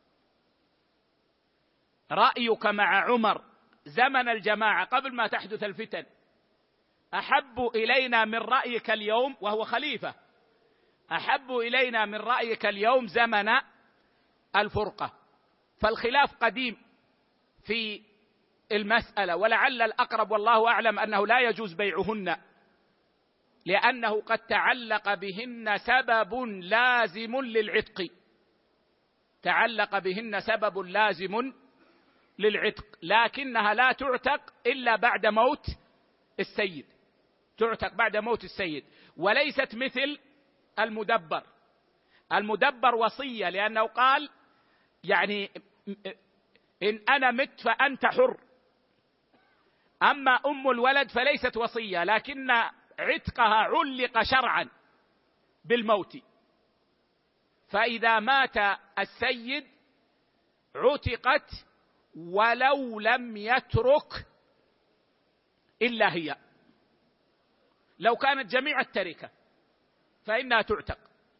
رأيك مع عمر زمن الجماعة قبل ما تحدث الفتن أحب إلينا من رأيك اليوم، وهو خليفة، أحب إلينا من رأيك اليوم زمن الفرقة. فالخلاف قديم في المسألة، ولعل الأقرب والله أعلم أنه لا يجوز بيعهن، لأنه قد تعلق بهن سبب لازم للعتق تعلق بهن سبب لازم للعتق لكنها لا تعتق إلا بعد موت السيد، تعتق بعد موت السيد، وليست مثل المدبر. المدبر وصية، لأنه قال يعني إن أنا مت فأنت حر. أما أم الولد فليست وصية، لكن عتقها علق شرعا بالموت، فإذا مات السيد عتقت ولو لم يترك إلا هي. لو كانت جميع التركة فإنها تعتق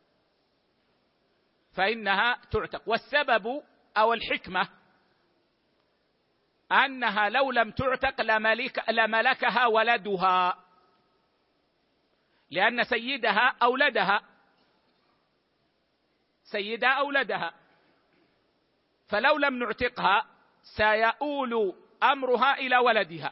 فإنها تعتق والسبب أو الحكمة أنها لو لم تعتق لملك لملكها ولدها، لأن سيدها أولدها سيدها أولدها فلو لم نعتقها سيؤول أمرها إلى ولدها.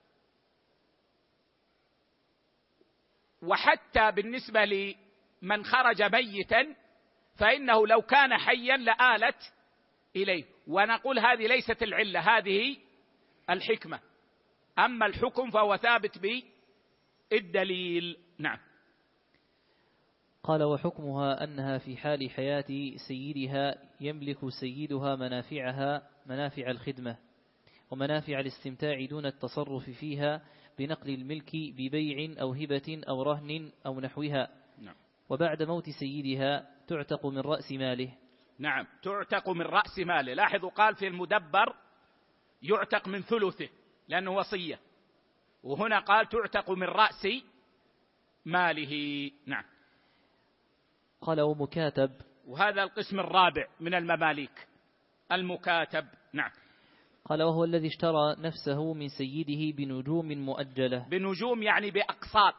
وحتى بالنسبة لمن خرج ميتا فإنه لو كان حيا لآلت إليه، ونقول هذه ليست العلة، هذه الحكمة. أما الحكم فهو ثابت بالدليل. نعم. قال وحكمها أنها في حال حياة سيدها يملك سيدها منافعها منافع الخدمة ومنافع الاستمتاع دون التصرف فيها بنقل الملك ببيع أو هبة أو رهن أو نحوها. نعم. وبعد موت سيدها تعتق من رأس ماله. نعم، تعتق من رأس ماله. لاحظوا قال في المدبر يعتق من ثلثه لأنه وصية، وهنا قال تعتق من رأس ماله. نعم. قال ومكاتب، وهذا القسم الرابع من المماليك المكاتب. نعم. قال وهو الذي اشترى نفسه من سيده بنجوم مؤجلة. بنجوم يعني بأقساط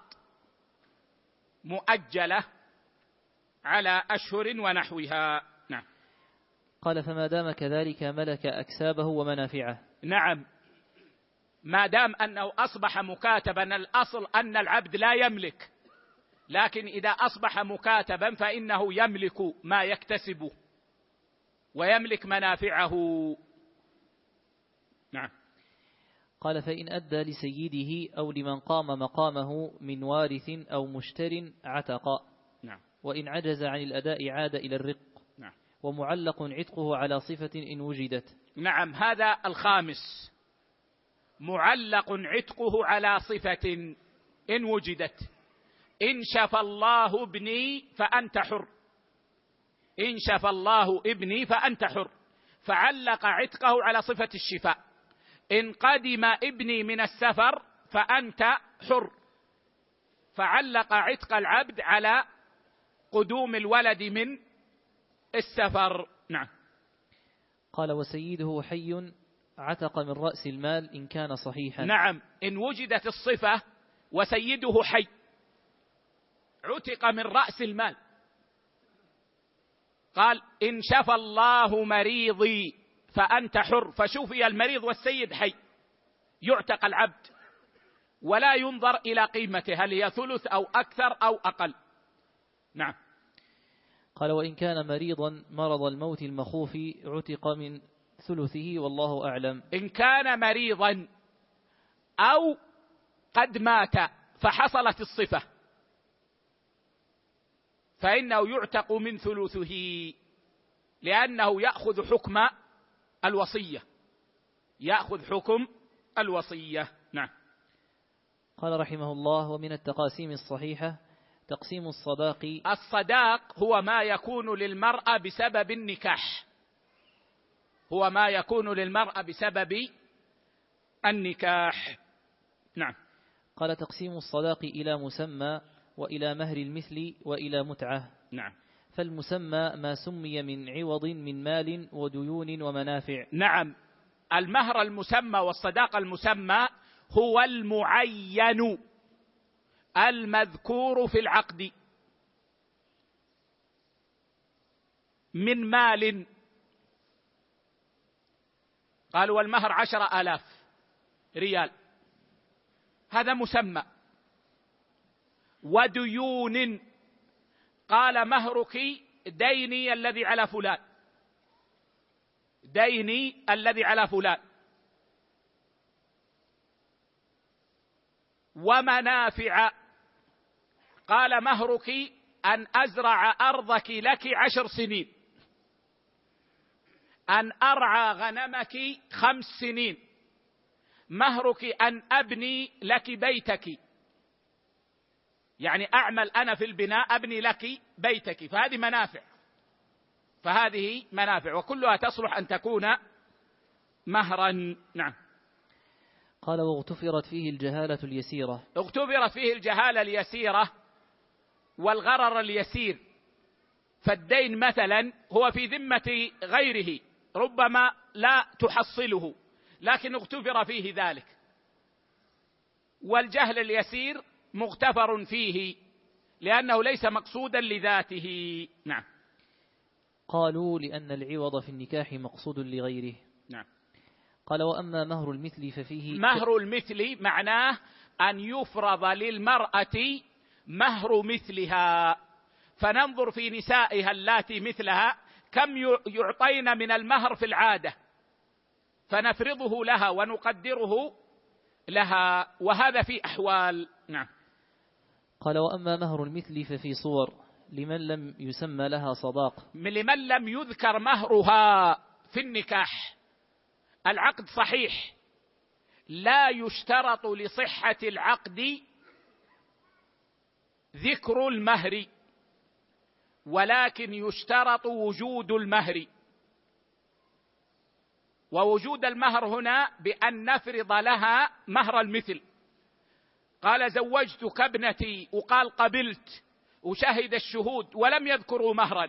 مؤجلة على أشهر ونحوها. نعم. قال فما دام كذلك ملك أكسابه ومنافعه. نعم، ما دام أنه أصبح مكاتبا، الأصل أن العبد لا يملك لكن إذا أصبح مكاتبا فإنه يملك ما يكتسبه ويملك منافعه. نعم. قال: فإن أدى لسيده أو لمن قام مقامه من وارث أو مشتر عتق. نعم. وإن عجز عن الأداء عاد إلى الرق. نعم. ومعلق عتقه على صفة إن وجدت. نعم، هذا الخامس، معلق عتقه على صفة إن وجدت. إن شفى الله ابني فأنت حر، إن شفى الله ابني فأنت حر، فعلق عتقه على صفة الشفاء. إن قدم ابني من السفر فأنت حر، فعلق عتق العبد على قدوم الولد من السفر. نعم. قال: وسيده حي عتق من رأس المال إن كان صحيحا. نعم، إن وجدت الصفة وسيده حي عتق من رأس المال. قال: إن شفى الله مريضي فأنت حر، فشفي المريض والسيد حي، يعتق العبد ولا ينظر إلى قيمته هل هي ثلث أو أكثر أو أقل. نعم. قال: وإن كان مريضا مرض الموت المخوف عتق من ثلثه والله أعلم. إن كان مريضا أو قد مات فحصلت الصفة فإنه يعتق من ثلثه، لأنه يأخذ حكم الوصية، يأخذ حكم الوصية. نعم. قال رحمه الله: ومن التقاسيم الصحيحة تقسيم الصداق. الصداق هو ما يكون للمرأة بسبب النكاح، هو ما يكون للمرأة بسبب النكاح. نعم. قال: تقسيم الصداق إلى مسمى وإلى مهر المثل وإلى متعة. نعم. فالمسمى ما سمي من عوض من مال وديون ومنافع. نعم. المهر المسمى والصداق المسمى هو المعين المذكور في العقد من مال. قالوا: والمهر عشر آلاف ريال، هذا مسمى. وديون، قال: مهرك ديني الذي على فلان، ديني الذي على فلان. ومنافع، قال: مهرك أن أزرع أرضك لك عشر سنين، أن أرعى غنمك خمس سنين، مهرك أن أبني لك بيتك، يعني أعمل أنا في البناء أبني لك بيتك. فهذه منافع، فهذه منافع وكلها تصلح أن تكون مهرا. نعم. قال: واغتفرت فيه الجهالة اليسيرة. اغتفرت فيه الجهالة اليسيرة والغرر اليسير. فالدين مثلا هو في ذمة غيره ربما لا تحصله، لكن اغتفر فيه ذلك. والجهل اليسير مغتفر فيه لأنه ليس مقصودا لذاته. نعم. قالوا: لأن العوض في النكاح مقصود لغيره. نعم. قال: وأما مهر المثل ففيه مهر المثل معناه أن يفرض للمرأة مهر مثلها، فننظر في نسائها اللاتي مثلها كم يعطين من المهر في العادة فنفرضه لها ونقدره لها، وهذا في أحوال. نعم. قال: وأما مهر المثل ففي صور لمن لم يسمى لها صداق، لمن لم يذكر مهرها في النكاح. العقد صحيح، لا يشترط لصحة العقد ذكر المهر، ولكن يشترط وجود المهر. ووجود المهر هنا بأن نفرض لها مهر المثل. قال: زوجتك ابنتي، وقال قبلت، وشهد الشهود ولم يذكروا مهرا،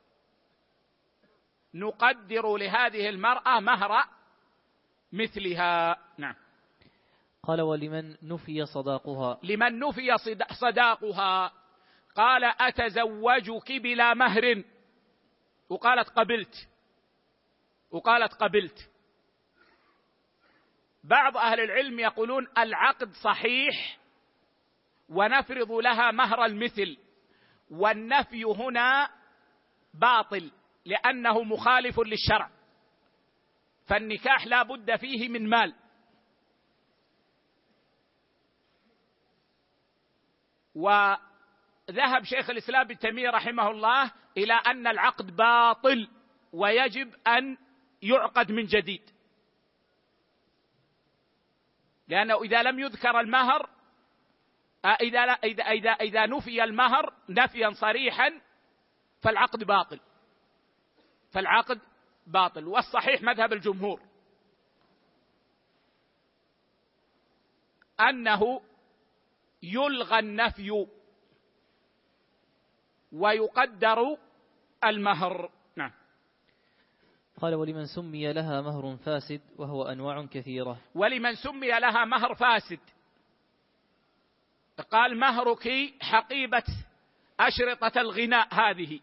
نقدر لهذه المرأة مهر مثلها. نعم. قال: ولمن نفي صداقها. لمن نفي صداقها، قال: أتزوجك بلا مهر، وقالت قبلت، وقالت قبلت. بعض أهل العلم يقولون العقد صحيح ونفرض لها مهر المثل. والنفي هنا باطل لأنه مخالف للشرع، فالنكاح لا بد فيه من مال. وذهب شيخ الإسلام ابن تيمية رحمه الله إلى أن العقد باطل ويجب أن يعقد من جديد، لأنه إذا لم يذكر المهر، إذا, إذا, إذا, إذا نفي المهر نفيا صريحا فالعقد باطل، فالعقد باطل. والصحيح مذهب الجمهور أنه يلغى النفي ويقدر المهر. نعم. قال ولمن سمي لها مهر فاسد وهو أنواع كثيرة. ولمن سمي لها مهر فاسد، قال مهرك حقيبة أشرطة الغناء هذه،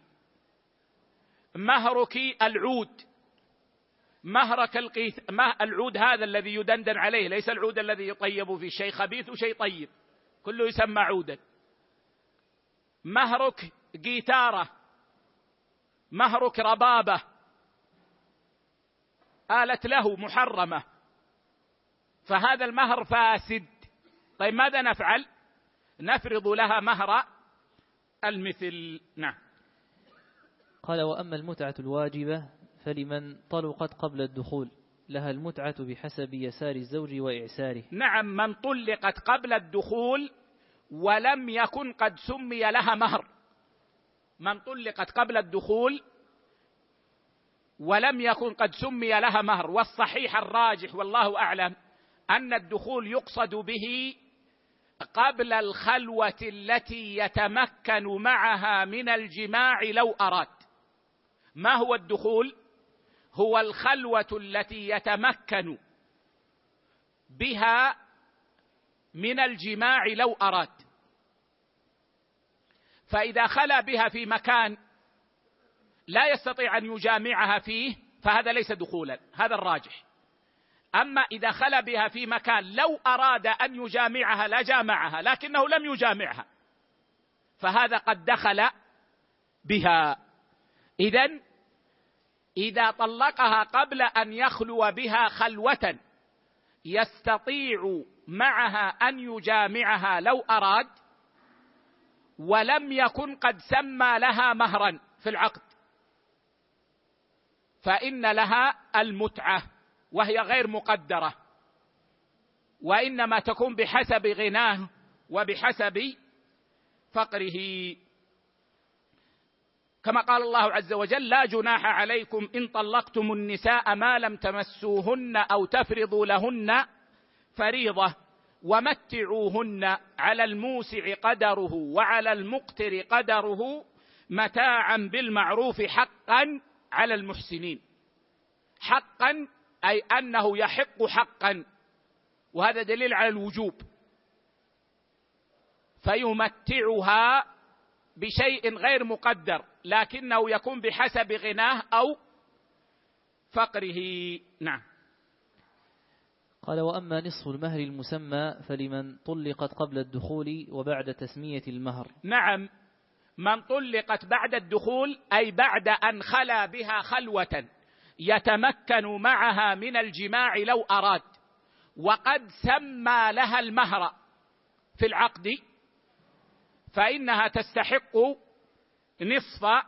مهرك العود، مهرك القيث، العود هذا الذي يدندن عليه، ليس العود الذي يطيب فيه، شيء خبيث وشيء طيب كله يسمى عودا. مهرك جيتارة، مهرك ربابة، آلة له محرمة، فهذا المهر فاسد. طيب ماذا نفعل؟ نفرض لها مهر المثل. نعم. قال وأما المتعة الواجبة فلمن طلقت قبل الدخول لها المتعة بحسب يسار الزوج وإعساره. نعم، من طلقت قبل الدخول ولم يكن قد سمي لها مهر، من طلقت قبل الدخول ولم يكن قد سمي لها مهر. والصحيح الراجح والله أعلم أن الدخول يقصد به قبل الخلوة التي يتمكن معها من الجماع لو أراد. ما هو الدخول؟ هو الخلوة التي يتمكن بها من الجماع لو أراد. فإذا خلا بها في مكان لا يستطيع أن يجامعها فيه فهذا ليس دخولا، هذا الراجح. أما إذا خلا بها في مكان لو أراد أن يجامعها لجامعها لكنه لم يجامعها فهذا قد دخل بها. إذن إذا طلقها قبل أن يخلو بها خلوة يستطيع معها أن يجامعها لو أراد ولم يكن قد سمى لها مهرا في العقد، فإن لها المتعة وهي غير مقدرة، وإنما تكون بحسب غناه وبحسب فقره، كما قال الله عز وجل: لا جناح عليكم إن طلقتم النساء ما لم تمسوهن أو تفرضوا لهن فريضة ومتعوهن على الموسع قدره وعلى المقتر قدره متاعا بالمعروف حقا على المحسنين. حقا أي أنه يحق حقا، وهذا دليل على الوجوب. فيمتعها بشيء غير مقدر لكنه يكون بحسب غناه أو فقره. نعم. قال وأما نصف المهر المسمى فلمن طلقت قبل الدخول وبعد تسمية المهر. نعم، من طلقت بعد الدخول أي بعد أن خلا بها خلوة يتمكن معها من الجماع لو أراد وقد سمى لها المهر في العقد، فإنها تستحق نصف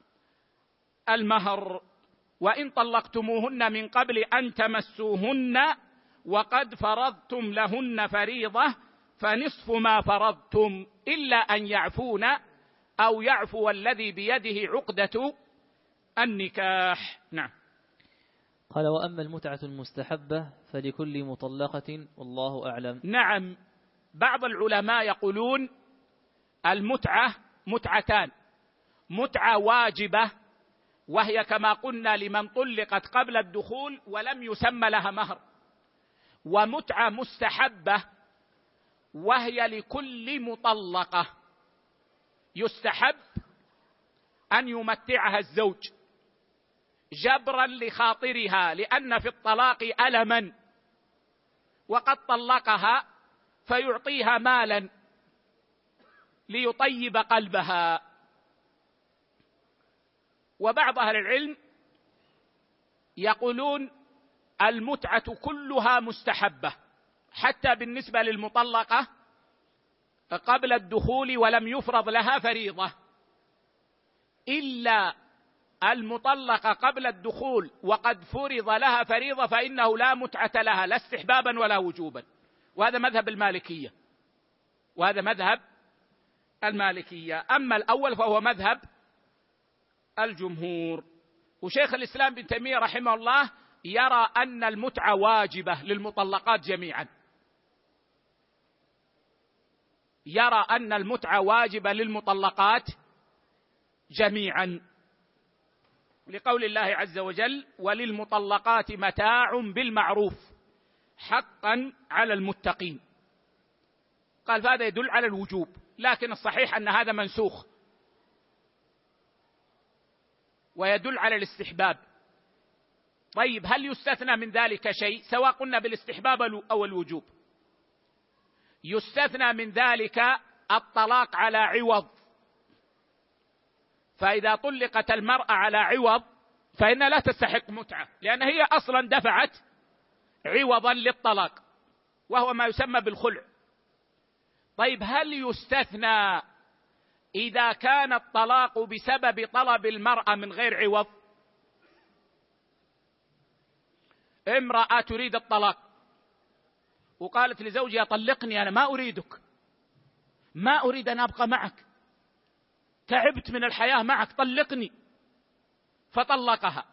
المهر. وإن طلقتموهن من قبل أن تمسوهن وقد فرضتم لهن فريضة فنصف ما فرضتم إلا أن يعفون أو يعفو الذي بيده عقدة النكاح. نعم. قال وأما المتعة المستحبة فلكل مطلقة والله أعلم. نعم، بعض العلماء يقولون المتعة متعتان: متعة واجبة وهي كما قلنا لمن طلقت قبل الدخول ولم يسمى لها مهر، ومتعة مستحبة وهي لكل مطلقة يستحب أن يمتعها الزوج جبرا لخاطرها، لأن في الطلاق ألما، وقد طلقها فيعطيها مالا ليطيب قلبها. وبعض أهل العلم يقولون المتعة كلها مستحبة، حتى بالنسبة للمطلقة قبل الدخول ولم يفرض لها فريضة، إلا المطلقة قبل الدخول وقد فرض لها فريضة فإنه لا متعة لها، لا استحبابا ولا وجوبا. وهذا مذهب المالكية، وهذا مذهب المالكية. أما الأول فهو مذهب الجمهور. وشيخ الإسلام بن تيمية رحمه الله يرى أن المتعة واجبة للمطلقات جميعا، يرى أن المتعة واجبة للمطلقات جميعا، لقول الله عز وجل: وللمطلقات متاع بالمعروف حقا على المتقين. قال فهذا يدل على الوجوب، لكن الصحيح أن هذا منسوخ ويدل على الاستحباب. طيب هل يستثنى من ذلك شيء؟ سواء قلنا بالاستحباب أو الوجوب. يستثنى من ذلك الطلاق على عوض، فإذا طلقت المرأة على عوض فإنها لا تستحق متعة، لأن هي أصلا دفعت عوضا للطلاق وهو ما يسمى بالخلع. طيب هل يستثنى إذا كان الطلاق بسبب طلب المرأة من غير عوض؟ امرأة تريد الطلاق وقالت لزوجها: طلقني، أنا ما أريدك، ما أريد أن أبقى معك، تعبت من الحياة معك، طلقني، فطلقها.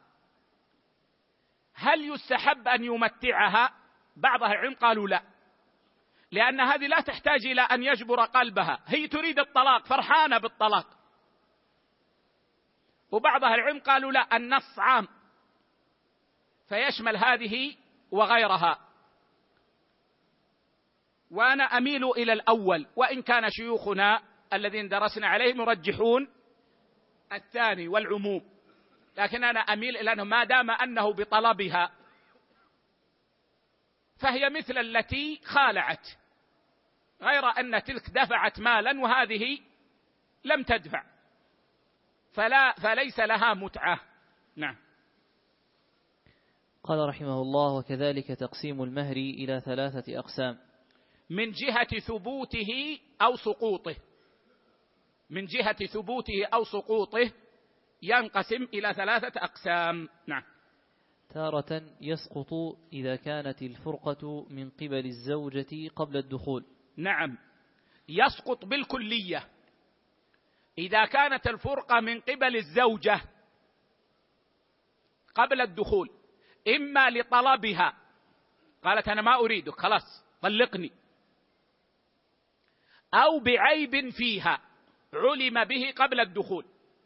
هل يستحب أن يمتعها؟ بعض أهل العلم قالوا لا، لأن هذه لا تحتاج إلى أن يجبر قلبها، هي تريد الطلاق، فرحانة بالطلاق. وبعض أهل العلم قالوا لا، النص عام فيشمل هذه وغيرها. وأنا أميل إلى الأول، وإن كان شيوخنا الذين درسنا عليهم يرجحون الثاني والعموم، لكن أنا أميل إلى أنه ما دام أنه بطلبها فهي مثل التي خالعت، غير أن تلك دفعت مالا وهذه لم تدفع، فلا فليس لها متعة. نعم. قال رحمه الله: وكذلك تقسيم المهر إلى ثلاثة أقسام: من جهة ثبوته أو سقوطه، من جهة ثبوته أو سقوطه ينقسم إلى ثلاثة أقسام. نعم. تارة يسقط إذا كانت الفرقة من قبل الزوجة قبل الدخول. نعم، يسقط بالكلية إذا كانت الفرقة من قبل الزوجة قبل الدخول، إما لطلبها، قالت أنا ما أريدك خلاص طلقني، أو بعيب فيها علم به قبل الدخول،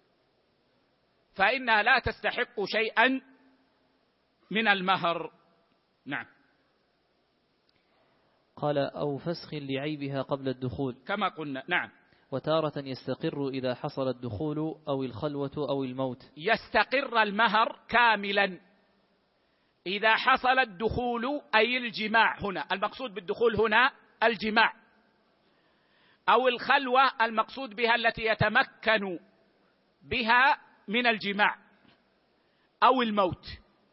فإنها لا تستحق شيئا من المهر. نعم. قال: أو فسخ لعيبها قبل الدخول كما قلنا. نعم. وتارة يستقر إذا حصل الدخول أو الخلوة أو الموت. يستقر المهر كاملا إذا حصل الدخول، أي الجماع، هنا المقصود بالدخول هنا الجماع، أو الخلوة المقصود بها التي يتمكن بها من الجماع، أو الموت،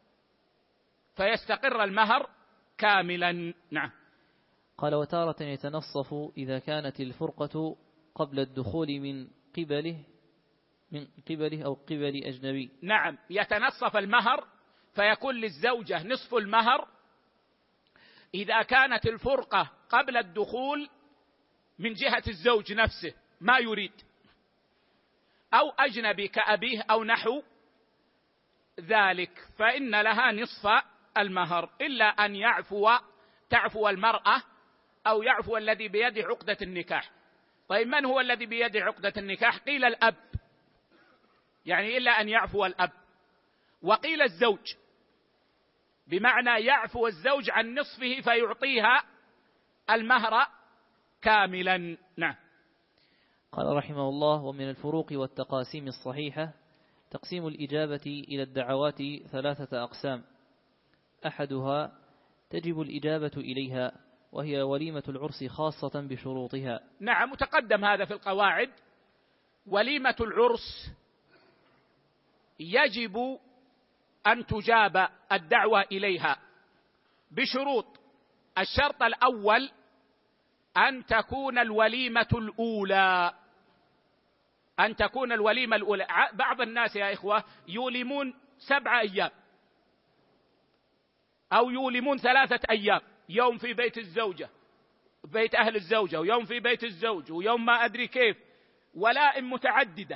فيستقر المهر كاملا. نعم. قال: وتارة يتنصف إذا كانت الفرقة قبل الدخول من قبله من قبله أو قبل أجنبي. نعم، يتنصف المهر فيكون للزوجة نصف المهر إذا كانت الفرقة قبل الدخول من جهة الزوج نفسه ما يريد، أو أجنبي كأبيه أو نحو ذلك، فإن لها نصف المهر، إلا أن يعفو تعفو المرأة أو يعفو الذي بيده عقدة النكاح. طيب من هو الذي بيده عقدة النكاح؟ قيل الأب، يعني إلا أن يعفو الأب، وقيل الزوج، بمعنى يعفو الزوج عن نصفه فيعطيها المهر كاملا. نعم. قال رحمه الله: ومن الفروق والتقاسيم الصحيحة تقسيم الإجابة إلى الدعوات ثلاثة أقسام: أحدها تجب الإجابة إليها وهي وليمة العرس خاصة بشروطها. نعم، متقدم هذا في القواعد. وليمة العرس يجب أن تجاب الدعوة إليها بشروط. الشرط الأول أن تكون الوليمة الأولى، أن تكون الوليمة الأولى. بعض الناس يا إخوة يولمون سبعة أيام أو يولمون ثلاثة أيام، يوم في بيت الزوجة بيت أهل الزوجة، ويوم في بيت الزوج، ويوم ما أدري كيف، ولائم متعددة.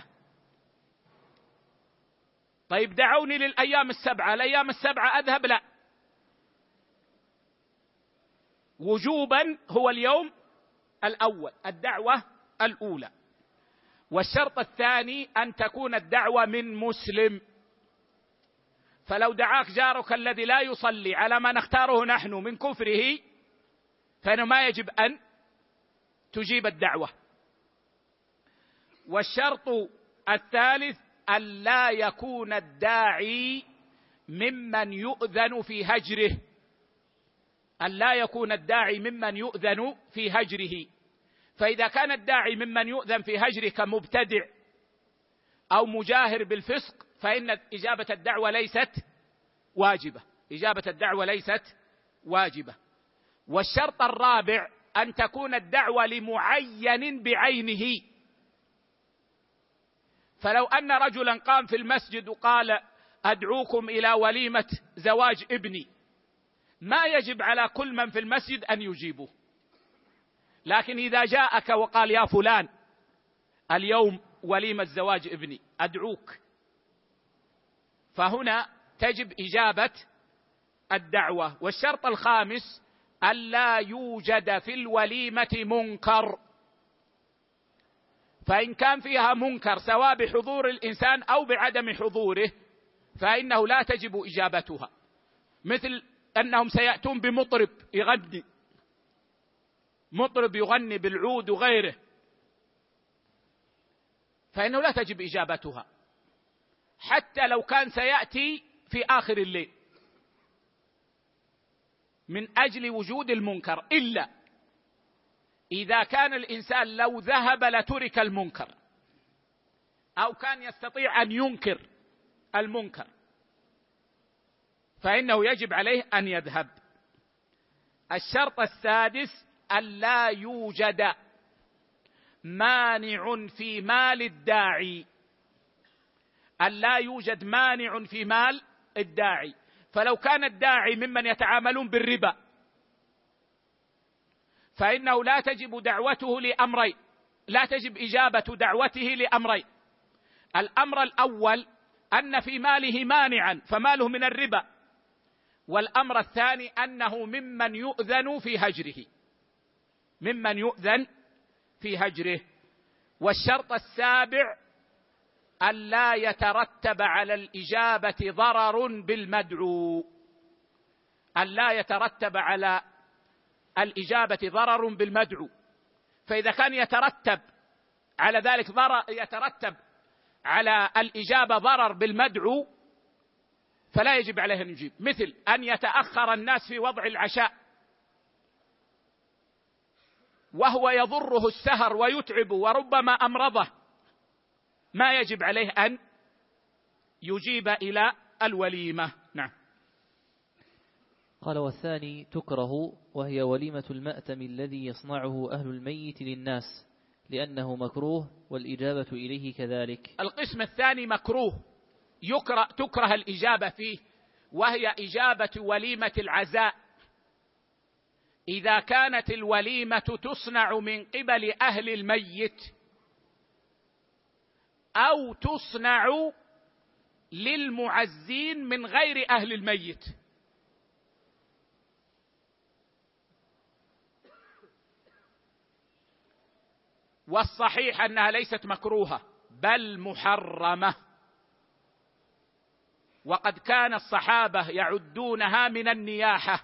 طيب دعوني للأيام السبعة، الأيام السبعة أذهب؟ لا، وجوبا هو اليوم الأول، الدعوة الأولى. والشرط الثاني أن تكون الدعوة من مسلم. فلو دعاك جارك الذي لا يصلي على ما نختاره نحن من كفره، فإنه ما يجب أن تجيب الدعوة. والشرط الثالث أن لا يكون الداعي ممن يؤذن في هجره، أن لا يكون الداعي ممن يؤذن في هجره. فإذا كان الداعي ممن يؤذن في هجره كمبتدع أو مجاهر بالفسق، فإن إجابة الدعوة ليست واجبة، إجابة الدعوة ليست واجبة. والشرط الرابع أن تكون الدعوة لمعين بعينه. فلو أن رجلا قام في المسجد وقال أدعوكم إلى وليمة زواج ابني، ما يجب على كل من في المسجد أن يجيبه. لكن إذا جاءك وقال يا فلان اليوم وليمة زواج ابني أدعوك، فهنا تجب إجابة الدعوة. والشرط الخامس ألا يوجد في الوليمة منكر. فإن كان فيها منكر سواء بحضور الإنسان أو بعدم حضوره، فإنه لا تجب إجابتها، مثل أنهم سيأتون بمطرب يغني، مطرب يغني بالعود وغيره، فإنه لا تجب إجابتها حتى لو كان سيأتي في آخر الليل من أجل وجود المنكر، إلا إذا كان الإنسان لو ذهب لترك المنكر، أو كان يستطيع أن ينكر المنكر، فإنه يجب عليه أن يذهب. الشرط السادس ألا يوجد مانع في مال الداعي، ألا يوجد مانع في مال الداعي. فلو كان الداعي ممن يتعاملون بالربا، فإنه لا تجب دعوته لأمرين، لا تجب إجابة دعوته لأمرين. الأمر الأول أن في ماله مانعا فماله من الربا، والأمر الثاني أنه ممن يؤذن في هجره، ممن يؤذن في هجره. والشرط السابع ألا يترتب على الإجابة ضرر بالمدعو، ألا يترتب على الإجابة ضرر بالمدعو. فإذا كان يترتب على ذلك ضرر، يترتب على الإجابة ضرر بالمدعو، فلا يجب عليه أن يجيب، مثل أن يتأخر الناس في وضع العشاء وهو يضره السهر ويتعب وربما أمرضه، ما يجب عليه أن يجيب إلى الوليمة. نعم. قال والثاني تكره، وهي وليمة المأتم الذي يصنعه أهل الميت للناس لأنه مكروه، والإجابة إليه كذلك. القسم الثاني مكروه يكره، تكره الإجابة فيه، وهي إجابة وليمة العزاء. إذا كانت الوليمة تصنع من قبل أهل الميت أو تصنع للمعزين من غير أهل الميت، والصحيح أنها ليست مكروهة بل محرمة. وقد كان الصحابة يعدونها من النياحة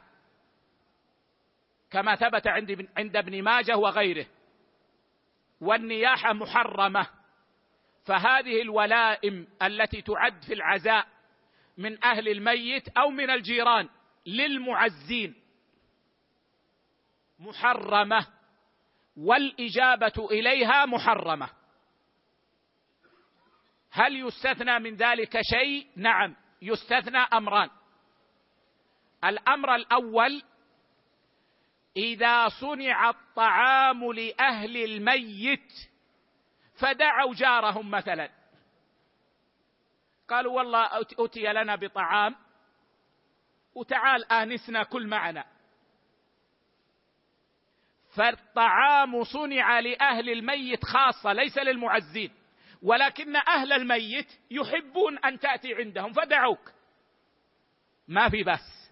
كما ثبت عند ابن ماجه وغيره، والنياحة محرمة. فهذه الولائم التي تعد في العزاء من أهل الميت أو من الجيران للمعزين محرمة والإجابة إليها محرمة. هل يستثنى من ذلك شيء؟ نعم، يستثنى أمران. الأمر الأول: إذا صنع الطعام لأهل الميت فدعوا جارهم مثلا، قالوا والله أتي لنا بطعام وتعال آنسنا كل معنا، فالطعام صنع لأهل الميت خاصة ليس للمعزين، ولكن أهل الميت يحبون أن تأتي عندهم فدعوك، ما في بس.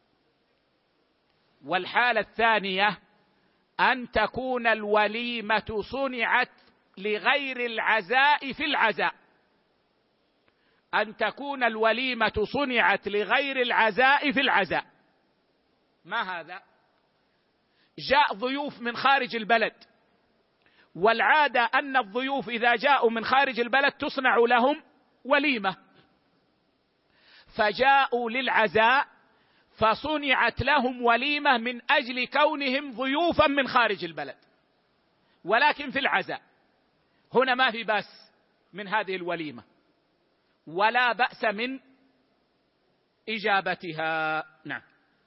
والحالة الثانية أن تكون الوليمة صنعت لغير العزاء في العزاء، أن تكون الوليمة صنعت لغير العزاء في العزاء. ما هذا؟ جاء ضيوف من خارج البلد، والعادة أن الضيوف إذا جاءوا من خارج البلد تصنع لهم وليمة، فجاءوا للعزاء فصنعت لهم وليمة من أجل كونهم ضيوفا من خارج البلد، ولكن في العزاء. هنا ما في بأس من هذه الوليمة ولا بأس من إجابتها. نعم.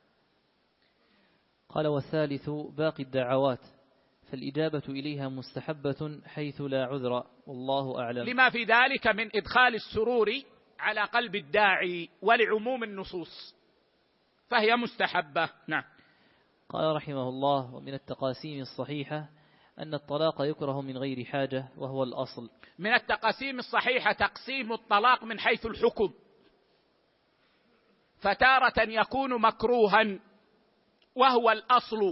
قال: والثالث باقي الدعوات، فالإجابة إليها مستحبة حيث لا عذر، والله أعلم. لما في ذلك من إدخال السرور على قلب الداعي ولعموم النصوص، فهي مستحبة. نعم. قال رحمه الله: ومن التقاسيم الصحيحة أن الطلاق يكره من غير حاجة، وهو الأصل. من التقاسيم الصحيحة تقسيم الطلاق من حيث الحكم، فتارة يكون مكروها وهو الأصل،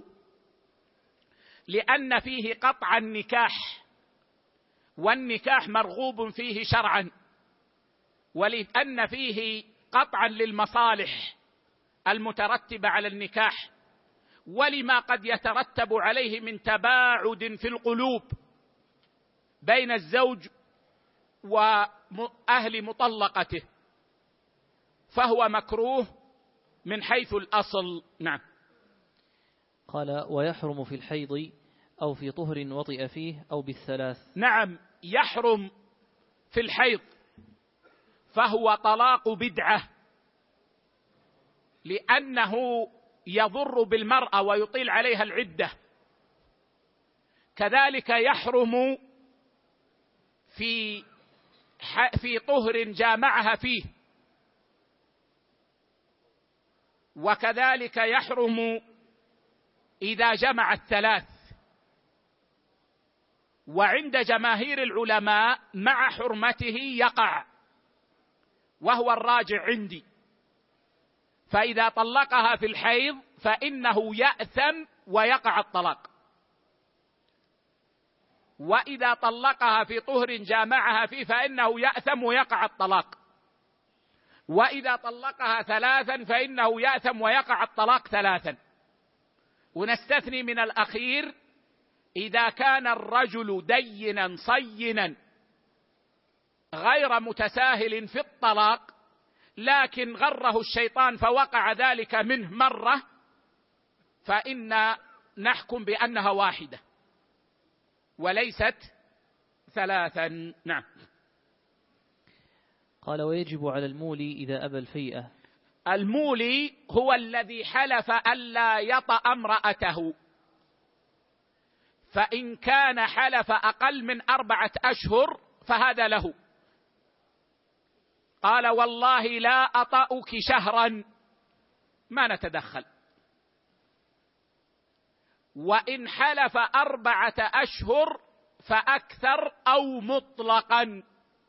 لأن فيه قطع النكاح، والنكاح مرغوب فيه شرعا، ولأن فيه قطعا للمصالح المترتبة على النكاح، ولما قد يترتب عليه من تباعد في القلوب بين الزوج وأهل مطلقته، فهو مكروه من حيث الأصل. نعم. قال: ويحرم في الحيض أو في طهر وطئ فيه أو بالثلاث. نعم، يحرم في الحيض، فهو طلاق بدعة، لأنه يضر بالمرأة ويطيل عليها العدة. كذلك يحرم في في طهر جامعها فيه، وكذلك يحرم إذا جمع الثلاث. وعند جماهير العلماء مع حرمته يقع، وهو الراجع عندي، فإذا طلقها في الحيض فإنه يأثم ويقع الطلاق، وإذا طلقها في طهر جامعها فيه فإنه يأثم ويقع الطلاق، وإذا طلقها ثلاثا فإنه يأثم ويقع الطلاق ثلاثا. ونستثني من الأخير إذا كان الرجل دينا صينا غير متساهل في الطلاق، لكن غره الشيطان فوقع ذلك منه مرة، فإن نحكم بأنها واحدة وليست ثلاثا. نعم. قال: ويجب على المولي إذا أبى الفيئة. المولي هو الذي حلف ألا يطأ امرأته، فإن كان حلف أقل من أربعة أشهر فهذا له. قال: والله لا أطأك شهرا، ما نتدخل. وإن حلف أربعة أشهر فأكثر أو مطلقا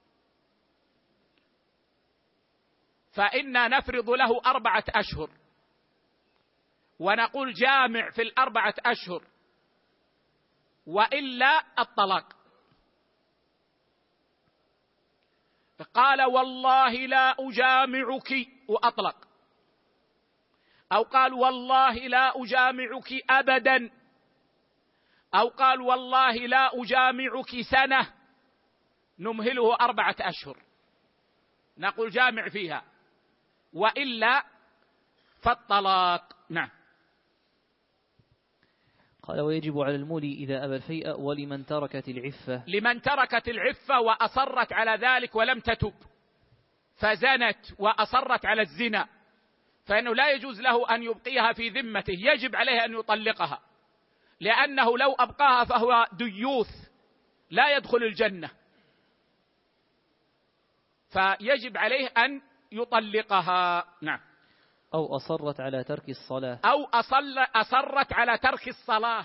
فإنا نفرض له أربعة أشهر ونقول جامع في الأربعة أشهر، وإلا الطلاق. قال: والله لا أجامعك وأطلق، أو قال: والله لا أجامعك أبدا، أو قال: والله لا أجامعك سنة، نمهله أربعة أشهر نقول جامع فيها، وإلا فالطلاق. نعم. قال ويجب على المولي إذا أبى الفيء ولمن تركت العفة لمن تركت العفة وأصرت على ذلك ولم تتب فزنت وأصرت على الزنا، فإنه لا يجوز له أن يبقيها في ذمته، يجب عليه أن يطلقها، لأنه لو أبقاها فهو ديوث لا يدخل الجنة، فيجب عليه أن يطلقها. نعم. أو أصرت على ترك الصلاة أو أصل أصرت على ترك الصلاة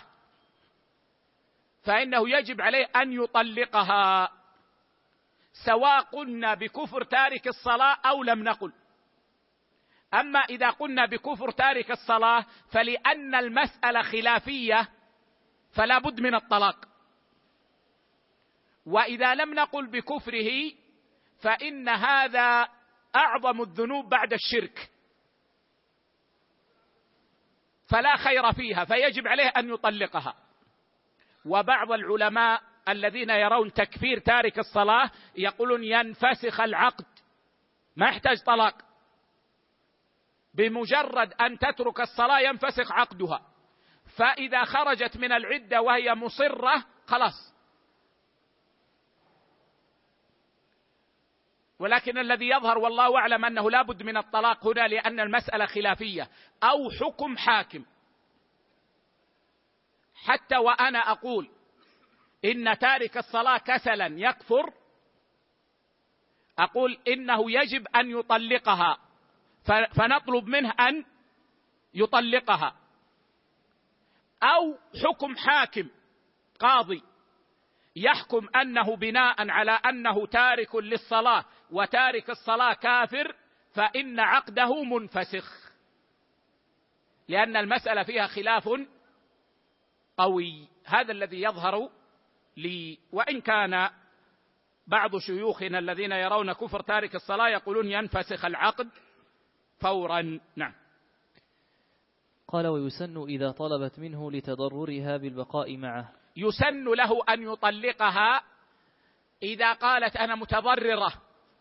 فإنه يجب عليه أن يطلقها، سواء قلنا بكفر تارك الصلاة أو لم نقل. أما إذا قلنا بكفر تارك الصلاة فلأن المسألة خلافية فلا بد من الطلاق، وإذا لم نقل بكفره فإن هذا أعظم الذنوب بعد الشرك فلا خير فيها، فيجب عليه أن يطلقها. وبعض العلماء الذين يرون تكفير تارك الصلاة يقولون ينفسخ العقد، ما يحتاج طلاق، بمجرد أن تترك الصلاة ينفسخ عقدها، فإذا خرجت من العدة وهي مصرة خلاص. ولكن الذي يظهر والله أعلم أنه لا بد من الطلاق هنا، لأن المسألة خلافية أو حكم حاكم. حتى وأنا أقول إن تارك الصلاة كسلا يكفر، أقول إنه يجب أن يطلقها، فنطلب منه أن يطلقها. أو حكم حاكم قاضي يحكم أنه بناء على أنه تارك للصلاة وتارك الصلاة كافر، فإن عقده منفسخ، لأن المسألة فيها خلاف قوي. هذا الذي يظهر لي، وإن كان بعض شيوخنا الذين يرون كفر تارك الصلاة يقولون ينفسخ العقد فورا. نعم. قال ويسن إذا طلبت منه لتضررها بالبقاء معه، يسن له أن يطلقها إذا قالت أنا متضررة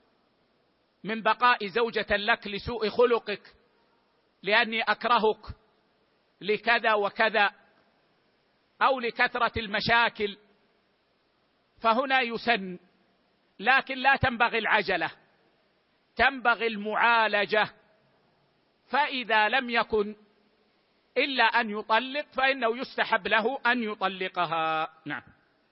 من بقاء زوجة لك لسوء خلقك، لأني أكرهك لكذا وكذا، أو لكثرة المشاكل، فهنا يسن، لكن لا تنبغي العجلة، تنبغي المعالجة. فإذا لم يكن إلا أن يطلق فإنه يستحب له أن يطلقها. نعم.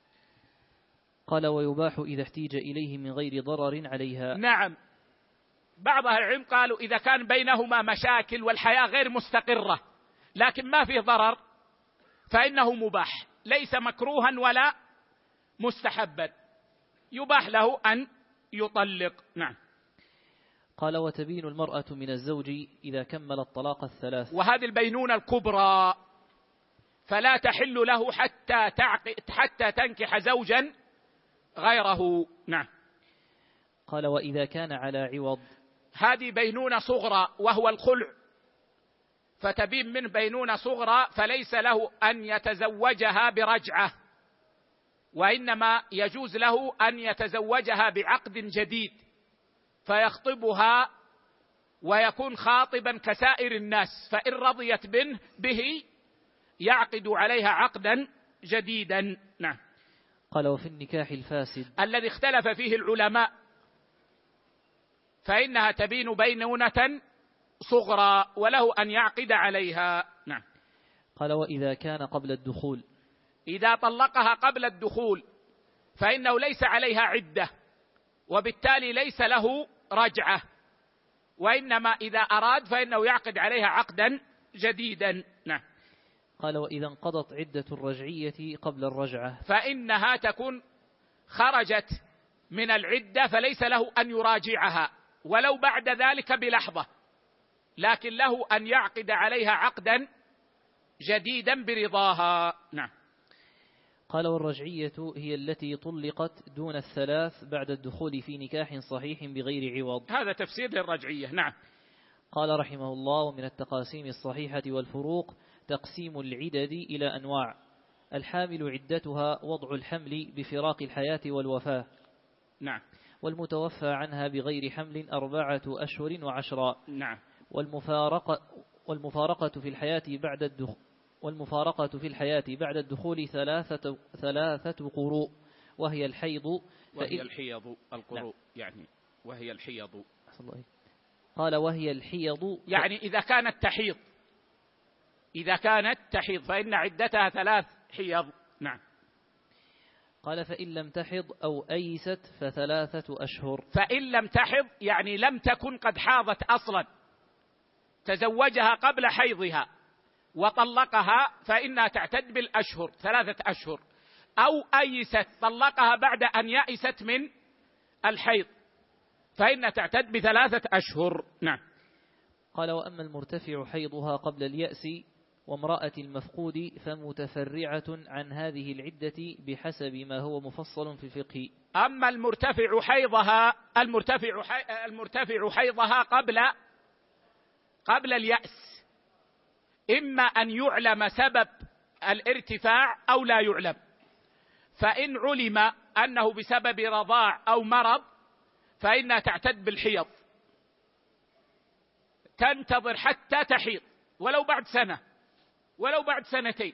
قال ويباح إذا احتيج إليه من غير ضرر عليها. نعم. بعض أهل العلم قالوا إذا كان بينهما مشاكل والحياة غير مستقرة لكن ما فيه ضرر فإنه مباح، ليس مكروها ولا مستحبا، يباح له أن يطلق. نعم. قال وتبين المرأة من الزوج إذا كمل الطلاق الثلاث، وهذه البينونة الكبرى، فلا تحل له حتى تعقد حتى تنكح زوجا غيره. نعم. قال وإذا كان على عوض، هذه بينونة صغرى وهو الخلع، فتبين من بينونة صغرى، فليس له أن يتزوجها برجعة، وإنما يجوز له أن يتزوجها بعقد جديد فيخطبها ويكون خاطبا كسائر الناس، فإن رضيت به, به يعقد عليها عقدا جديدا. نعم. قال وفي النكاح الفاسد الذي اختلف فيه العلماء فإنها تبين بينونة صغرى وله أن يعقد عليها. نعم. قال وإذا كان قبل الدخول، إذا طلقها قبل الدخول فإنه ليس عليها عدة وبالتالي ليس له رجعة، وإنما إذا أراد فإنه يعقد عليها عقدا جديدا. نعم. قال وإذا انقضت عدة الرجعية قبل الرجعة، فإنها تكون خرجت من العدة فليس له أن يراجعها ولو بعد ذلك بلحظة، لكن له أن يعقد عليها عقدا جديدا برضاها. نعم. قال والرجعية هي التي طلقت دون الثلاث بعد الدخول في نكاح صحيح بغير عوض. هذا تفسير للرجعية. نعم. قال رحمه الله ومن التقاسيم الصحيحة والفروق تقسيم العدد إلى أنواع: الحامل عدتها وضع الحمل بفراق الحياة والوفاة. نعم. والمتوفى عنها بغير حمل أربعة أشهر وعشرا. نعم. والمفارقة, والمفارقة في الحياة بعد الدخول والمفارقة في الحياة بعد الدخول ثلاثة, ثلاثة قروء وهي الحيض وهي الحيض القروء يعني وهي الحيض. قال وهي الحيض يعني إذا كانت تحيض إذا كانت تحيض فإن عدتها ثلاث حيض. نعم. قال فإن لم تحض أو أيست فثلاثة أشهر. فإن لم تحض يعني لم تكن قد حاضت أصلا، تزوجها قبل حيضها وطلقها، فإنها تعتد بالأشهر ثلاثة أشهر. أو أيست طلقها بعد أن يأست من الحيض فإنها تعتد بثلاثة أشهر. نعم. قال وأما المرتفع حيضها قبل اليأس وامرأة المفقود فمتفرعة عن هذه العدة بحسب ما هو مفصل في الفقه. أما المرتفع حيضها المرتفع حي المرتفع حيضها قبل قبل اليأس، إما أن يعلم سبب الارتفاع أو لا يعلم. فإن علم أنه بسبب رضاع أو مرض فإنها تعتد بالحيض، تنتظر حتى تحيض ولو بعد سنة ولو بعد سنتين.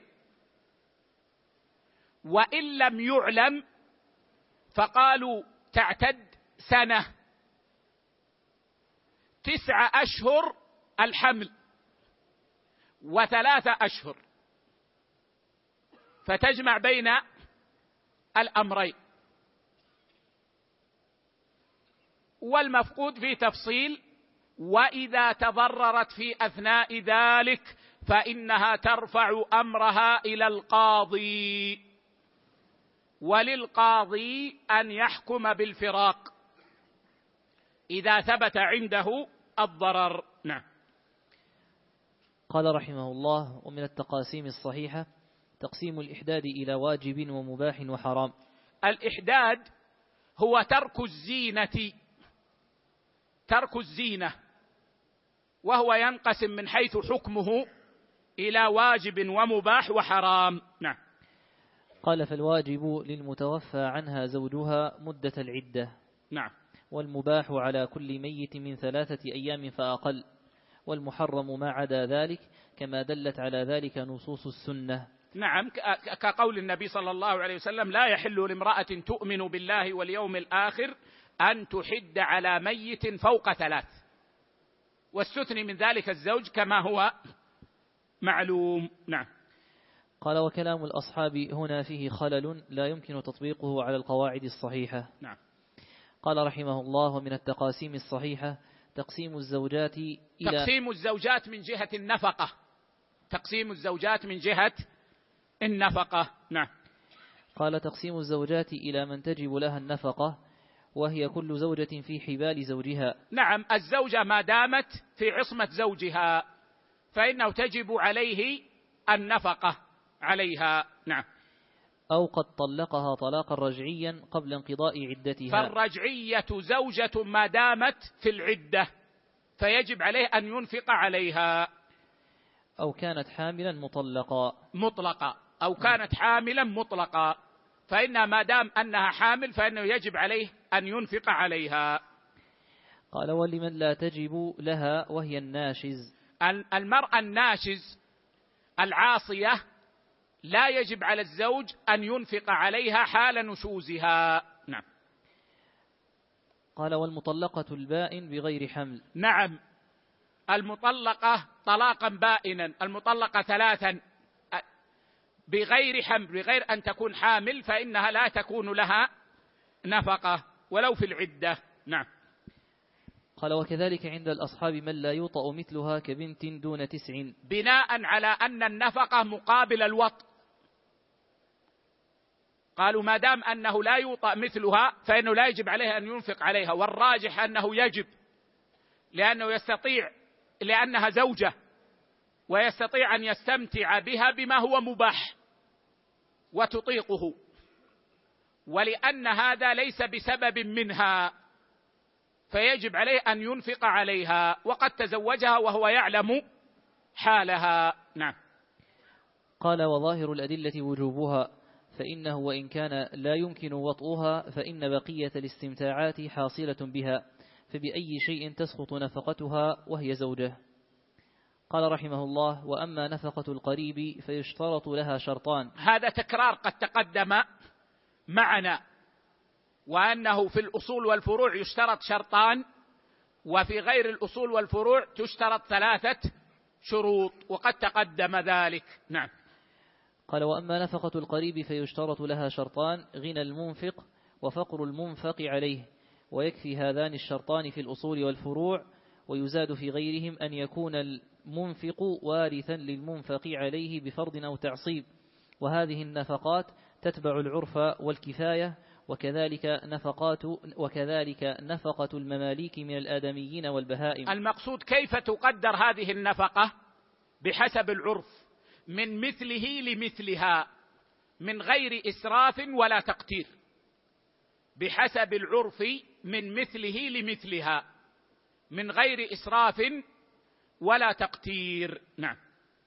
وإن لم يعلم فقالوا تعتد سنة، تسع أشهر الحمل وثلاثة أشهر، فتجمع بين الأمرين. والمفقود في تفصيل، وإذا تضررت في أثناء ذلك فإنها ترفع أمرها إلى القاضي، وللقاضي أن يحكم بالفراق إذا ثبت عنده الضرر. نعم. قال رحمه الله ومن التقاسيم الصحيحة تقسيم الإحداد إلى واجب ومباح وحرام. الإحداد هو ترك الزينة ترك الزينة وهو ينقسم من حيث حكمه إلى واجب ومباح وحرام. نعم. قال فالواجب للمتوفى عنها زوجها مدة العدة. نعم. والمباح على كل ميت من ثلاثة أيام فأقل، والمحرم ما عدا ذلك كما دلت على ذلك نصوص السنة. نعم، كقول النبي صلى الله عليه وسلم لا يحل لامرأة تؤمن بالله واليوم الآخر أن تحد على ميت فوق ثلاث، واستثني من ذلك الزوج كما هو معلوم. نعم. قال وكلام الأصحاب هنا فيه خلل لا يمكن تطبيقه على القواعد الصحيحة. نعم. قال رحمه الله ومن التقاسيم الصحيحة تقسيم الزوجات إلى تقسيم الزوجات من جهة النفقة تقسيم الزوجات من جهة النفقة. نعم. قال تقسيم الزوجات إلى من تجب لها النفقة وهي كل زوجة في حبال زوجها. نعم، الزوجة ما دامت في عصمة زوجها فإنه تجب عليه النفقة عليها. نعم. أو قد طلقها طلاقا رجعيا قبل انقضاء عدتها. فالرجعية زوجة ما دامت في العدة فيجب عليه أن ينفق عليها. أو كانت حاملا مطلقا مطلقا أو كانت حاملا مطلقا، فإنها ما دام أنها حامل فإنه يجب عليه أن ينفق عليها. قال ولمن لا تجب لها وهي الناشز. المرأة الناشز العاصية لا يجب على الزوج أن ينفق عليها حال نشوزها. نعم. قال والمطلقة البائن بغير حمل. نعم، المطلقة طلاقا بائنا، المطلقة ثلاثا بغير حمل، بغير أن تكون حامل فإنها لا تكون لها نفقة ولو في العدة. نعم. قال وكذلك عند الأصحاب من لا يوطأ مثلها كبنت دون تسع، بناء على أن النفقة مقابل الوطء. قالوا ما دام أنه لا يوطأ مثلها فإنه لا يجب عليه أن ينفق عليها، والراجح أنه يجب، لأنه يستطيع، لأنها زوجة ويستطيع أن يستمتع بها بما هو مباح وتطيقه، ولأن هذا ليس بسبب منها فيجب عليه أن ينفق عليها، وقد تزوجها وهو يعلم حالها. نعم. قال وظاهر الأدلة وجوبها، فإنه وإن كان لا يمكن وطئها فإن بقية الاستمتاعات حاصلة بها، فبأي شيء تسقط نفقتها وهي زوجة. قال رحمه الله: وأما نفقة القريب فيشترط لها شرطان. هذا تكرار قد تقدم معنا، وأنه في الأصول والفروع يشترط شرطان، وفي غير الأصول والفروع تشترط ثلاثة شروط، وقد تقدم ذلك. نعم. قال: وأما نفقة القريب فيشترط لها شرطان: غنى المنفق وفقر المنفق عليه، ويكفي هذان الشرطان في الأصول والفروع، ويزاد في غيرهم أن يكون المنفق وارثا للمنفق عليه بفرض أو تعصيب، وهذه النفقات تتبع العرف والكفاية، وكذلك نفقات وكذلك نفقة المماليك من الآدميين والبهائم. المقصود كيف تقدر هذه النفقة؟ بحسب العرف، من مثله لمثلها، من غير إسراف ولا تقتير، بحسب العرف من مثله لمثلها، من غير إسراف ولا تقتير. نعم.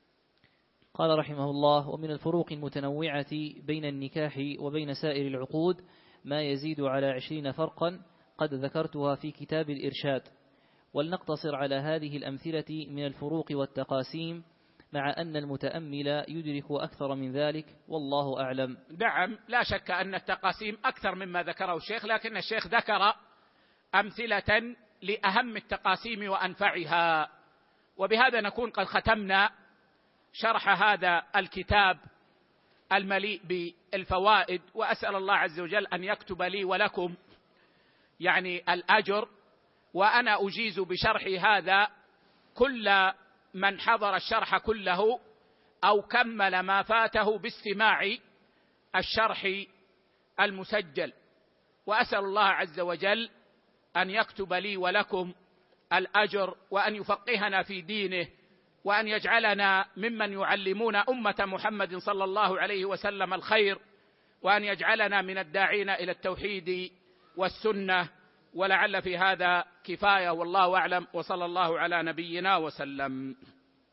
قال رحمه الله: ومن الفروق المتنوعة بين النكاح وبين سائر العقود ما يزيد على عشرين فرقا قد ذكرتها في كتاب الإرشاد، ولنقتصر على هذه الأمثلة من الفروق والتقاسيم، مع أن المتأمل يدرك أكثر من ذلك، والله أعلم. نعم، لا شك أن التقاسيم أكثر مما ذكره الشيخ، لكن الشيخ ذكر أمثلة لأهم التقاسيم وأنفعها. وبهذا نكون قد ختمنا شرح هذا الكتاب المليء بالفوائد، وأسأل الله عز وجل أن يكتب لي ولكم يعني الأجر، وأنا أجيز بشرح هذا كل من حضر الشرح كله أو كمل ما فاته باستماع الشرح المسجل، وأسأل الله عز وجل أن يكتب لي ولكم الأجر، وأن يفقهنا في دينه، وأن يجعلنا ممن يعلمون أمة محمد صلى الله عليه وسلم الخير، وأن يجعلنا من الداعين إلى التوحيد والسنة. ولعل في هذا كفاية، والله أعلم، وصلى الله على نبينا وسلم.